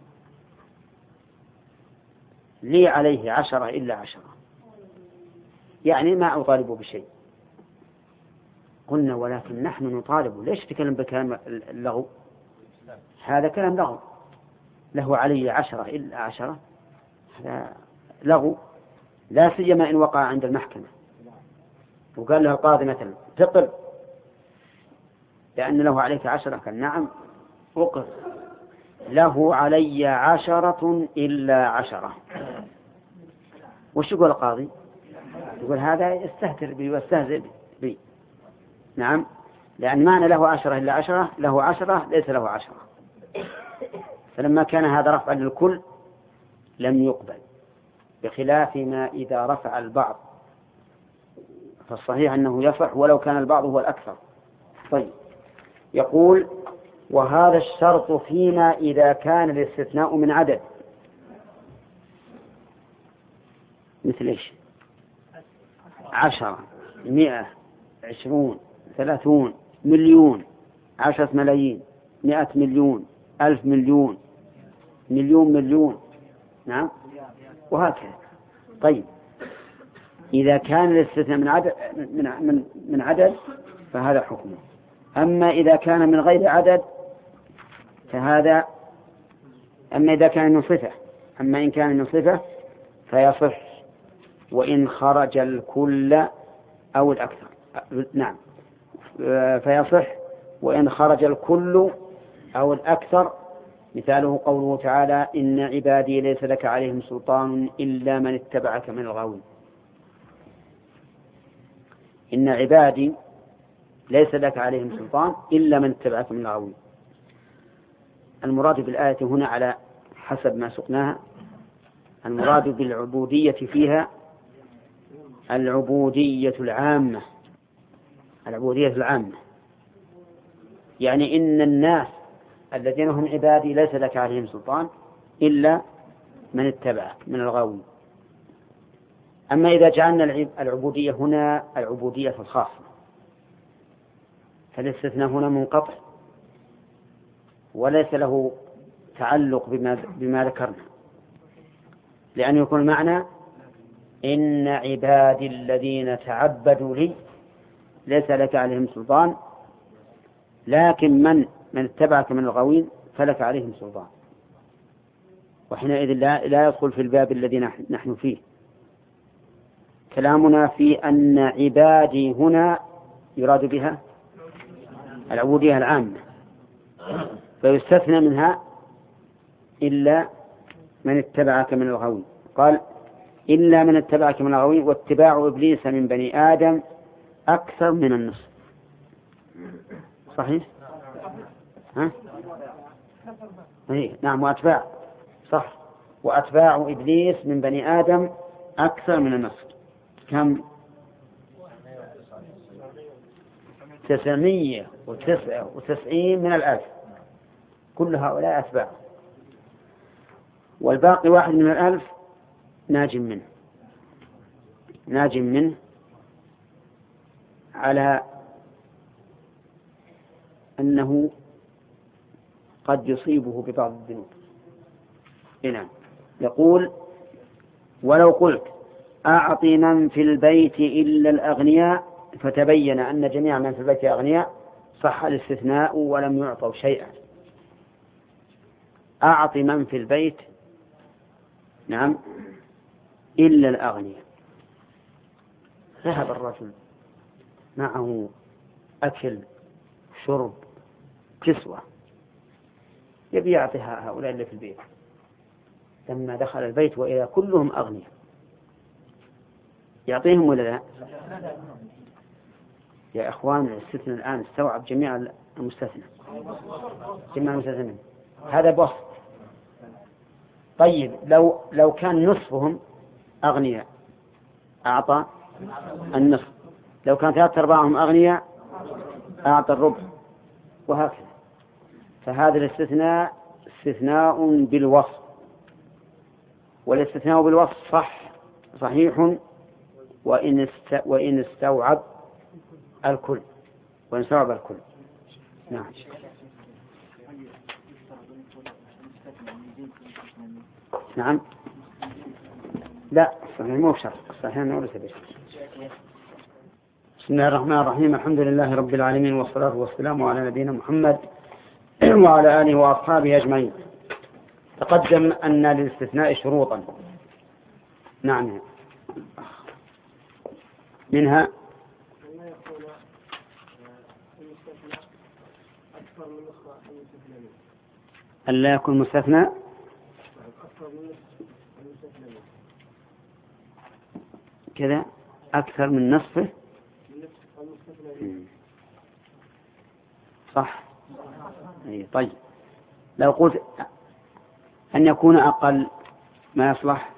A: لي عليه 10 إلا 10 يعني ما أطالب بشيء، قلنا ولكن نحن نطالب. ليش تكلم بكلام اللغو؟ هذا كلام لغو، له علي 10 إلا 10 هذا لغو، لا سيما إن وقع عند المحكمة وقال له القاضي مثلا تقر لأن له عليك 10، قال نعم أقر، له علي 10 إلا 10. وش يقول القاضي؟ يقول هذا يستهتر بي ويستهزئ بي. نعم، لأن معنى له 10 إلا 10 له 10 ليس له 10. فلما كان هذا رفعا للكل لم يقبل، بخلاف ما إذا رفع البعض فالصحيح أنه يصح ولو كان البعض هو الأكثر. طيب، يقول وهذا الشرط فيما إذا كان الاستثناء من عدد. مثل إيش؟ 10 100 20 30 مليون 10 ملايين 100 مليون 1000 مليون مليون نعم وهكذا. طيب، إذا كان الاستثناء من عدد فهذا حكمه. أما إذا كان من غير عدد فهذا، أما إذا كان من صفة، أما إن كان من صفة فيصح وإن خرج الكل أو الأكثر. نعم، فيصح وإن خرج الكل أو الأكثر. مثاله قوله تعالى إن عبادي ليس لك عليهم سلطان إلا من اتبعك من الغاوين. إن عبادي ليس لك عليهم سلطان إلا من اتبعك من الغاوين. المراد بالآية هنا على حسب ما سقناها، المراد بالعبودية فيها العبودية العامة، العبودية العامة، يعني إن الناس الذين هم عبادي ليس لك عليهم سلطان إلا من اتبعك من الغاوين. أما إذا جعلنا العبودية هنا العبودية الخاصة فالاستثناء هنا منقطع وليس له تعلق بما ذكرنا، لأن يكون المعنى إن عبادي الذين تعبدوا لي ليس لك عليهم سلطان، لكن من اتبعك من الغاوين فلك عليهم سلطان. وحينئذ لا يدخل في الباب الذي نحن فيه. كلامنا في أن عبادي هنا يراد بها العبودية العامة، فيستثنى منها إلا من اتبعك من الغاوين. قال إلا من اتبعك من الغاوين، واتباع إبليس من بني آدم أكثر من النصف. صحيح؟ ها؟ نعم، وأتباع صح، وأتباع إبليس من بني آدم أكثر من النصف. كم؟ 999 من 1000، كل هؤلاء أتباع، والباقي 1 من 1000 ناج منه على أنه قد يصيبه ببعض الذنوب. نعم، يقول ولو قلت أعطي من في البيت إلا الأغنياء فتبين أن جميع من في البيت أغنياء صح الاستثناء ولم يعطوا شيئا. أعطي من في البيت نعم إلا الأغنياء. ذهب الرجل معه أكل شرب كسوة يبي يعطيها هؤلاء اللي في البيت، لما دخل البيت وإذا كلهم أغنياء يعطيهم ولا لا؟ يا إخوان الاستثناء الآن استوعب جميع المستثنى، جميع المستثنى، هذا بسط. طيب لو كان نصفهم أغنياء أعطى النصف، لو كان 3/4 أغنياء أعطى الربع، وهكذا. فهذا الاستثناء استثناء بالوصف، والاستثناء بالوصف صحيح وإن استوعب الكل. وينصرف الكل. نعم. نعم. لا صحيح مو بشرط، صحيح أنه ليس بشرط. بسم الله الرحمن الرحيم. الحمد لله رب العالمين، والصلاة والسلام على نبينا محمد وعلى آله وأصحابه أجمعين. تقدم أن للاستثناء شروطا. نعم. منها ألا يكون مستثنى كذا أكثر من نصفه. صح. طيب لو قلت أن يكون أقل ما يصلح؟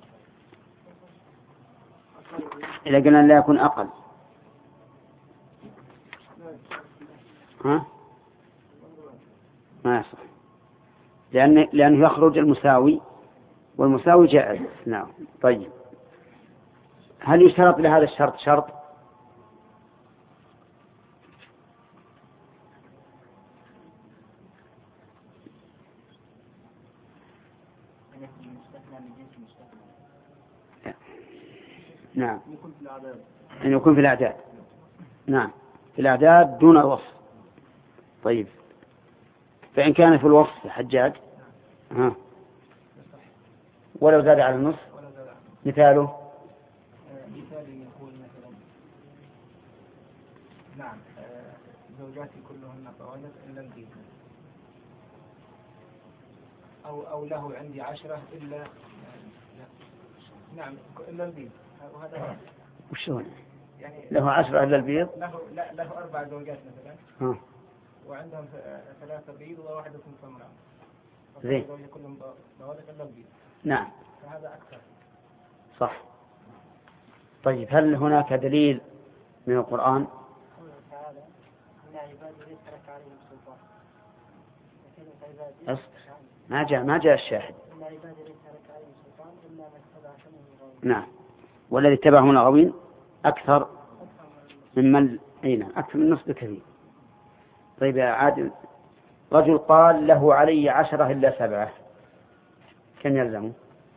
A: إذا قلنا لا يكون أقل ها ما يصلح، لأنه يخرج المساوي، والمساوي جائز. نعم. طيب هل يشترط لهذا الشرط شرط؟ نعم. أن يكون في الأعداد. نعم في الأعداد دون الوصف. طيب فإن كان في الوصف حجاج ولو زاد على النصف مثاله
C: يقول مثلا نعم زوجاتي كلهن طوالق إلا البيت، أو له عندي 10 إلا نعم إلا البيت. وهذا
A: وشون
C: يعني
A: له 10 إلا البيض؟
C: له 4 زوجات مثلا وعندهم 3 بيض وواحدة سمراء.
A: زين.
C: كلهم طوالق إلا البيض.
A: نعم.
C: فهذا أكثر.
A: صح. طيب هل هناك دليل من القرآن؟ ما جاء الشاهد. نعم. والذي اتبعهم الغاوين أكثر ممن أكثر من نصف كثير. طيب يا عادل، رجل قال له علي 10 إلا 7 كم يلزمه؟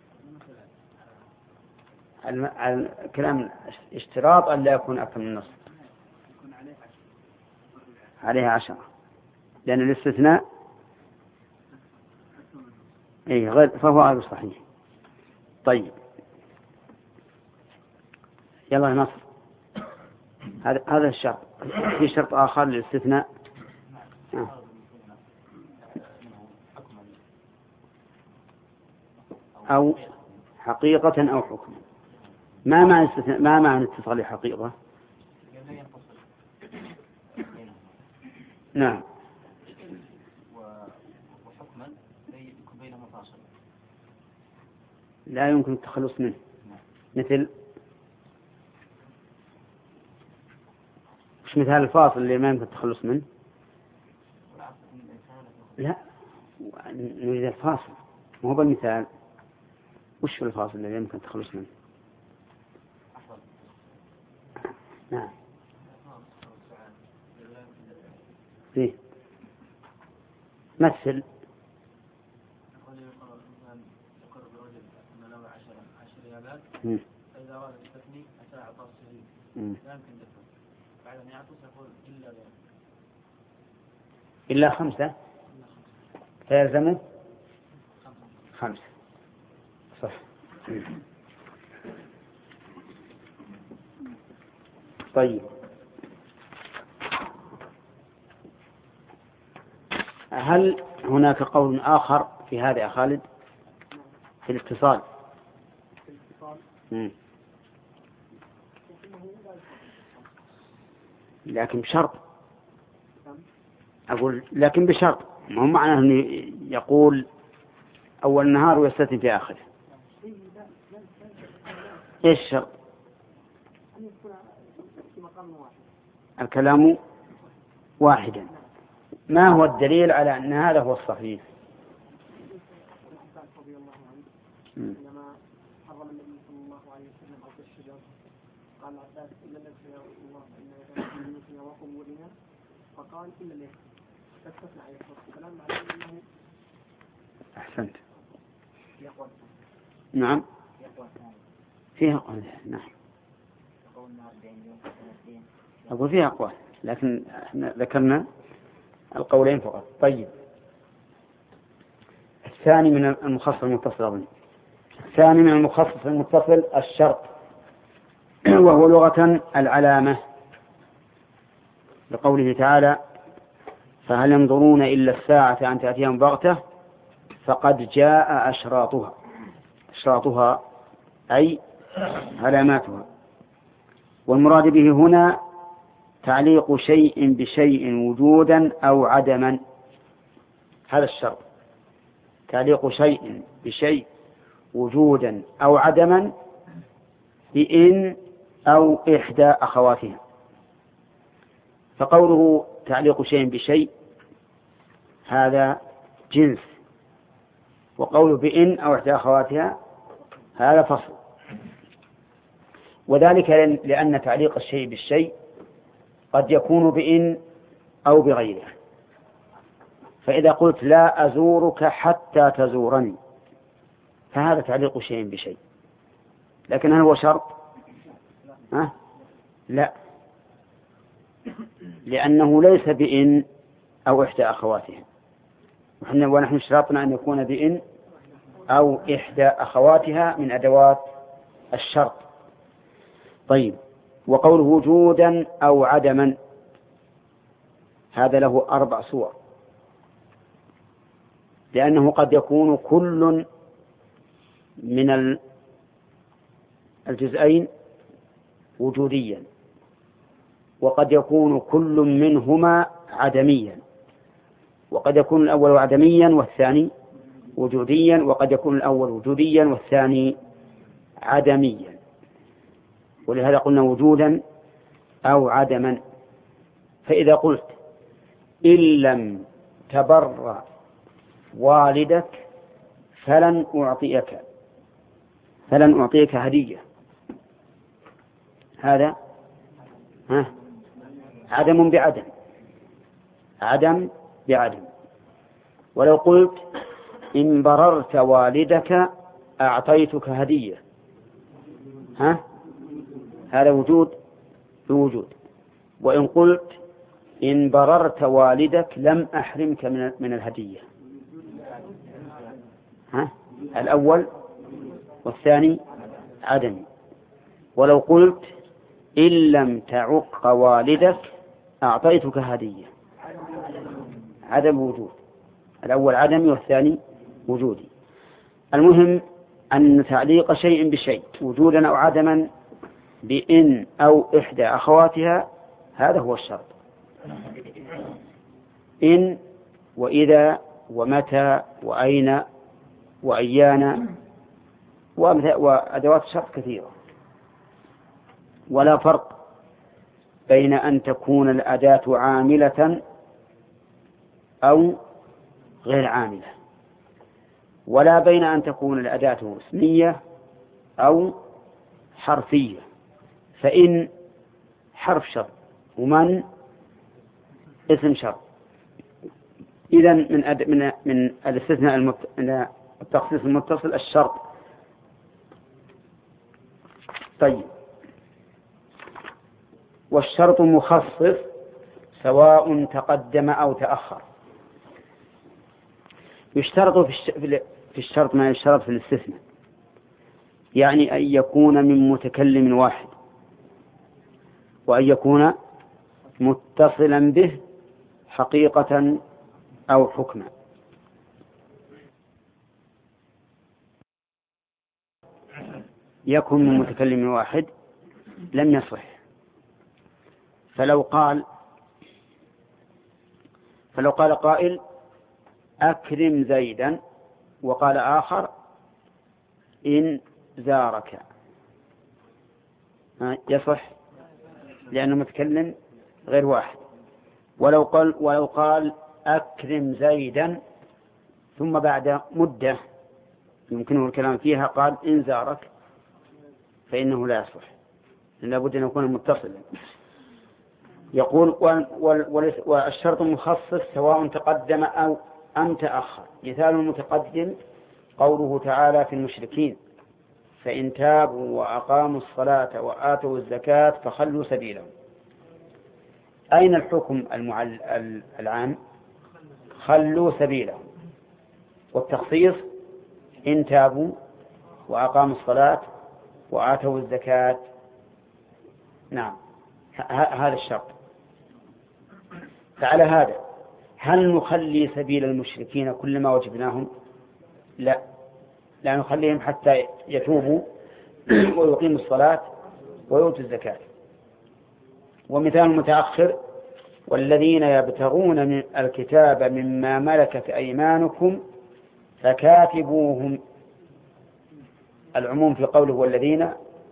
A: الكلام اشتراط أن لا يكون أكثر من نصف. عليه 10 لأن الاستثناء فهو غير صحيح. طيب يلا نصر. هذا الشرط. في شرط آخر للاستثناء أو حقيقة أو حكم. ما معنى اتصال حقيقة؟ نعم.
C: وحكما يكون بين مفاصل
A: لا يمكن التخلص منه. مثل مش مثال الفاصل اللي ما يمكن التخلص منه. لا نريد الفاصل مو بالمثال. وش في الفاصل اللي يمكن التخلص منه؟ نعم. فيه مثل
C: فإذا أراد يستثني أتى أعطاه السهيل لا يمكن دفعه. بعد أن يعطس يقول
A: إلا 5 فيلزمه 5. صح. طيب هل هناك قول آخر في هذا يا خالد في الاتصال؟ لكن بشرط. أقول لكن بشرط، ما هو معناه أنه يقول أول النهار ويستثني في آخره. إيش الشرط؟ الكلام واحدا. ما هو الدليل على أن هذا هو الصحيح؟
B: عندما حرم النبي صلى الله عليه وسلم عقد الشجر قال العباس إلا الذي يا رسول الله فإن يكون في بيوتنا وقبورنا فقال إلا ليه فاستثنى عليه الكلام معناه أنه
A: أحسنت.
C: يقوى
A: نعم
C: يقوى ثاني
A: فيها أقوال. نعم
C: قولنا 40 يوم 30
A: أقول فيها أقوال، لكن احنا ذكرنا القولين فقط. طيب الثاني من المخصص المتصل أظن. الثاني من المخصص المتصل الشرط، وهو لغة العلامة، لقوله تعالى فهل ينظرون إلا الساعة أن تأتيهم بغتة فقد جاء أشراطها. أشراطها أي علاماتها. والمراد به هنا تعليق شيء بشيء وجودا أو عدما. هذا الشرط، تعليق شيء بشيء وجودا أو عدما بإن أو إحدى أخواتها. فقوله تعليق شيء بشيء هذا جنس، وقوله بإن أو إحدى أخواتها هذا فصل. وذلك لأن تعليق الشيء بالشيء قد يكون بإن أو بغيره. فإذا قلت لا أزورك حتى تزورني فهذا تعليق شيء بشيء، لكن هل هو شرط؟ لا، لأنه ليس بإن أو إحدى أخواتها، ونحن اشترطنا أن يكون بإن أو إحدى أخواتها من أدوات الشرط. طيب، وقوله وجودا أو عدما هذا له 4 صور، لأنه قد يكون كل من الجزئين وجوديا، وقد يكون كل منهما عدميا، وقد يكون الأول عدميا والثاني وجوديا، وقد يكون الأول وجوديا والثاني عدميا. ولهذا قلنا وجودا أو عدما. فإذا قلت إن لم تبر والدك فلن أعطيك هدية، هذا عدم بعدم، عدم بعدم. ولو قلت إن بررت والدك أعطيتك هدية، هذا وجود بوجود. وإن قلت إن بررت والدك لم أحرمك من الهدية، الأول والثاني عدمي. ولو قلت إن لم تعق والدك أعطيتك هدية، عدم وجود، الأول عدمي والثاني وجودي. المهم أن تعليق شيء بشيء وجودا أو عدما بإن أو إحدى أخواتها هذا هو الشرط. إن وإذا ومتى وأين وأيانا وأدوات الشرط كثيرة. ولا فرق بين أن تكون الأداة عاملة أو غير عاملة، ولا بين أن تكون الأداة اسمية أو حرفية. فإن حرف شرط ومن اسم شرط. إذن من الاستثناء التخصيص المتصل الشرط. طيب، والشرط مخصص سواء تقدم أو تأخر. يشترط في الشرط ما يشترط في الاستثناء، يعني أن يكون من متكلم واحد، وأن يكون متصلا به حقيقة أو حكما. يكون من متكلم واحد لم يصح. فلو قال قائل أكرم زيدا، وقال آخر إن زارك، يصح لأنه متكلم غير واحد. ولو قال أكرم زيدا ثم بعد مدة يمكنه الكلام فيها قال إن زارك فإنه لا يصح، لا بد أن يكون متصلا. يقول والشرط المخصص سواء تقدم أو أم تأخر. مثال المتقدم قوله تعالى في المشركين فإن تابوا وأقاموا الصلاة وآتوا الزكاة فخلوا سبيلهم. أين الحكم العام؟ خلوا سبيلهم. والتخصيص إن تابوا وأقاموا الصلاة وآتوا الزكاة. نعم، هذا الشرط. فعلى هذا هل نخلي سبيل المشركين كلما وجدناهم؟ لا نخليهم حتى يتوبوا ويقيموا الصلاة ويؤتوا الزكاة. ومثال متأخر والذين يبتغون من الكتاب مما ملكت أيمانكم فكاتبوهم. العموم في قوله والذين،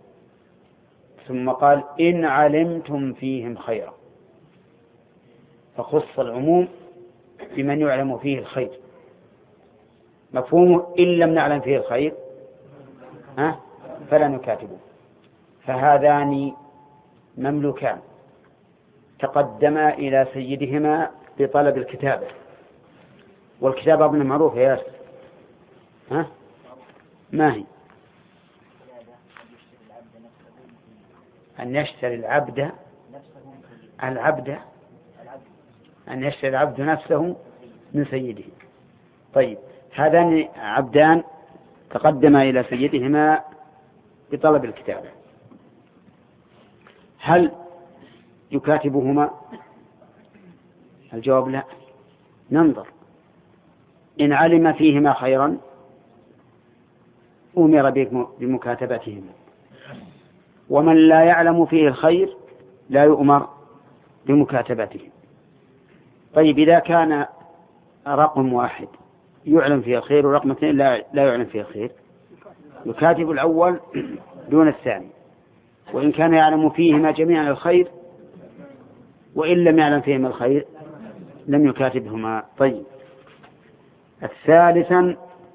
A: ثم قال إن علمتم فيهم خيرا، فخص العموم بمن يعلم فيه الخير. مفهومه إن لم نعلم فيه الخير فلا نكاتبه. فهذان مملوكان تقدما إلى سيدهما بطلب الكتابة. والكتابة ابن معروف يا ياسر، ما هي؟ أن يشتري العبد أن يشتري العبد نفسه من سيده. طيب، هذان عبدان تقدما إلى سيدهما بطلب الكتابة، هل يكاتبهما؟ الجواب لا. ننظر، إن علم فيهما خيرا أمر بمكاتبتهما، ومن لا يعلم فيه الخير لا يؤمر بمكاتبته. طيب، إذا كان رقم واحد يعلم فيه الخير ورقم اثنين لا يعلم فيه الخير، يكاتب الأول دون الثاني، وإن كان يعلم فيهما جميعا الخير وإن لم يعلم فيهما الخير لم يكاتبهما. طيب، الثالثا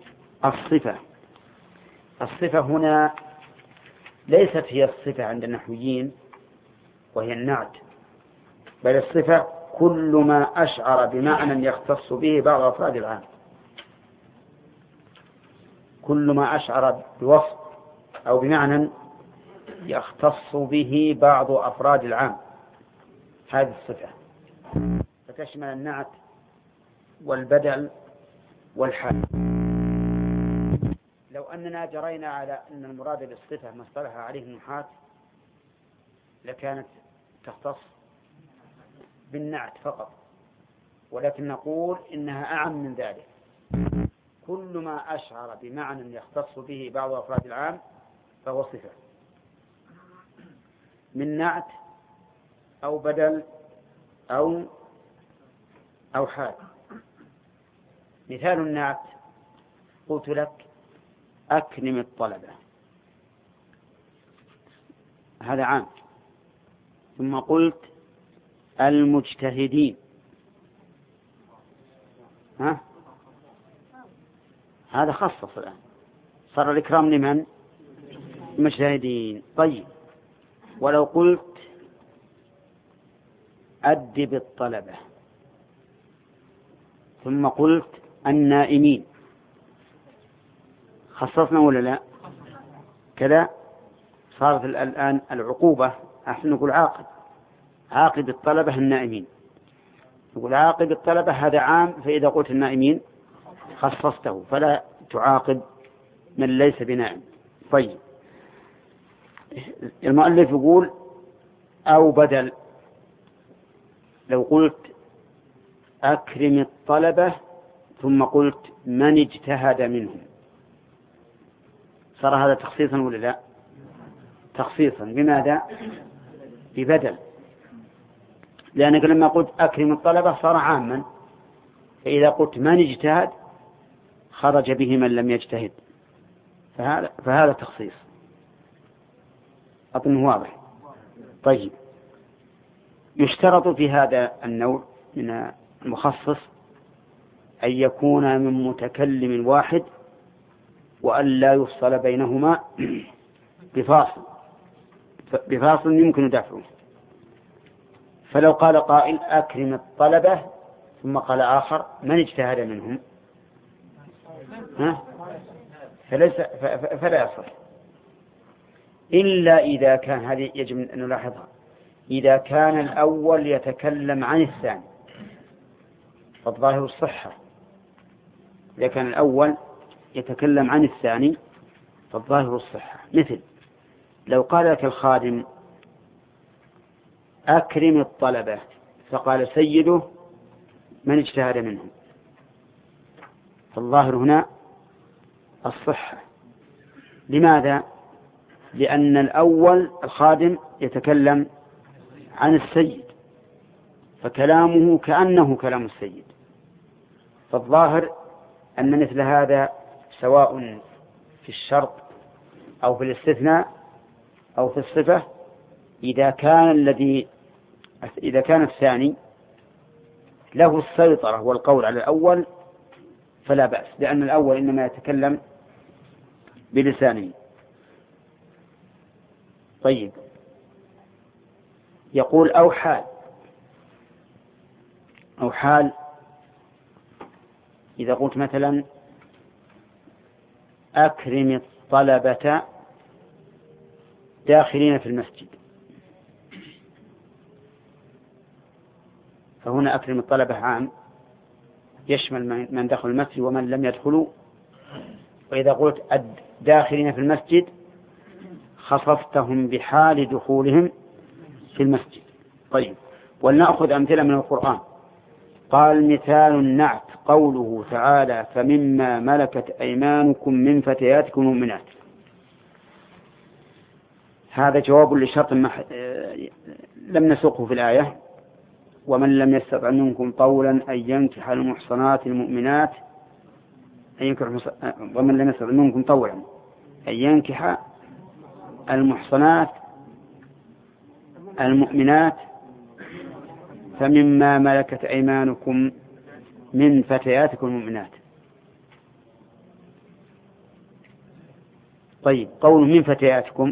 A: الصفة هنا ليست هي الصفة عند النحويين وهي النعت، بل الصفة كل ما أشعر بمعنى يختص به بعض أفراد العام. كل ما أشعر بوصف أو بمعنى يختص به بعض أفراد العام، هذه الصفة، فتشمل النعت والبدل والحال. لو أننا جرينا على أن المراد بالصفة ما اصطلح عليه النحاة لكانت تختص بالنعت فقط، ولكن نقول إنها أعم من ذلك. كل ما أشعر بمعنى يختص به بعض أفراد العام فهو صفة، من نعت أو بدل أو حال. مثال النعت قلت لك أكرم الطلبة، هذا عام. ثم قلت المجتهدين، هذا خصص الآن، صار الإكرام لمن؟ المجتهدين. طيب، ولو قلت أدب الطلبة ثم قلت النائمين، خصصنا ولا لا؟ كذا صارت الآن العقوبة أحسن نقول عاقب الطلبة النائمين. نقول عاقب الطلبة هذا عام، فإذا قلت النائمين خصصته فلا تعاقب من ليس بنائم. طيب، المؤلف يقول أو بدل. لو قلت أكرم الطلبة ثم قلت من اجتهد منهم، صار هذا تخصيصا ولا لا؟ تخصيصا. بماذا؟ ببدل، لأنك لما قلت أكرم الطلبة صار عاما، فإذا قلت من اجتهد خرج به من لم يجتهد، فهذا تخصيص. أظن واضح. طيب، يشترط في هذا النوع من المخصص أن يكون من متكلم واحد وأن لا يفصل بينهما بفاصل يمكن دفعه. فلو قال قائل أكرم الطلبة ثم قال آخر من اجتهد منهم فلا يصح، إلا إذا كان، هذه يجب أن نلاحظها، إذا كان الأول يتكلم عن الثاني فالظاهر الصحة. إذا كان الأول يتكلم عن الثاني فالظاهر الصحة. مثل لو قال لك الخادم أكرم الطلبة فقال سيده من اجتهد منهم، فالظاهر هنا الصحة. لماذا؟ لأن الأول الخادم يتكلم عن السيد فكلامه كأنه كلام السيد، فالظاهر أن مثل هذا سواء في الشرط أو في الاستثناء أو في الصفة، إذا كان الثاني له السيطرة والقول على الأول فلا بأس، لأن الأول إنما يتكلم بلسانه. طيب، يقول أو حال إذا قلت مثلا أكرم الطلبة داخلين في المسجد، فهنا أكرم الطلبة عام يشمل من دخل المسجد ومن لم يدخلوا، وإذا قلت داخلين في المسجد خصصتهم بحال دخولهم في المسجد. طيب، ولنأخذ أمثلة من القرآن. قال مثال النعت قوله تعالى فمما ملكت أيمانكم من فتياتكم المؤمنات، هذا جواب لشرط لم نسقه في الآية، ومن لم يستطع منكم طولا أن ينكح المحصنات المؤمنات ومن لم يستطع منكم طولا أن ينكح المحصنات المؤمنات فمما ملكت أيمانكم من فتياتكم المؤمنات. طيب، قول من فتياتكم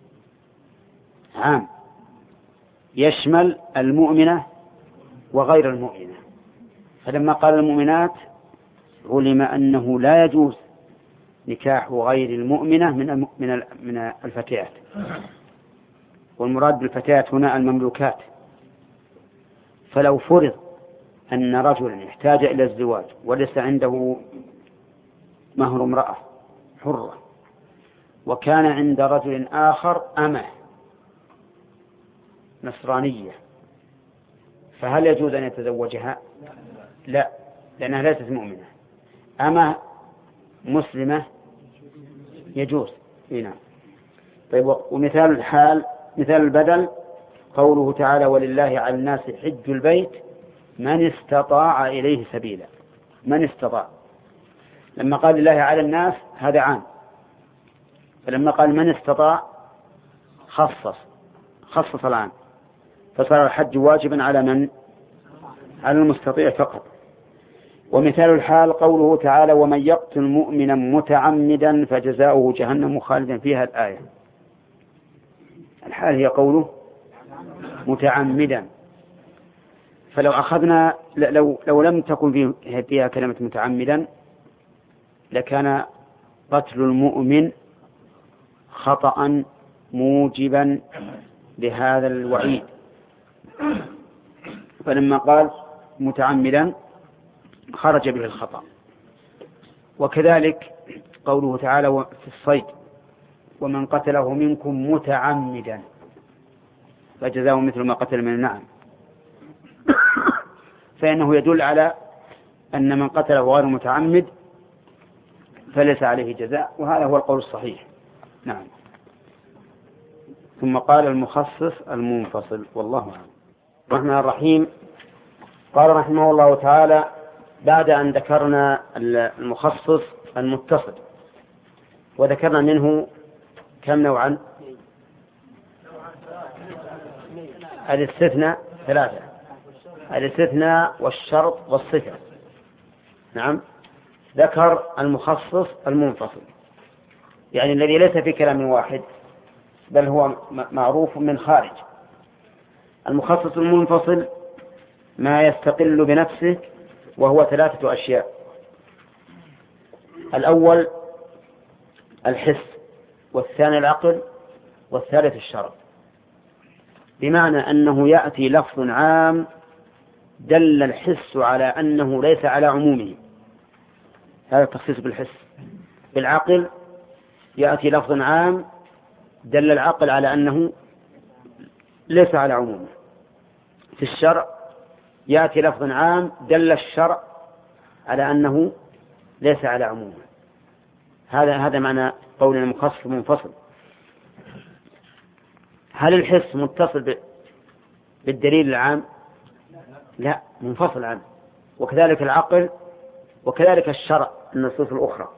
A: عام يشمل المؤمنة وغير المؤمنة، فلما قال المؤمنات علم أنه لا يجوز نكاح غير المؤمنة من الفتيات، والمراد بالفتيات هنا المملوكات. فلو فرض أن رجلا احتاج إلى الزواج وليس عنده مهر امرأة حرة، وكان عند رجل آخر أمة نصرانية، فهل يجوز أن يتزوجها؟ لا، لأنها ليست مؤمنة. أمة مسلمة يجوز. نعم. طيب، ومثال الحال مثال البدل قوله تعالى ولله على الناس حج البيت من استطاع إليه سبيلا. من استطاع، لما قال لله على الناس هذا عام، فلما قال من استطاع خصص العام، فصار الحج واجبا على من؟ على المستطيع فقط. ومثال الحال قوله تعالى ومن يقتل مؤمنا متعمدا فجزاؤه جهنم خالدا فيها الآية. الحال هي قوله متعمدا، فلو أخذنا لو لم تكن فيها كلمة متعمدا لكان قتل المؤمن خطأ موجبا لهذا الوعيد، فلما قال متعمدا خرج به الخطأ. وكذلك قوله تعالى في الصيد ومن قتله منكم متعمدا فجزاؤه مثل ما قتل من النعم، فإنه يدل على أن من قتله غير متعمد فليس عليه جزاء، وهذا هو القول الصحيح. نعم. ثم قال المخصص المنفصل، والله أعلم. الرحمن الرحيم. قال رحمه الله تعالى بعد أن ذكرنا المخصص المتصل وذكرنا منه كم نوعا؟ الاستثناء 3، الاستثناء والشرط والصفة. نعم. ذكر المخصص المنفصل، يعني الذي ليس في كلام واحد بل هو معروف من خارج. المخصص المنفصل ما يستقل بنفسه، وهو 3 أشياء. الأول الحس، والثاني العقل، والثالث الشرع. بمعنى أنه يأتي لفظ عام دل الحس على أنه ليس على عمومه، هذا التخصيص بالحس. بالعقل يأتي لفظ عام دل العقل على أنه ليس على عمومه. في الشرع يأتي لفظ عام دل الشرع على أنه ليس على عمومه. هذا معنى قولنا المخصص منفصل. هل الحس متصل بالدليل العام؟ لا، منفصل عنه. وكذلك العقل، وكذلك الشرع، النصوص الأخرى.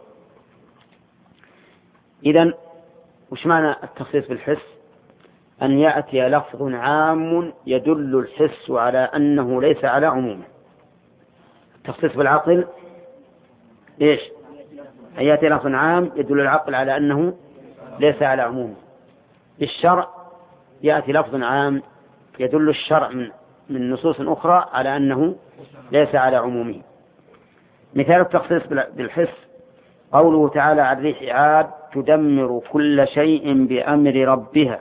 A: إذن وش معنى التخصيص بالحس؟ أن يأتي لفظ عام يدل الحس على أنه ليس على عمومه. التخصيص بالعقل إيش؟ أن يأتي لفظ عام يدل العقل على أنه ليس على عمومه. بالشرع يأتي لفظ عام يدل الشرع من نصوص أخرى على أنه ليس على عمومه. مثال التخصيص بالحس قوله تعالى عن ريح عاد تدمر كل شيء بأمر ربها.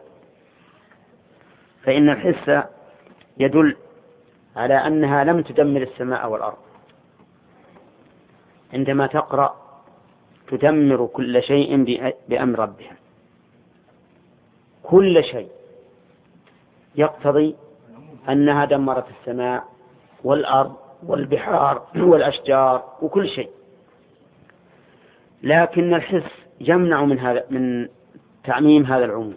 A: فإن الحس يدل على أنها لم تدمر السماء والأرض. عندما تقرأ تدمر كل شيء بأمر ربها، كل شيء يقتضي أنها دمرت السماء والأرض والبحار والأشجار وكل شيء. لكن الحس يمنع من تعميم هذا العموم.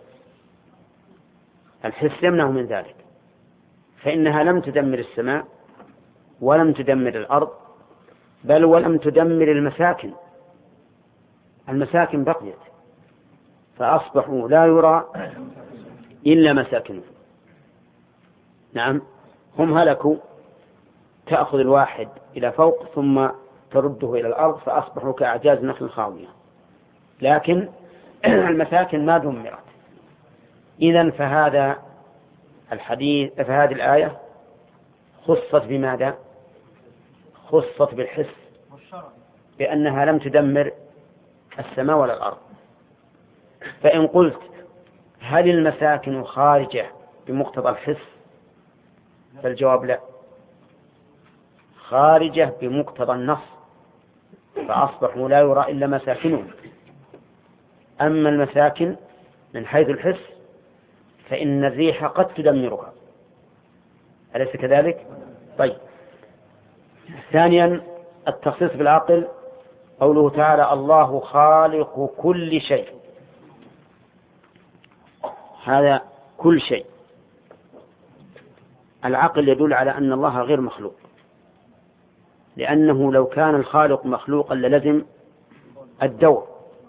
A: الحس يمنع من ذلك، فإنها لم تدمر السماء ولم تدمر الأرض، بل ولم تدمر المساكن. المساكن بقيت، فأصبحوا لا يرى إلا مساكنهم. نعم، هم هلكوا، تأخذ الواحد إلى فوق ثم ترده إلى الأرض، فأصبحوا كأعجاز نخل خاوية، لكن المساكن ما دمرت. إذن فهذا الحديث، فهذه الآية خصت بماذا؟ خصت بالحس، بأنها لم تدمر السماء ولا الأرض. فإن قلت هل المساكن خارجة بمقتضى الحس؟ فالجواب لا، خارجة بمقتضى النص، فأصبحوا لا يرى إلا مساكنهم. أما المساكن من حيث الحس فإن الريح قد تدمرها، أليس كذلك؟ طيب. ثانيا التخصيص بالعقل قوله تعالى الله خالق كل شيء. هذا كل شيء. العقل يدل على أن الله غير مخلوق، لأنه لو كان الخالق مخلوقا للزم الدور،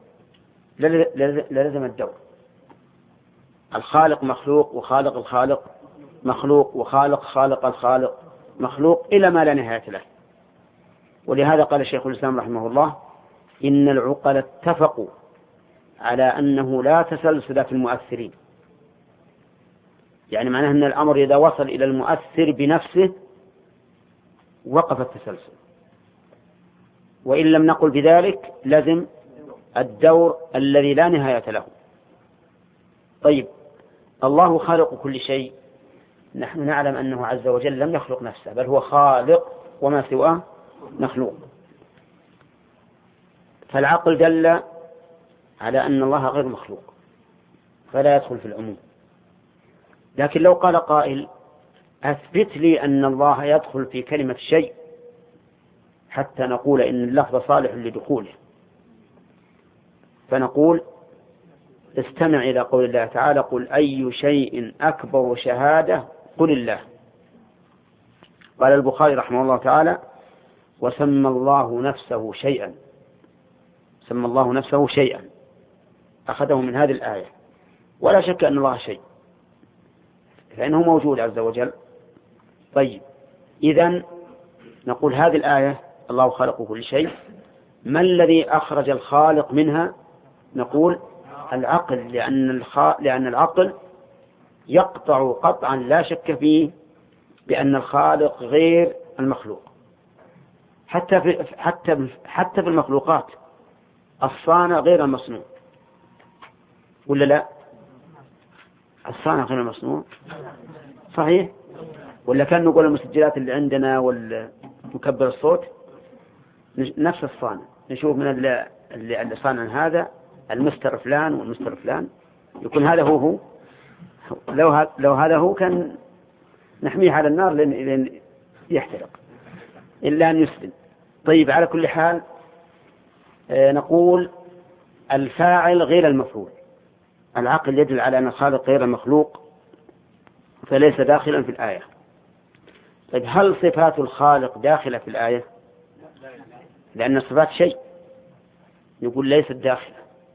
A: للزم الدور. الخالق مخلوق، وخالق الخالق مخلوق، وخالق خالق الخالق مخلوق، إلى ما لا نهاية له. ولهذا قال الشيخ الإسلام رحمه الله إن العقل اتفقوا على أنه لا تسلسل في المؤثرين. يعني معناه أن الأمر إذا وصل إلى المؤثر بنفسه وقف التسلسل، وإن لم نقل بذلك لازم الدور الذي لا نهاية له. طيب، الله خالق كل شيء، نحن نعلم أنه عز وجل لم يخلق نفسه، بل هو خالق وما سواه مخلوق. فالعقل دل على أن الله غير مخلوق فلا يدخل في العموم. لكن لو قال قائل أثبت لي أن الله يدخل في كلمة شيء حتى نقول إن اللفظ صالح لدخوله، فنقول استمع إلى قول الله تعالى قل أي شيء أكبر شهادة قل الله. قال البخاري رحمه الله تعالى وسمى الله نفسه شيئا، سمى الله نفسه شيئا، أخذه من هذه الآية. ولا شك أن الله شيء، فإنه موجود عز وجل. طيب، إذن نقول هذه الآية الله خلق كل شيء، ما الذي أخرج الخالق منها؟ نقول العقل، لأن العقل يقطع قطعا لا شك فيه بأن الخالق غير المخلوق. حتى في المخلوقات الصانع غير المصنوع، ولا لا؟ الصانع غير المصنوع صحيح؟ ولا كان نقول المسجلات اللي عندنا والمكبر الصوت نفس الصانع، نشوف من اللي صانع هذا المستر فلان والمستر فلان، يكون هذا هو. لو هذا هو كان نحميه على النار لأن يحترق إلا أن يسلم. طيب، على كل حال نقول الفاعل غير المفعول، العقل يدل على أن الخالق غير المخلوق فليس داخلا في الآية. طيب، هل صفات الخالق داخلة في الآية؟ لأن الصفات شيء، نقول ليست داخلة،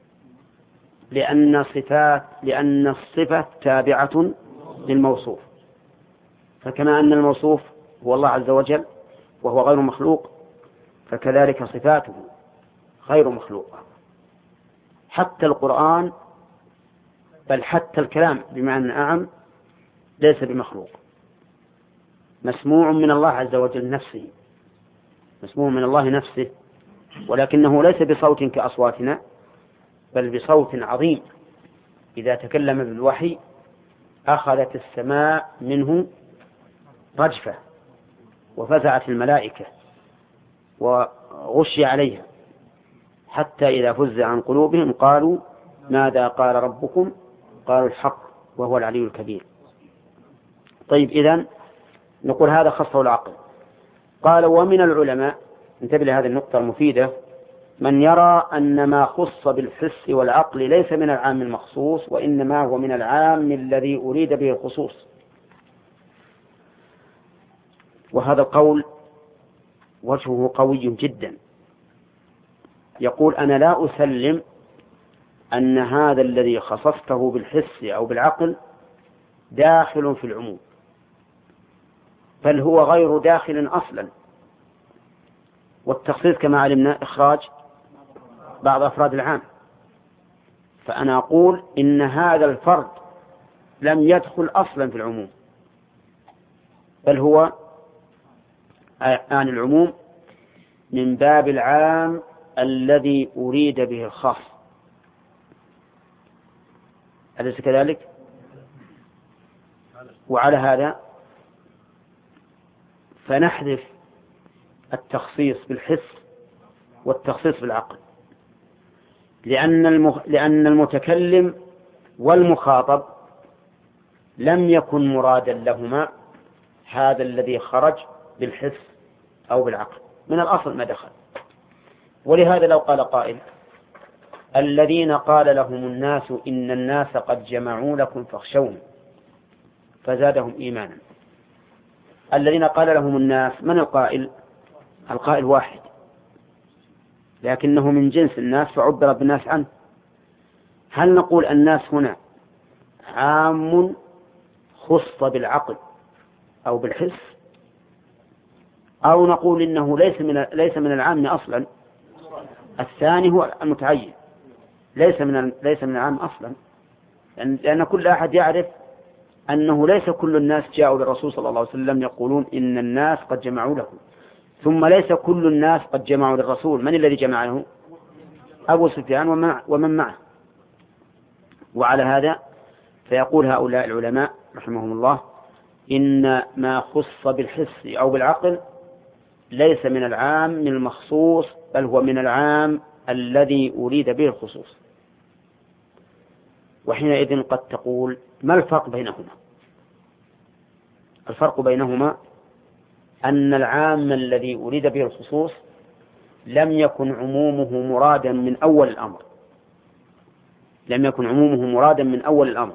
A: لأن الصفة تابعة للموصوف، فكما أن الموصوف هو الله عز وجل وهو غير مخلوق، فكذلك صفاته غير مخلوقة. حتى القرآن، بل حتى الكلام بمعنى أعم، ليس بمخلوق، مسموع من الله عز وجل نفسه، مسموع من الله نفسه، ولكنه ليس بصوت كأصواتنا، بل بصوت عظيم. إذا تكلم بالوحي أخذت السماء منه رجفة وفزعت الملائكة وغشي عليها، حتى إذا فزع عن قلوبهم قالوا ماذا قال ربكم؟ قالوا الحق وهو العلي الكبير. طيب، إذن نقول هذا خصه العقل. قال ومن العلماء، انتبه لهذه النقطة المفيدة، من يرى أن ما خص بالحس والعقل ليس من العام المخصوص، وإنما هو من العام الذي أريد به الخصوص. وهذا القول وجهه قوي جدا. يقول أنا لا أسلم أن هذا الذي خصصته بالحس أو بالعقل داخل في العموم، بل هو غير داخل أصلا. والتخصيص كما علمنا إخراج بعض أفراد العام، فأنا أقول إن هذا الفرد لم يدخل أصلا في العموم، بل هو عن العموم من باب العام الذي أريد به الخاص. أليس كذلك؟ وعلى هذا فنحذف التخصيص بالحس والتخصيص بالعقل، لأن المتكلم والمخاطب لم يكن مرادا لهما هذا الذي خرج بالحس أو بالعقل، من الأصل ما دخل. ولهذا لو قال قائل الذين قال لهم الناس إن الناس قد جمعوا لكم فاخشوهم فزادهم إيمانا، الذين قال لهم الناس، من القائل؟ القائل واحد، لكنه من جنس الناس فعبر بالناس عنه. هل نقول الناس هنا عام خص بالعقل أو بالحس، أو نقول إنه ليس من العام أصلا؟ الثاني هو المتعين، ليس من العام أصلا، لأن كل أحد يعرف أنه ليس كل الناس جاءوا للرسول صلى الله عليه وسلم يقولون إن الناس قد جمعوا له، ثم ليس كل الناس قد جمعوا للرسول. من الذي جمعه؟ أبو سفيان ومن معه. وعلى هذا فيقول هؤلاء العلماء رحمهم الله إن ما خص بالحس أو بالعقل ليس من العام المخصوص، بل هو من العام الذي أريد به الخصوص. وحينئذ قد تقول ما الفرق بينهما؟ الفرق بينهما أن العام الذي أريد به الخصوص لم يكن عمومه مرادا من أول الأمر، لم يكن عمومه مرادا من أول الأمر.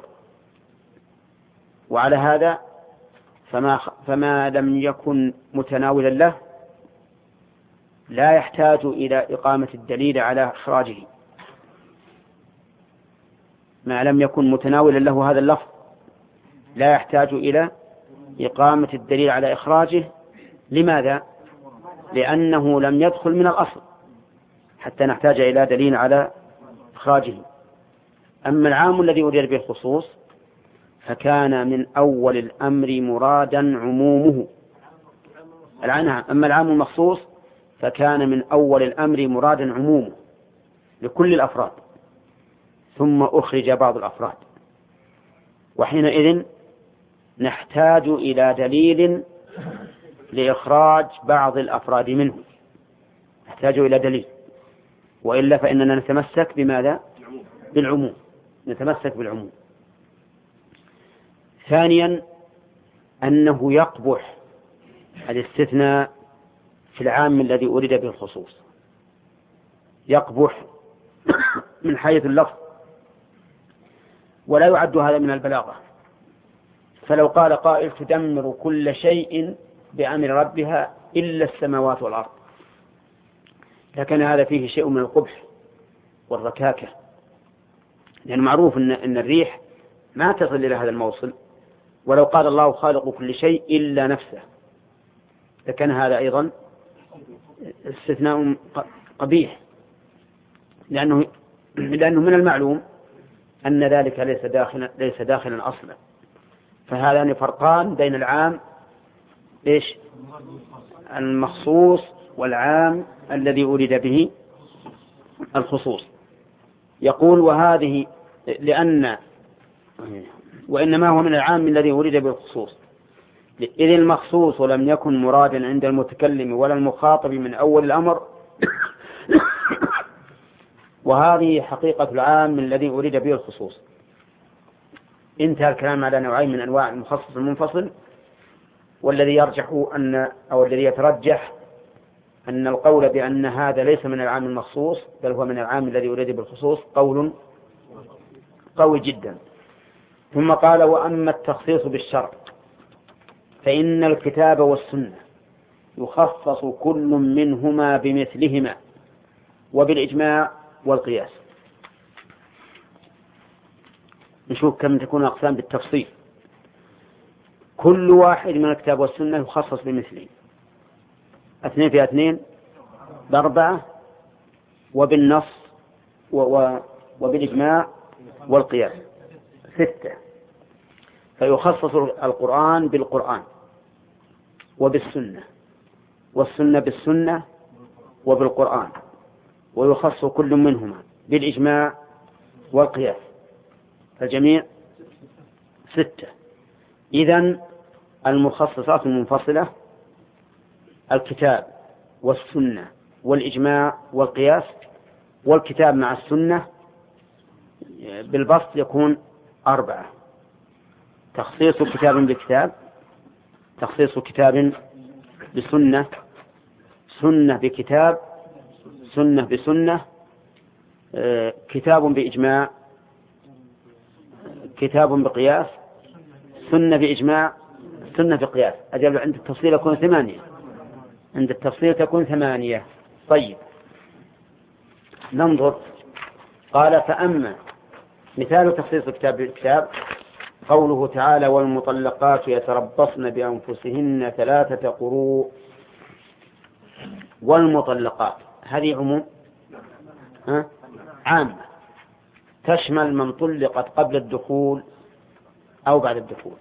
A: وعلى هذا فما لم يكن متناولا له لا يحتاج إلى إقامة الدليل على إخراجه. ما لم يكن متناولا له هذا اللفظ لا يحتاج إلى إقامة الدليل على إخراجه. لماذا؟ لأنه لم يدخل من الأصل حتى نحتاج إلى دليل على إخراجه. أما العام الذي أريد به الخصوص فكان من أول الأمر مرادا عمومه. أما العام المخصوص فكان من أول الأمر مرادا عمومه لكل الأفراد، ثم أخرج بعض الأفراد، وحينئذ نحتاج إلى دليل لإخراج بعض الأفراد منه، نحتاج إلى دليل، وإلا فإننا نتمسك بماذا؟ بالعموم، نتمسك بالعموم. ثانيا أنه يقبح الاستثناء في العام الذي أريد به الخصوص، يقبح من حيث اللفظ، ولا يعد هذا من البلاغة. فلو قال قائل تدمر كل شيء بأمر ربها إلا السماوات والأرض، لكن هذا فيه شيء من القبح والركاكة، لأن معروف أن الريح ما تصل إلى هذا الموصل. ولو قال الله خالق كل شيء إلا نفسه لكان هذا أيضا استثناء قبيح، لأنه من المعلوم أن ذلك ليس داخلا أصلا. فهذان فرقان بين العام المخصوص والعام الذي أريد به الخصوص. يقول وهذه وإنما هو من العام الذي أريد به الخصوص، إذ المخصوص لم يكن مرادا عند المتكلم ولا المخاطب من أول الأمر وهذه حقيقة العام الذي أريد به الخصوص. انتهى الكلام على نوعين من أنواع المخصص المنفصل، والذي الذي يترجح أن القول بأن هذا ليس من العام المخصوص بل هو من العام الذي أريد بالخصوص قول قوي جدا. ثم قال وأما التخصيص بالشرع فإن الكتاب والسنة يخصص كل منهما بمثلهما وبالإجماع والقياس. نشوف كم تكون أقسام بالتفصيل. كل واحد من الكتاب والسنة يخصص بمثله، 2 في 2 ب4، وبالنص وبالإجماع والقياس 6. فيخصص القرآن بالقرآن وبالسنة، والسنة بالسنة وبالقرآن، ويخص كل منهما بالإجماع والقياس، فالجميع 6. إذن المخصصات المنفصلة الكتاب والسنة والإجماع والقياس، والكتاب مع السنة بالبسط يكون 4: تخصيص كتاب بكتاب، تخصيص كتاب بسنة، سنة بكتاب، سنة بسنة، كتاب بإجماع، كتاب بقياس، سنة بإجماع، سنة بقياس. أجل عند التفصيل يكون 8، عند التفصيل تكون 8. طيب ننظر. قال فأما مثال تخصيص الكتاب بالكتاب قوله تعالى والمطلقات يتربصن بأنفسهن 3 قروء. والمطلقات هذه عموم عامة تشمل من طلقت قبل الدخول أو بعد الدخول،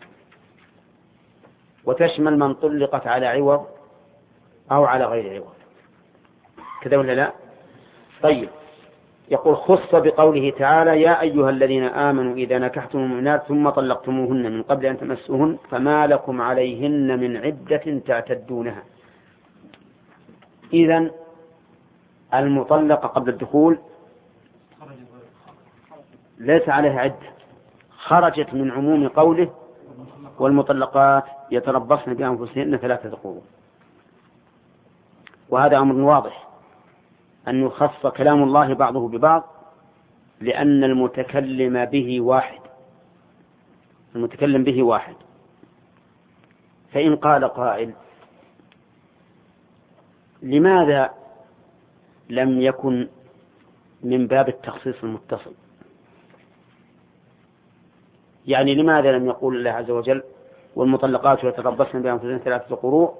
A: وتشمل من طلقت على عوض أو على غير عوض، كذا ولا لا؟ طيب يقول خص بقوله تعالى يا أيها الذين آمنوا إذا نكحتم المؤمنات ثم طلقتموهن من قبل أن تمسوهن فما لكم عليهن من عدة تعتدونها. إذن المطلقة قبل الدخول ليس عليها عدة، خرجت من عموم قوله والمطلقات يتربصن بأنفسهن 3 قروء. وهذا أمر واضح أن يخص كلام الله بعضه ببعض، لأن المتكلم به واحد، المتكلم به واحد. فإن قال قائل لماذا لم يكن من باب التخصيص المتصل؟ يعني لماذا لم يقول الله عز وجل والمطلقات يتربصن بأنفسهن 3 قروء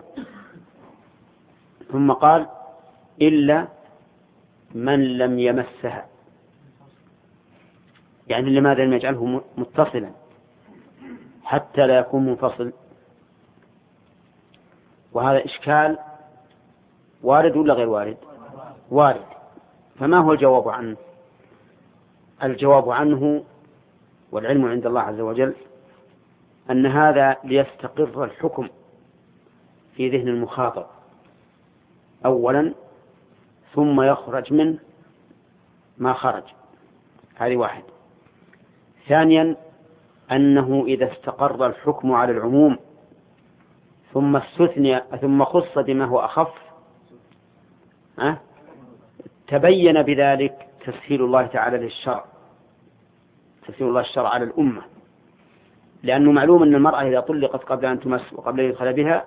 A: ثم قال إلا من لم يمسها؟ يعني لماذا لم يجعله متصلا؟ حتى لا يكون منفصل. وهذا إشكال وارد ولا غير وارد؟ وارد. فما هو الجواب عنه؟ الجواب عنه والعلم عند الله عز وجل أن هذا ليستقر الحكم في ذهن المخاطب أولا، ثم يخرج منه ما خرج. هذه واحد. ثانيا أنه إذا استقر الحكم على العموم ثم استثني ثم خص بما هو أخف تبين بذلك تسهيل الله تعالى للشرع، تسهيل الله الشرع على الأمة. لأنه معلوم أن المرأة إذا طلقت قبل أن تمس وقبل أن يدخل بها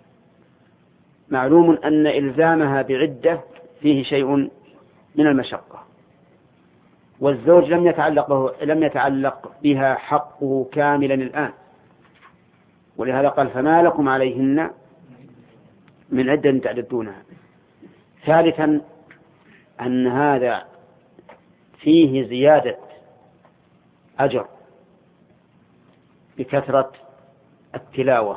A: معلوم أن إلزامها بعدة فيه شيء من المشقة، والزوج لم يتعلق بها حقه كاملا الآن، ولهذا قال فما لكم عليهن من عدة تعددونها. ثالثا أن هذا فيه زيادة أجر بكثرة التلاوة،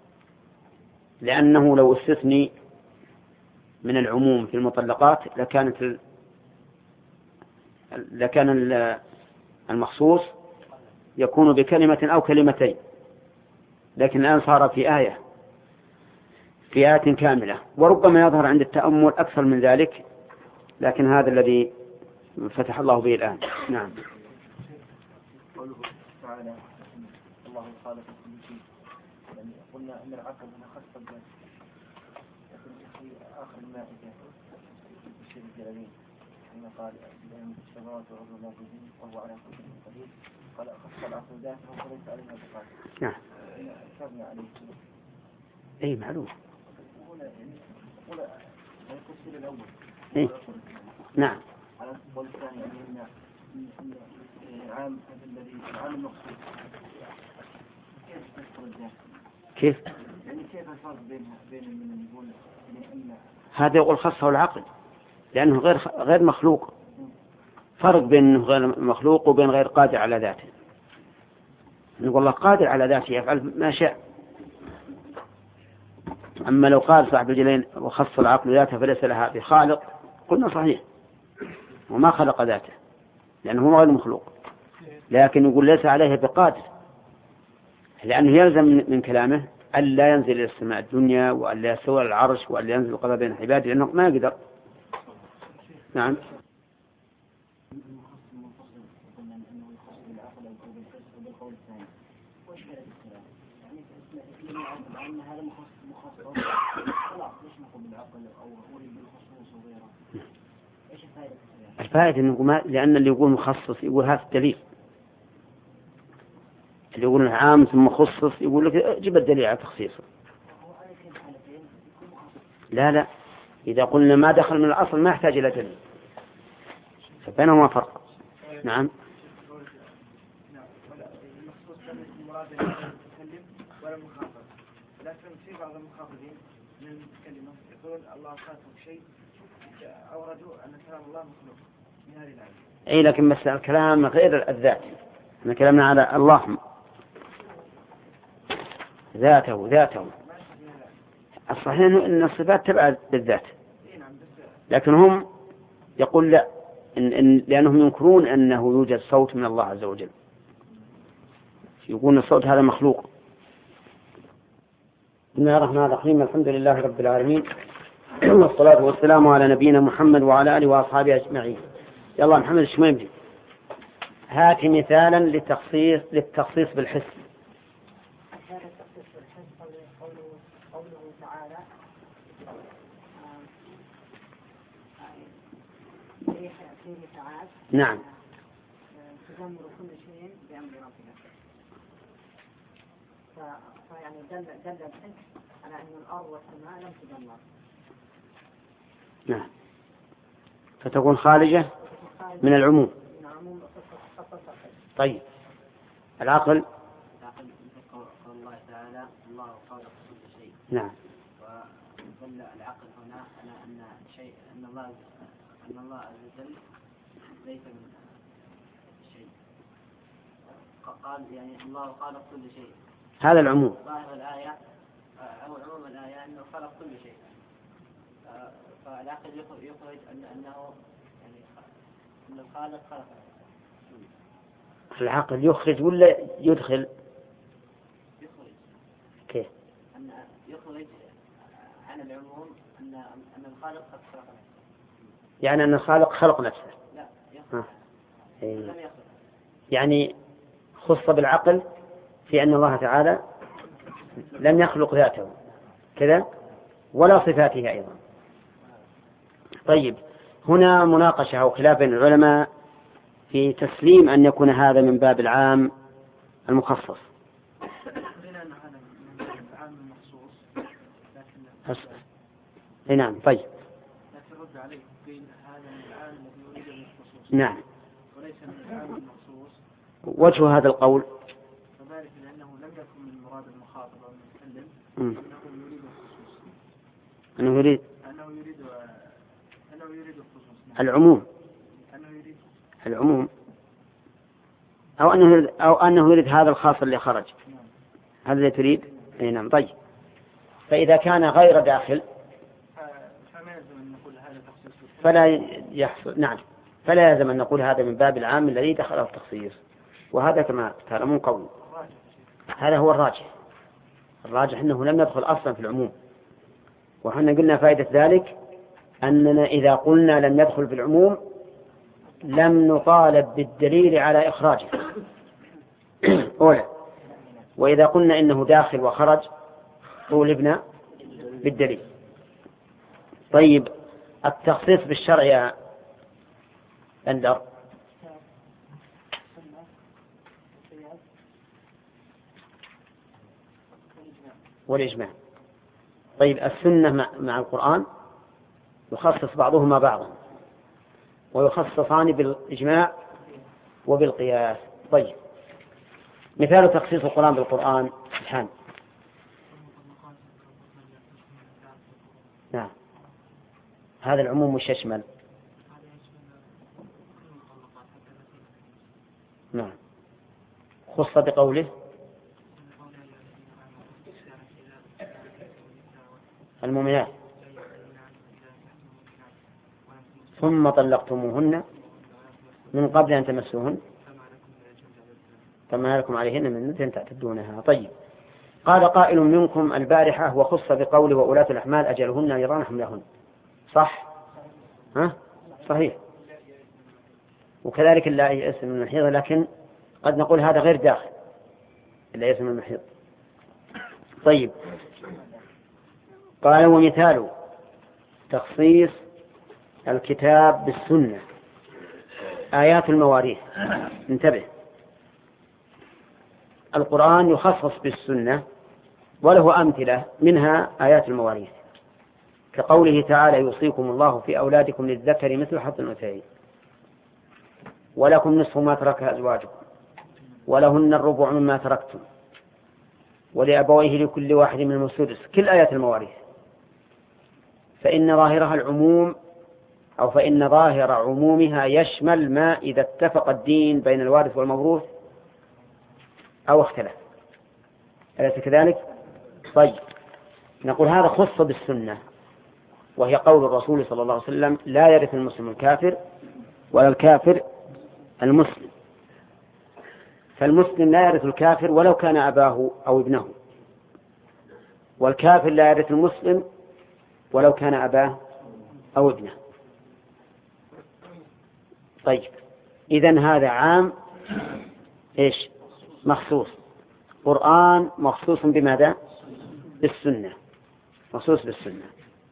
A: لأنه لو استثني من العموم في المطلقات لكان المخصوص يكون بكلمة أو كلمتين، لكن الآن صار في آيات كاملة، وربما يظهر عند التأمل أكثر من ذلك، لكن هذا الذي فتح الله به الآن. نعم.
C: قوله تعالى الله خالق كل شيء، يعني قلنا أن العقل هنا خاص بالذات، لكن في آخر المائدة في الشيء الجلالين حين قال بأن السماوات والأرض لا تزين وهو على كل شيء قدير، قال خص العقل ذاته وليس عليها بقادر.
A: نعم.
C: أشرنا عليه.
A: أي معلوم.
C: هنا التفسير الأول.
A: إيه؟ نعم.
C: على القول الثاني أن العام الذي العام المقصود كيف تذكر الذات؟
A: كيف؟
C: يعني كيف الفرق بين من يقول أن
A: هذا يقول خصه العقل لأنه غير مخلوق. فرق بين غير مخلوق وبين غير قادر على ذاته. نقول الله قادر على ذاته يفعل ما شاء. أما لو قال صاحب الجلين وخص العقل ذاته فليس لها بخالق قلنا صحيح، وما خلق ذاته لأنه هو غير مخلوق، لكن يقول ليس عليه بقادر، لأنه يلزم من كلامه أن لا ينزل إلى السماء الدنيا وأن لا يستوى العرش وأن لا ينزل القضاء بين عباده لأنه ما يقدر. نعم. الفائدة أنه لأن اللي يقول مخصص يقول هذا الدليل، اللي يقول عام ثم خصص يقول لك جيب الدليل على تخصيصه. لا إذا قلنا ما دخل من الأصل ما يحتاج إلى دليل، فبينهما فرق. نعم.
B: لكن في بعض المخاطبين من المتكلمين يقولون الله خالق شيء، أوردوا أن كلام الله مخلوق من هذه الآية.
A: أي لكن مثل الكلام غير الذات، احنا كلامنا على الله ذاته. الصحيح أن الصفات تبع بالذات، لكن هم يقول لا لأنهم ينكرون أنه يوجد صوت من الله عز وجل، يقولون الصوت هذا مخلوق. بسم الله الرحمن الرحيم، الحمد لله رب العالمين، والصلاة والسلام على نبينا محمد وعلى آله وأصحابه أجمعين. يلا محمد الشميمجي، هات مثالا للتخصيص بالحس.
D: قوله تعالى في ساعات
A: نعم.
D: تدمر كل شيء بأمر ربنا، فيعني دل الحس على أن الأرض والسماء لم تدمر.
A: نعم. فتكون خارجة من العموم. طيب العقل
F: قول الله تعالى الله خالق كل شيء.
A: نعم.
F: ودل العقل هنا على أن الله عز وجل ليس من شيء. قال يعني الله خالق كل شيء،
A: هذا العموم.
F: ظاهر الآية أو عموم الآية أنه خلق كل شيء، فالعقل يخرج أنه يعني أن الخالق خلق.
A: العقل يخرج ولا يدخل؟
F: يخرج.
A: كيف؟
F: أن يخرج عن العموم أن الخالق قد خلق نفسه.
A: يعني أن الخالق خلق نفسه.
F: لا يخرج. لم يخرج.
A: يعني خص بالعقل في أن الله تعالى لم يخلق ذاته كذا ولا صفاته أيضا. طيب، هنا مناقشة أو خلاف بين العلماء في تسليم أن يكون هذا من باب العام المخصص. نعم. طيب،
C: لكن رد عليه قيل هذا من العام الذي يريد بالخصوص.
A: نعم.
C: وليس من العام المخصوص.
A: وجه هذا القول
C: فذلك لأنه لم يكن من مراد المخاطب أو المتكلم أنه يريد أنه يريد الخصوص.
A: العموم.
C: أنه يريد
A: العموم أو أنه يريد هذا الخاص اللي خرج. هذا اللي تريد. نعم. طيب، فإذا كان غير داخل
C: فما يلزم أن نقول هذا تخصيص
A: فلا يحصل. نعم، فلا يلزم أن نقول هذا من باب العام الذي دخله التخصيص، وهذا كما تعلمون قول. هذا هو الراجح. الراجح أنه لم يدخل أصلا في العموم، وحنا قلنا فائدة ذلك أننا إذا قلنا لم يدخل في العموم لم نطالب بالدليل على إخراجه أولا، وإذا قلنا إنه داخل وخرج طولبنا بالدليل. طيب، التخصيص بالشرع يا أندر والإجماع. طيب، السنة مع القرآن يخصص بعضهما بعضا ويخصصان بالإجماع وبالقياس. طيب، مثال تخصيص القرآن بالقرآن الحان. نعم، هذا العموم وش يشمل؟ نعم، خص بقوله المؤمنات ثم طلقتموهن من قبل أن تمسوهن فما لكم عليهن من مدة تعتدونها. طيب، قال قائل منكم البارحة وخص بقوله وأولاة الأحمال أجلهن أن يضعن حملهن. صح؟ صحيح. وكذلك لا يئس من المحيض، لكن قد نقول هذا غير داخل لا يئس من المحيض. طيب، قال ومثال تخصيص الكتاب بالسنة آيات المواريث. انتبه، القرآن يخصص بالسنة وله أمثلة منها آيات المواريث، كقوله تعالى يوصيكم الله في أولادكم للذكر مثل حظ الأنثيين ولكم نصف ما ترك أزواجكم ولهن الربع مما تركتم ولأبويه لكل واحد منهم السدس. كل آيات المواريث، فإن ظاهرها العموم أو فإن ظاهر عمومها يشمل ما إذا اتفق الدين بين الوارث والموروث أو اختلف. أليس كذلك؟ طيب، نقول هذا خص بالسنة، وهي قول الرسول صلى الله عليه وسلم لا يرث المسلم الكافر ولا الكافر المسلم. فالمسلم لا يرث الكافر ولو كان أباه أو ابنه، والكافر لا يرث المسلم ولو كان أباه أو ابنه. طيب، إذن هذا عام إيش؟ مخصوص. قرآن مخصوص بماذا؟ بالسنة، مخصوص بالسنة.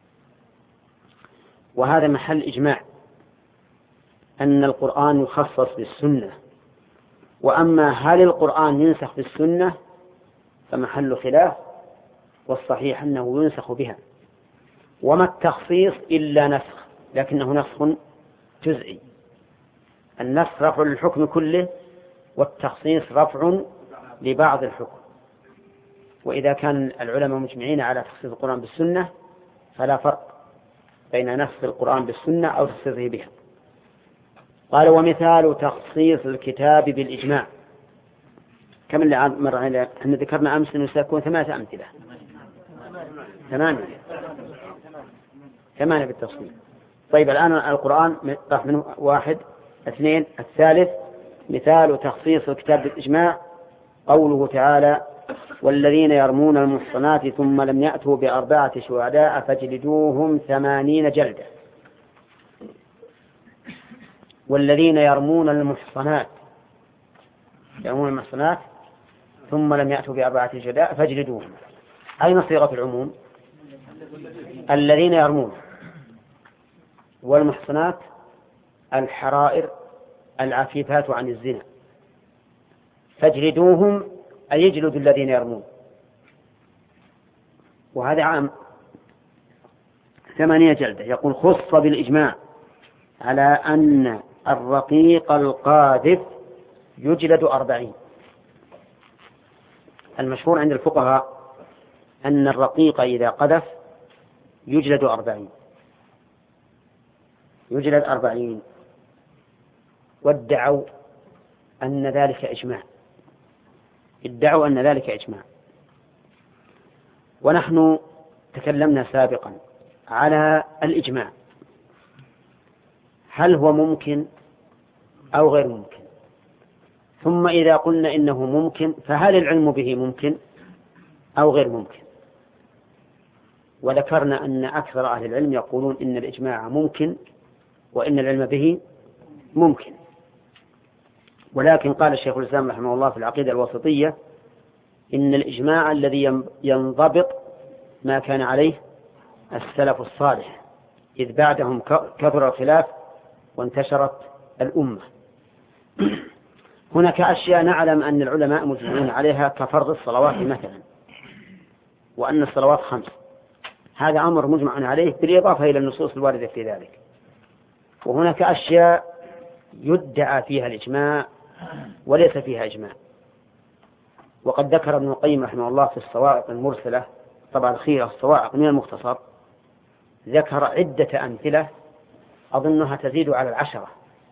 A: وهذا محل إجماع أن القرآن يخصص بالسنة. وأما هل القرآن ينسخ بالسنة فمحل خلاف، والصحيح أنه ينسخ بها. وما التخصيص إلا نسخ، لكنه نسخ جزئي. النسخ رفع للحكم كله، والتخصيص رفع لبعض الحكم. وإذا كان العلماء مجمعين على تخصيص القرآن بالسنة فلا فرق بين نسخ القرآن بالسنة أو تخصيصه بها. قال ومثال تخصيص الكتاب بالإجماع كم اللي مر علينا؟ احنا ذكرنا أمس أنه سيكون 8 أمثلة. 8 بالتفصيل. طيب الآن القرآن راح منه 1 2 الثالث مثال تخصيص كتاب الإجماع قوله تعالى والذين يرمون المحصنات ثم لم يأتوا ب4 شهداء فاجلدوهم 80 جلدة. والذين يرمون المحصنات ثم لم يأتوا ب4 شهداء فاجلدوهم. أين صيغة العموم؟ الذين يرمون، والمحصنات الحرائر العفيفات عن الزنا، فاجلدوهم أي يجلدوا الذين يرمون، وهذا عام 8 جلدة. يقول خص بالإجماع على أن الرقيق القاذف يجلد 40. المشهور عند الفقهاء أن الرقيق إذا قذف يجلد 40 وادعوا أن ذلك إجماع. ونحن تكلمنا سابقا على الإجماع، هل هو ممكن أو غير ممكن؟ ثم إذا قلنا إنه ممكن فهل العلم به ممكن أو غير ممكن؟ وذكرنا أن أكثر أهل العلم يقولون إن الإجماع ممكن وإن العلم به ممكن. ولكن قال الشيخ الإسلام رحمه الله في العقيدة الوسطية إن الإجماع الذي ينضبط ما كان عليه السلف الصالح، إذ بعدهم كثر الخلاف وانتشرت الأمة. هناك أشياء نعلم أن العلماء مجمعون عليها كفرض الصلوات مثلا، وأن الصلوات 5، هذا أمر مجمع عليه بالإضافة إلى النصوص الواردة في ذلك. وهناك أشياء يدعى فيها الإجماع وليس فيها إجماع. وقد ذكر ابن القيم رحمه الله في الصواعق المرسلة، طبعا الخيرة الصواعق من المختصر، ذكر عدة أمثلة أظنها تزيد على 10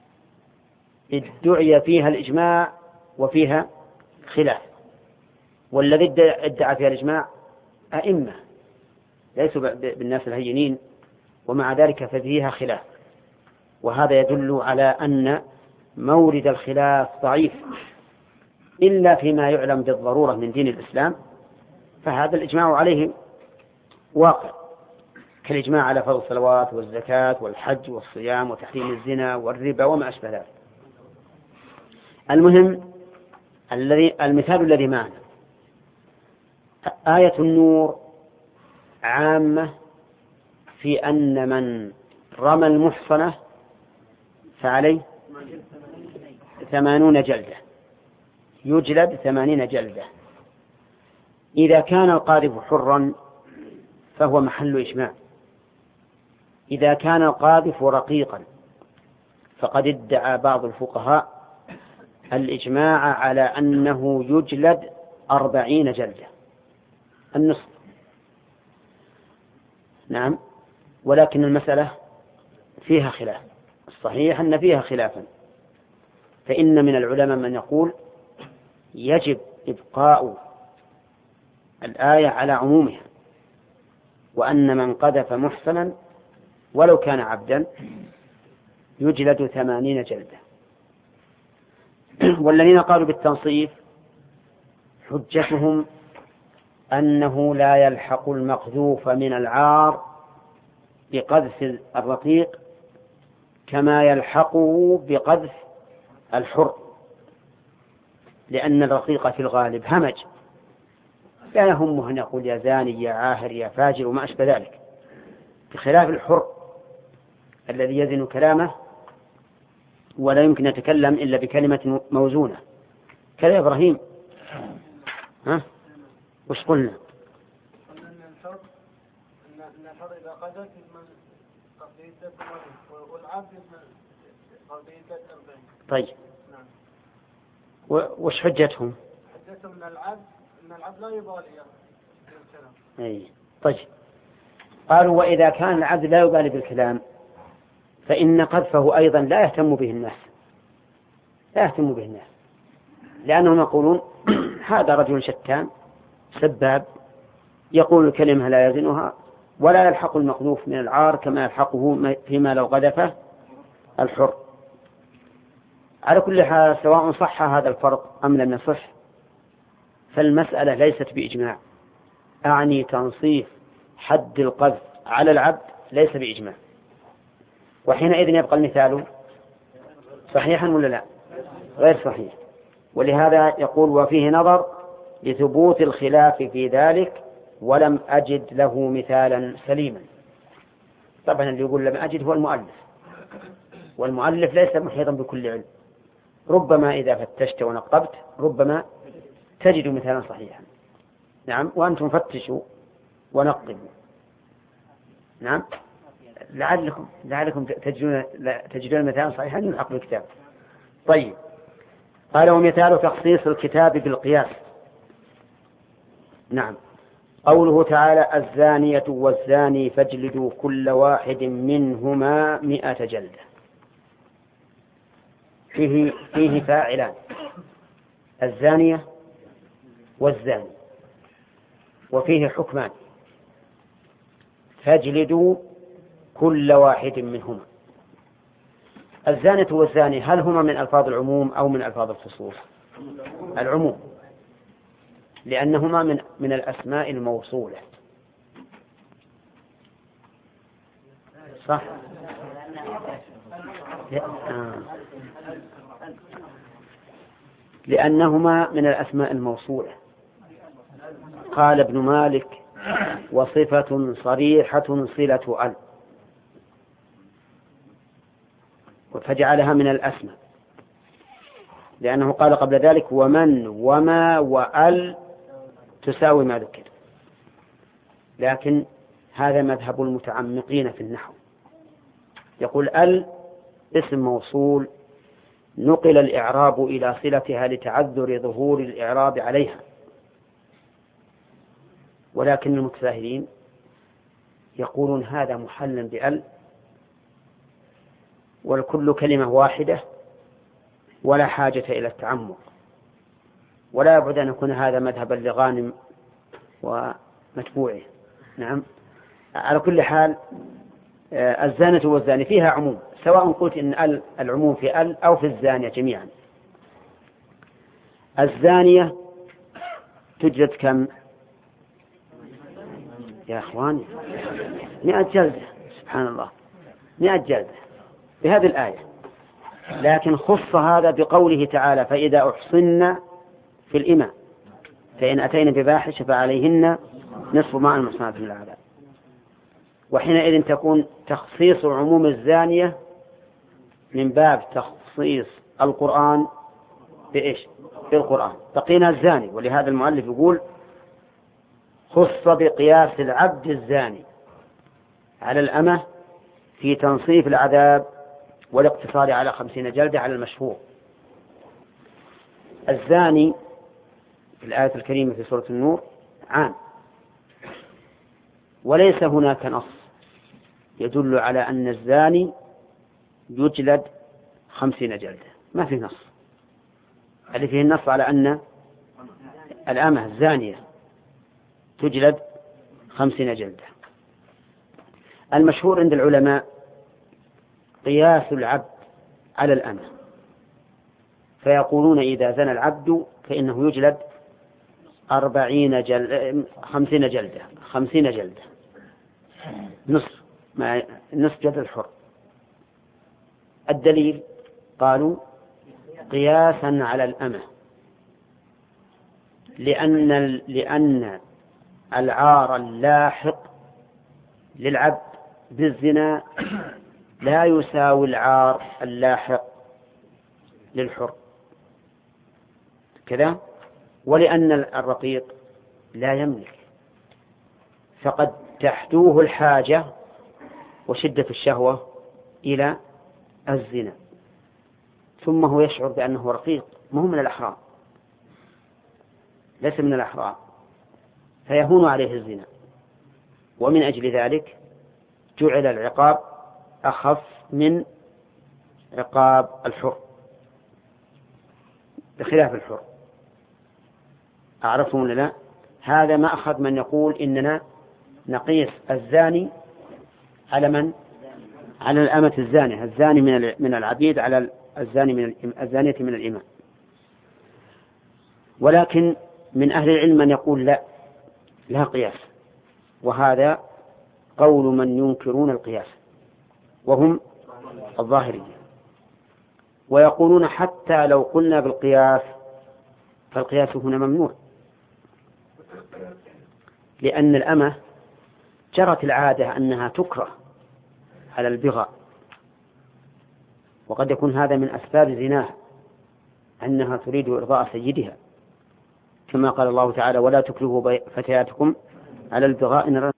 A: ادعي فيها الإجماع وفيها خلاف. والذي ادعى فيها الإجماع أئمة ليسوا بالناس الهينين، ومع ذلك ففيها خلاف، وهذا يدل على أن مورد الخلاف ضعيف إلا فيما يعلم بالضرورة من دين الإسلام، فهذا الإجماع عليه واقع، كالإجماع على فرض الصلوات والزكاة والحج والصيام وتحريم الزنا والربا وما أشبه ذلك. المهم المثال الذي معنا آية النور عامة في أن من رمى المحصنة فعليه 80 جلدة، يجلد 80 جلدة. إذا كان القاذف حرا فهو محل إجماع. إذا كان القاذف رقيقا فقد ادعى بعض الفقهاء الإجماع على أنه يجلد 40 جلدة، النصف. نعم، ولكن المسألة فيها خلاف، الصحيح أن فيها خلافا. فإن من العلماء من يقول يجب إبقاء الآية على عمومها، وأن من قذف محصنا ولو كان عبدا يجلد 80 جلدة. والذين قالوا بالتنصيف حجتهم أنه لا يلحق المقذوف من العار بقذف الرقيق كما يلحقه بقذف الحر، لأن الرقيق في الغالب همج لا يهمه أن يقول يا زاني يا عاهر يا فاجر وما أشبه ذلك، بخلاف الحر الذي يزن كلامه ولا يمكن يتكلم إلا بكلمة موزونة. كذا إبراهيم، وش قلنا؟
B: قلنا أن الحر إذا قذف من قضية والعبد من قضية 40.
A: طيب،
B: نعم.
A: وش حجتهم؟
B: حجتهم أن العبد لا يبالي بالكلام.
A: أي طيب، قالوا وإذا كان العبد لا يبالي بالكلام فإن قذفه أيضا لا يهتم به الناس، لأنهم يقولون هذا رجل شتام سباب يقول الكلمة لا يزنها ولا يلحق المقذوف من العار كما يلحقه فيما لو غدفه الحر. على كل حال سواء صح هذا الفرق أم لم يصح فالمسألة ليست بإجماع، أعني تنصيف حد القذف على العبد ليس بإجماع، وحينئذ يبقى المثال صحيحا ولا لا؟ غير صحيح. ولهذا يقول وفيه نظر لثبوت الخلاف في ذلك ولم أجد له مثالا سليما. طبعا اللي يقول لم أجد هو المؤلف، والمؤلف ليس محيطا بكل علم، ربما إذا فتشت ونقبت ربما تجد مثالا صحيحا. نعم، وأنتم فتشوا ونقبوا. نعم، لعلكم تجدون مثالا صحيحا يلحق بالكتاب. طيب، قال ومثال تخصيص الكتاب بالقياس. نعم، قوله تعالى الزانية والزاني فاجلدوا كل واحد منهما 100 جلدة، فيه فاعلان، الزانية والزاني، وفيه حكمان، فاجلدوا كل واحد منهما. الزانية والزاني هل هما من ألفاظ العموم أو من ألفاظ الخصوص؟ العموم، لأنهما من الأسماء الموصولة. صح؟ لأنهما من الأسماء الموصولة. قال ابن مالك وصفة صريحة صلة أل، فجعلها من الأسماء، لأنه قال قبل ذلك ومن وما وأل تساوي ما ذكر. لكن هذا مذهب المتعمقين في النحو، يقول ال اسم موصول نقل الإعراب إلى صلتها لتعذر ظهور الإعراب عليها، ولكن المتساهلين يقولون هذا محل بأل والكل كلمة واحدة ولا حاجة إلى التعمق، ولا يبعد أن يكون هذا مذهبا لغانم ومتبوعه. نعم، على كل حال الزانة والزاني فيها عموم، سواء قلت إن العموم في ال أو في الزانية جميعا. الزانية تجلد كم يا أخواني؟ 100 جلدة، سبحان الله، 100 جلدة بهذه الآية. لكن خص هذا بقوله تعالى فإذا أحصن في الإماء فإن أتينا بفاحشة فعليهن نصف ما المحصنات من العذاب. وحينئذ تكون تخصيص عموم الزانية من باب تخصيص القرآن بإيش؟ بالقرآن. بقينا الزاني، ولهذا المؤلف يقول خص بقياس العبد الزاني على الأمة في تنصيف العذاب والاقتصار على 50 جلدة على المشهور. الزاني في الآية الكريمة في سورة النور عام، وليس هناك نص يدل على أن الزاني يجلد 50 جلدة، ما في نص. اللي فيه النص على أن الأمة الزانية تجلد 50 جلدة. المشهور عند العلماء قياس العبد على الأمة، فيقولون إذا زنى العبد فإنه يجلد 50 جلدة، 50 جلدة نصف جلد الحر. الدليل قالوا قياسا على الأمة، لأن العار اللاحق للعبد بالزنا لا يساوي العار اللاحق للحر كذا، ولأن الرقيق لا يملك، فقد تحدوه الحاجة وشدة الشهوة إلى الزنا، ثم هو يشعر بأنه رقيق، ما هو من الأحرار، ليس من الأحرار، فيهون عليه الزنا. ومن أجل ذلك جعل العقاب أخف من عقاب الحر بخلاف الحر. أعرفتم ولا لا؟ هذا ما أخذ من يقول إننا نقيس الزاني على من؟ على الأمة الزانية، الزاني من العبيد على الزانية من الإماء. ولكن من أهل العلم من يقول لا قياس، وهذا قول من ينكرون القياس وهم الظاهرية، ويقولون حتى لو قلنا بالقياس فالقياس هنا ممنوع، لأن الأمة جرت العادة أنها تكره على البغاء، وقد يكون هذا من أسباب زناها أنها تريد إرضاء سيدها، كما قال الله تعالى: ولا تكرهوا فتياتكم على البغاء إن